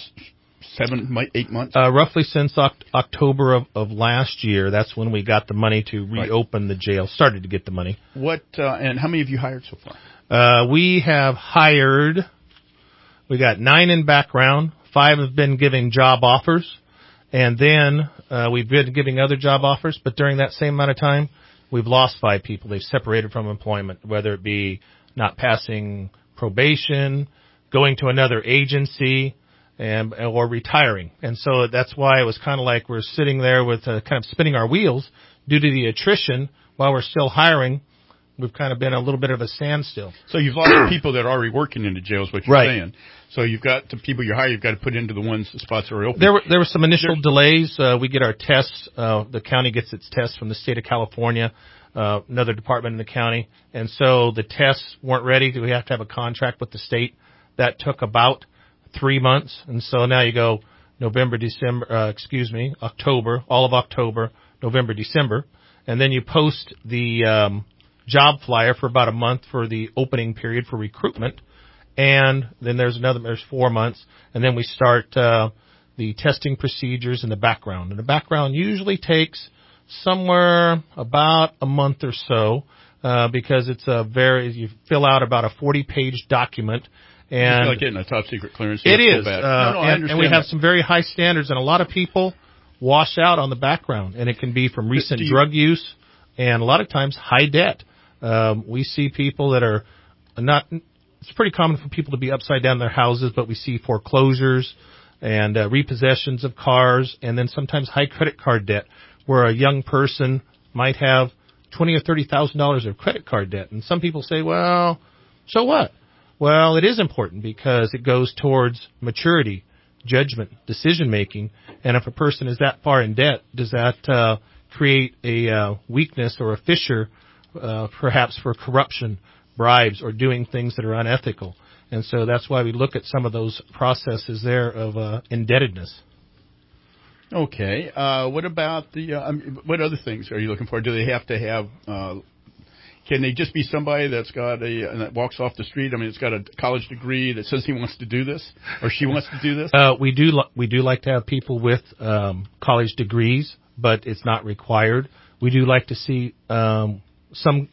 Speaker 3: 8 months.
Speaker 6: Roughly since October of last year. That's when we got the money to reopen the jail. Started to get the money.
Speaker 3: What and how many have you hired so far?
Speaker 6: We have hired. We got 9 in background, 5 have been giving job offers, and then we've been giving other job offers, but during that same amount of time, we've lost 5 people. They've separated from employment, whether it be not passing probation, going to another agency, or retiring. And so that's why it was kind of like we're sitting there with kind of spinning our wheels due to the attrition while we're still hiring. We've kind of been a little bit of a standstill.
Speaker 3: So you've lost people that are already working in the jails, what you're saying. So you've got the people you hire, you've got to put into the spots that are open.
Speaker 6: There were some initial delays. We get our tests. The county gets its tests from the state of California, another department in the county. And so the tests weren't ready. We have to have a contract with the state. That took about 3 months. And so now you go October, all of October, November, December. And then you post the job flyer for about a month for the opening period for recruitment. And then there's 4 months. And then we start the testing procedures and the background. And the background usually takes somewhere about a month or so because it's you fill out about a 40-page document. And
Speaker 3: it's like getting a top secret clearance.
Speaker 6: It is.
Speaker 3: I understand.
Speaker 6: And we have some very high standards, and a lot of people wash out on the background, and it can be from recent drug use and a lot of times high debt. We see people that are not. It's pretty common for people to be upside down in their houses, but we see foreclosures and repossessions of cars, and then sometimes high credit card debt, where a young person might have $20,000 or $30,000 of credit card debt. And some people say, well, so what? Well, it is important because it goes towards maturity, judgment, decision-making. And if a person is that far in debt, does that create a weakness or a fissure, perhaps for corruption, bribes, or doing things that are unethical? And so that's why we look at some of those processes there of indebtedness.
Speaker 3: Okay. What about what other things are you looking for? Do they have to have can they just be somebody that's got that walks off the street? I mean, it's got a college degree that says he wants to do this or she wants to do this?
Speaker 6: We do like to have people with college degrees, but it's not required. We do like to see some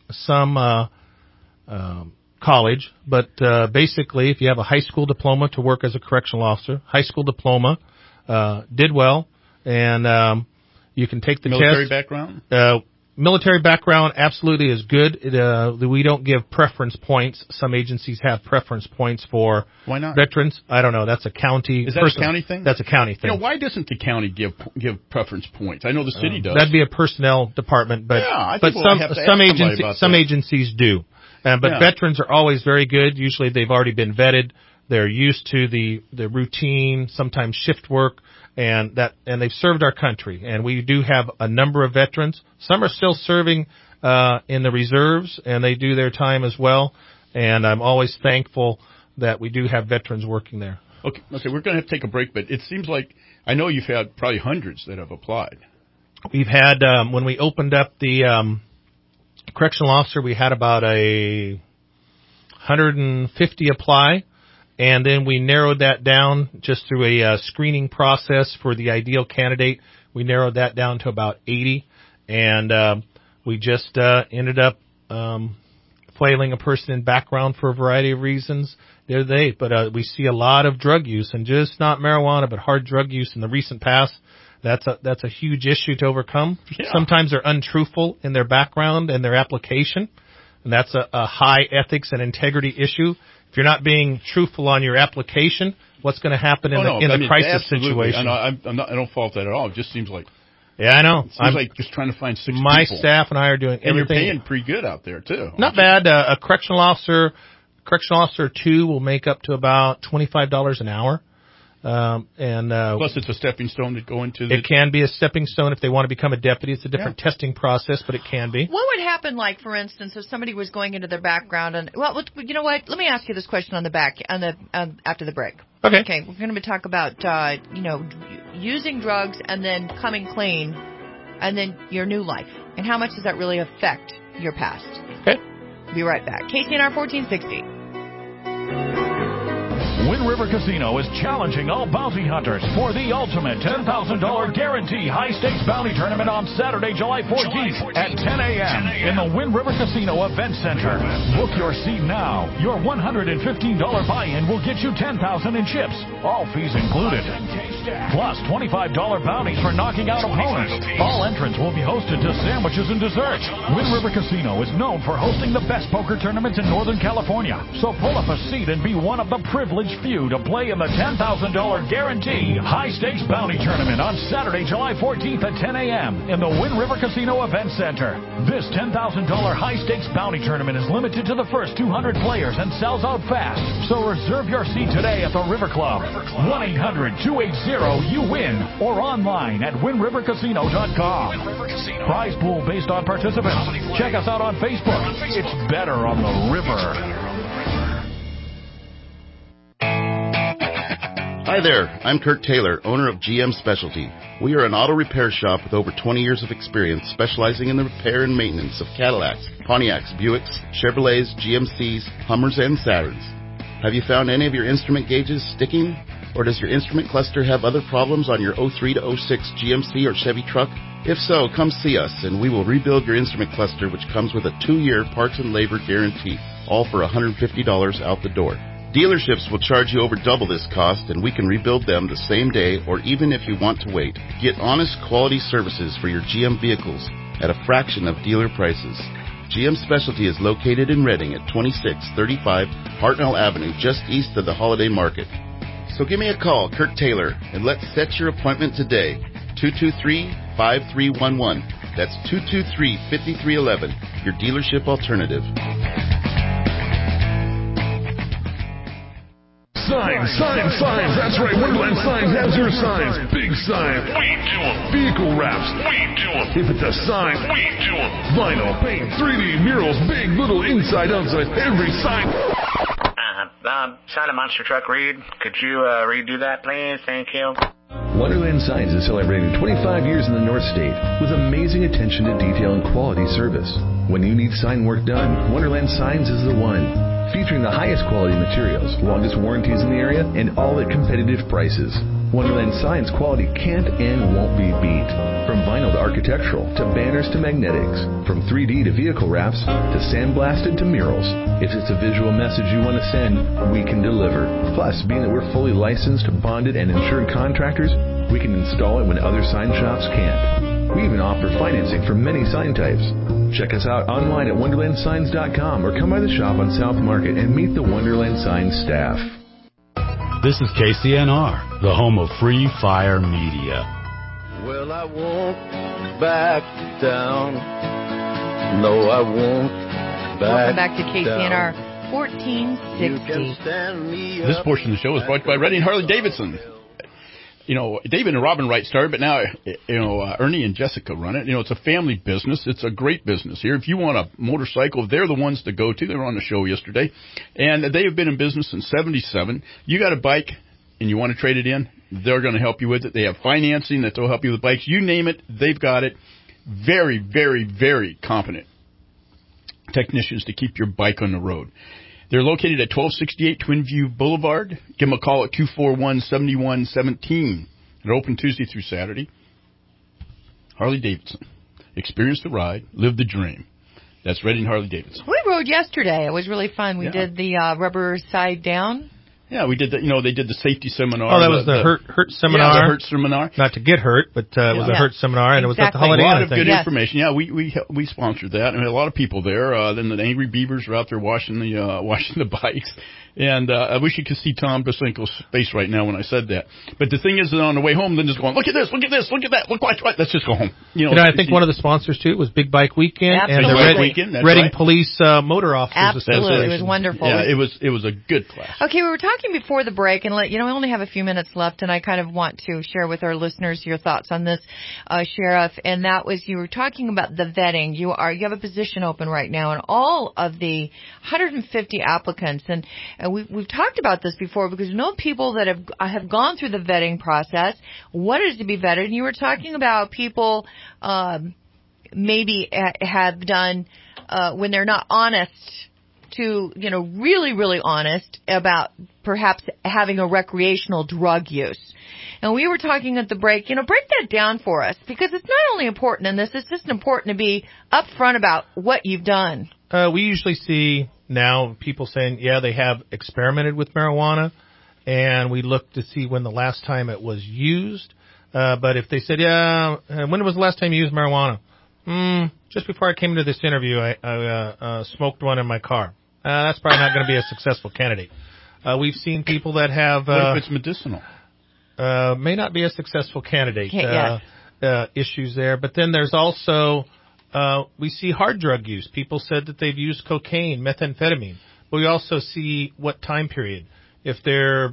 Speaker 6: college, but basically, if you have a high school diploma to work as a correctional officer, high school diploma, did well, and you can take the
Speaker 3: military
Speaker 6: test.
Speaker 3: Background?
Speaker 6: Military background absolutely is good. We don't give preference points. Some agencies have preference points for
Speaker 3: Why not?
Speaker 6: veterans. I don't know. That's a county.
Speaker 3: Is that a county thing?
Speaker 6: That's a county thing.
Speaker 3: Why doesn't the county give preference points? I know the city does.
Speaker 6: That'd be a personnel department, but some agencies do. But veterans are always very good. Usually they've already been vetted. They're used to the routine, sometimes shift work, and they've served our country. And we do have a number of veterans. Some are still serving in the reserves, and they do their time as well. And I'm always thankful that we do have veterans working there.
Speaker 3: Okay, we're going to have to take a break, but it seems like I know you've had probably hundreds that have applied.
Speaker 6: We've had when we opened up the correctional officer, we had about 150 apply. And then we narrowed that down just through a screening process for the ideal candidate. We narrowed that down to about 80. And we just ended up flailing a person in background for a variety of reasons the other day. But we see a lot of drug use, and just not marijuana, but hard drug use in the recent past. That's a huge issue to overcome. Yeah. Sometimes they're untruthful in their background and their application, and that's a high ethics and integrity issue. If you're not being truthful on your application, what's going to happen in the crisis situation?
Speaker 3: I don't fault that at all. It just seems like
Speaker 6: I know.
Speaker 3: It seems like just trying to find 6 people.
Speaker 6: My staff and I are doing everything.
Speaker 3: And you're paying pretty good out there too.
Speaker 6: Not bad. A correctional officer 2 will make up to about $25 an hour. Plus,
Speaker 3: it's a stepping stone to go into.
Speaker 6: It can be a stepping stone if they want to become a deputy. It's a different testing process, but it can be.
Speaker 16: What would happen, like for instance, if somebody was going into their background and you know what? Let me ask you this question after the break.
Speaker 6: Okay.
Speaker 16: Okay. We're going to talk about using drugs and then coming clean, and then your new life, and how much does that really affect your past?
Speaker 6: Okay.
Speaker 16: Be right back. KCNR 1460.
Speaker 17: Wind River Casino is challenging all bounty hunters for the ultimate $10,000 guarantee high-stakes bounty tournament on Saturday, July 14th at 10 a.m. in the Wind River Casino Event Center. Book your seat now. Your $115 buy-in will get you $10,000 in chips, all fees included. Plus $25 bounties for knocking out opponents. All entrants will be hosted to sandwiches and desserts. Wind River Casino is known for hosting the best poker tournaments in Northern California. So pull up a seat and be one of the privileged challenge few to play in the $10,000 Guarantee High Stakes Bounty Tournament on Saturday, July 14th at 10 a.m. in the Wind River Casino Event Center. This $10,000 High Stakes Bounty Tournament is limited to the first 200 players and sells out fast. So reserve your seat today at the River Club. 1-800-280-YOU-WIN or online at WindRiverCasino.com. Prize pool based on participants. Check us out on Facebook. It's better on the river.
Speaker 7: Hi there, I'm Kurt Taylor, owner of GM Specialty. We are an auto repair shop with over 20 years of experience specializing in the repair and maintenance of Cadillacs, Pontiacs, Buicks, Chevrolets, GMCs, Hummers, and Saturns. Have you found any of your instrument gauges sticking? Or does your instrument cluster have other problems on your 03 to 06 GMC or Chevy truck? If so, come see us and we will rebuild your instrument cluster, which comes with a 2-year parts and labor guarantee, all for $150 out the door. Dealerships will charge you over double this cost, and we can rebuild them the same day or even if you want to wait. Get honest, quality services for your GM vehicles at a fraction of dealer prices. GM Specialty is located in Reading at 2635 Hartnell Avenue, just east of the Holiday Market. So give me a call, Kurt Taylor, and let's set your appointment today. 223-5311. That's 223-5311, your dealership alternative.
Speaker 18: Signs. That's right. Wonderland Signs has your signs. Big signs. We do them. Vehicle wraps. We do them. If it's a sign, we do them. Vinyl, paint, 3D, murals, big, little, inside, outside, every sign.
Speaker 19: Silent Monster Truck Reed. Could you redo that, please? Thank you.
Speaker 20: Wonderland Signs is celebrating 25 years in the North State with amazing attention to detail and quality service. When you need sign work done, Wonderland Signs is the one. Featuring the highest quality materials, longest warranties in the area, and all at competitive prices. Wonderland Signs quality can't and won't be beat. From vinyl to architectural, to banners to magnetics, from 3D to vehicle wraps, to sandblasted to murals. If it's a visual message you want to send, we can deliver. Plus, being that we're fully licensed, bonded, and insured contractors, we can install it when other sign shops can't. We even offer financing for many sign types. Check us out online at WonderlandSigns.com or come by the shop on South Market and meet the Wonderland Signs staff.
Speaker 1: This is KCNR, the home of Free Fire Media.
Speaker 21: Well, I won't back down. No, I won't back down.
Speaker 16: Welcome back to KCNR 1460.
Speaker 3: This portion of the show is brought to you by Reading Harley-Davidson. You know, David and Robin Wright started, but now, Ernie and Jessica run it. You know, it's a family business. It's a great business here. If you want a motorcycle, they're the ones to go to. They were on the show yesterday. And they have been in business since 1977. You got a bike and you want to trade it in, they're going to help you with it. They have financing that they'll help you with bikes. You name it, they've got it. Very, very, very competent technicians to keep your bike on the road. They're located at 1268 Twin View Boulevard. Give them a call at 241-7117. They're open Tuesday through Saturday. Harley-Davidson. Experience the ride. Live the dream. That's Reading Harley-Davidson.
Speaker 16: We rode yesterday. It was really fun. We did the rubber side down.
Speaker 3: Yeah, we did that. You know, they did the safety seminar.
Speaker 6: Oh, that was the hurt seminar.
Speaker 3: Yeah, the hurt seminar.
Speaker 6: Not to get hurt, but it was a hurt seminar, and it was at the Holiday Inn.
Speaker 3: A lot of good information. Yeah, we sponsored that, and we had a lot of people there. Then the Angry Beavers were out there washing the bikes. And I wish you could see Tom Basinko's face right now when I said that. But the thing is that on the way home, then just going, look at this, look at this, look at that, look, watch, let's just go home. You know,
Speaker 6: I think one of the sponsors, too, was Big Bike Weekend.
Speaker 16: Absolutely.
Speaker 6: And the Reading Police Motor Officers
Speaker 16: Absolutely. It was wonderful.
Speaker 3: Yeah, it was a good class.
Speaker 16: Okay, we were talking before the break, and we only have a few minutes left, and I kind of want to share with our listeners your thoughts on this, Sheriff, and that was you were talking about the vetting. You have a position open right now, and all of the 150 applicants, and we've talked about this before because we know people that have gone through the vetting process, what is to be vetted, and you were talking about people maybe have done when they're not honest to, really, really honest about perhaps having a recreational drug use. And we were talking at the break, break that down for us because it's not only important in this, it's just important to be upfront about what you've done.
Speaker 6: We usually see now people saying, they have experimented with marijuana, and we look to see when the last time it was used. But if they said, when was the last time you used marijuana? Just before I came into this interview, I smoked one in my car. That's probably not going to be a successful candidate. We've seen people that have...
Speaker 3: what if it's medicinal?
Speaker 6: May not be a successful candidate. Issues there. But then there's also, we see hard drug use. People said that they've used cocaine, methamphetamine. But we also see what time period. If they're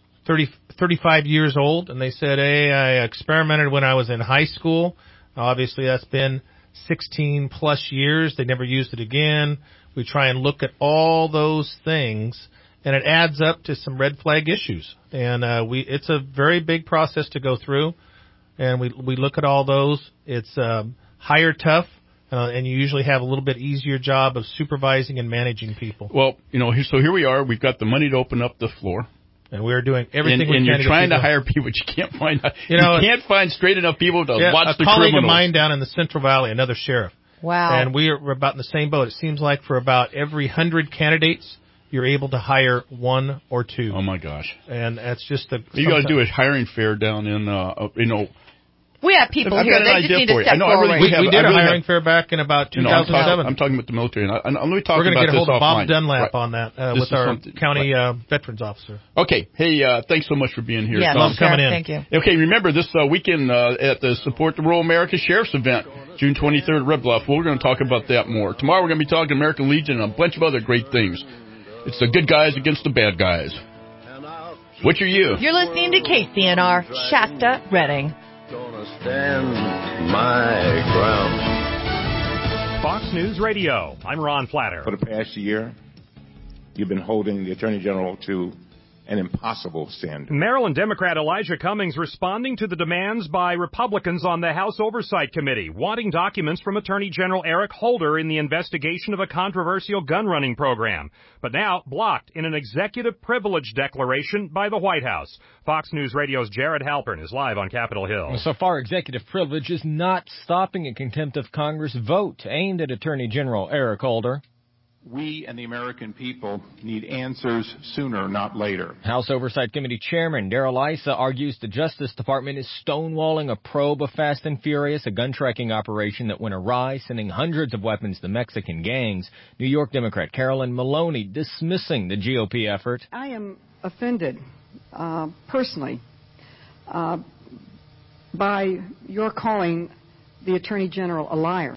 Speaker 6: 35 years old and they said, hey, I experimented when I was in high school. Obviously, that's been 16 plus years. They never used it again. We try and look at all those things, and it adds up to some red flag issues. And it's a very big process to go through, and we look at all those. It's higher tough, and you usually have a little bit easier job of supervising and managing people.
Speaker 3: Well, so here we are. We've got the money to open up the floor.
Speaker 6: And we're doing everything we can.
Speaker 3: And you're trying to hire people, but you can't find. You can't find straight enough people to watch the criminals. A colleague of mine
Speaker 6: down in the Central Valley, another sheriff.
Speaker 16: Wow.
Speaker 6: And we're about in the same boat. It seems like for about every 100 candidates, you're able to hire one or two.
Speaker 3: Oh my gosh!
Speaker 6: And that's just
Speaker 3: what you got to do a hiring fair down in
Speaker 16: We have people here. They just need to step forward.
Speaker 6: We did a hiring fair back in about 2007.
Speaker 3: I'm talking about the military. And let me talk
Speaker 6: We're going to get a hold of Bob
Speaker 3: offline.
Speaker 6: Dunlap on that with our county veterans officer.
Speaker 3: Okay. Hey, thanks so much for being here.
Speaker 16: Yes,
Speaker 6: Love coming in.
Speaker 16: Thank you.
Speaker 3: Okay, remember this weekend at the Support the Rural America Sheriff's event, June 23rd at Red Bluff. We're going to talk about that more. Tomorrow we're going to be talking American Legion and a bunch of other great things. It's the good guys against the bad guys. Which are you?
Speaker 16: You're listening to KCNR, Shasta, Redding.
Speaker 21: Gonna stand my ground.
Speaker 2: Fox News Radio. I'm Ron Flatter.
Speaker 12: For the past year, you've been holding the Attorney General to an impossible standard.
Speaker 2: Maryland Democrat Elijah Cummings responding to the demands by Republicans on the House Oversight Committee, wanting documents from Attorney General Eric Holder in the investigation of a controversial gun-running program, but now blocked in an executive privilege declaration by the White House. Fox News Radio's Jared Halpern is live on Capitol Hill.
Speaker 22: So far, executive privilege is not stopping a contempt of Congress vote aimed at Attorney General Eric Holder.
Speaker 12: We and the American people need answers sooner, not later.
Speaker 22: House Oversight Committee Chairman Darrell Issa argues the Justice Department is stonewalling a probe of Fast and Furious, a gun-tracking operation that went awry, sending hundreds of weapons to Mexican gangs. New York Democrat Carolyn Maloney dismissing the GOP effort.
Speaker 23: I am offended, personally, by your calling the Attorney General a liar.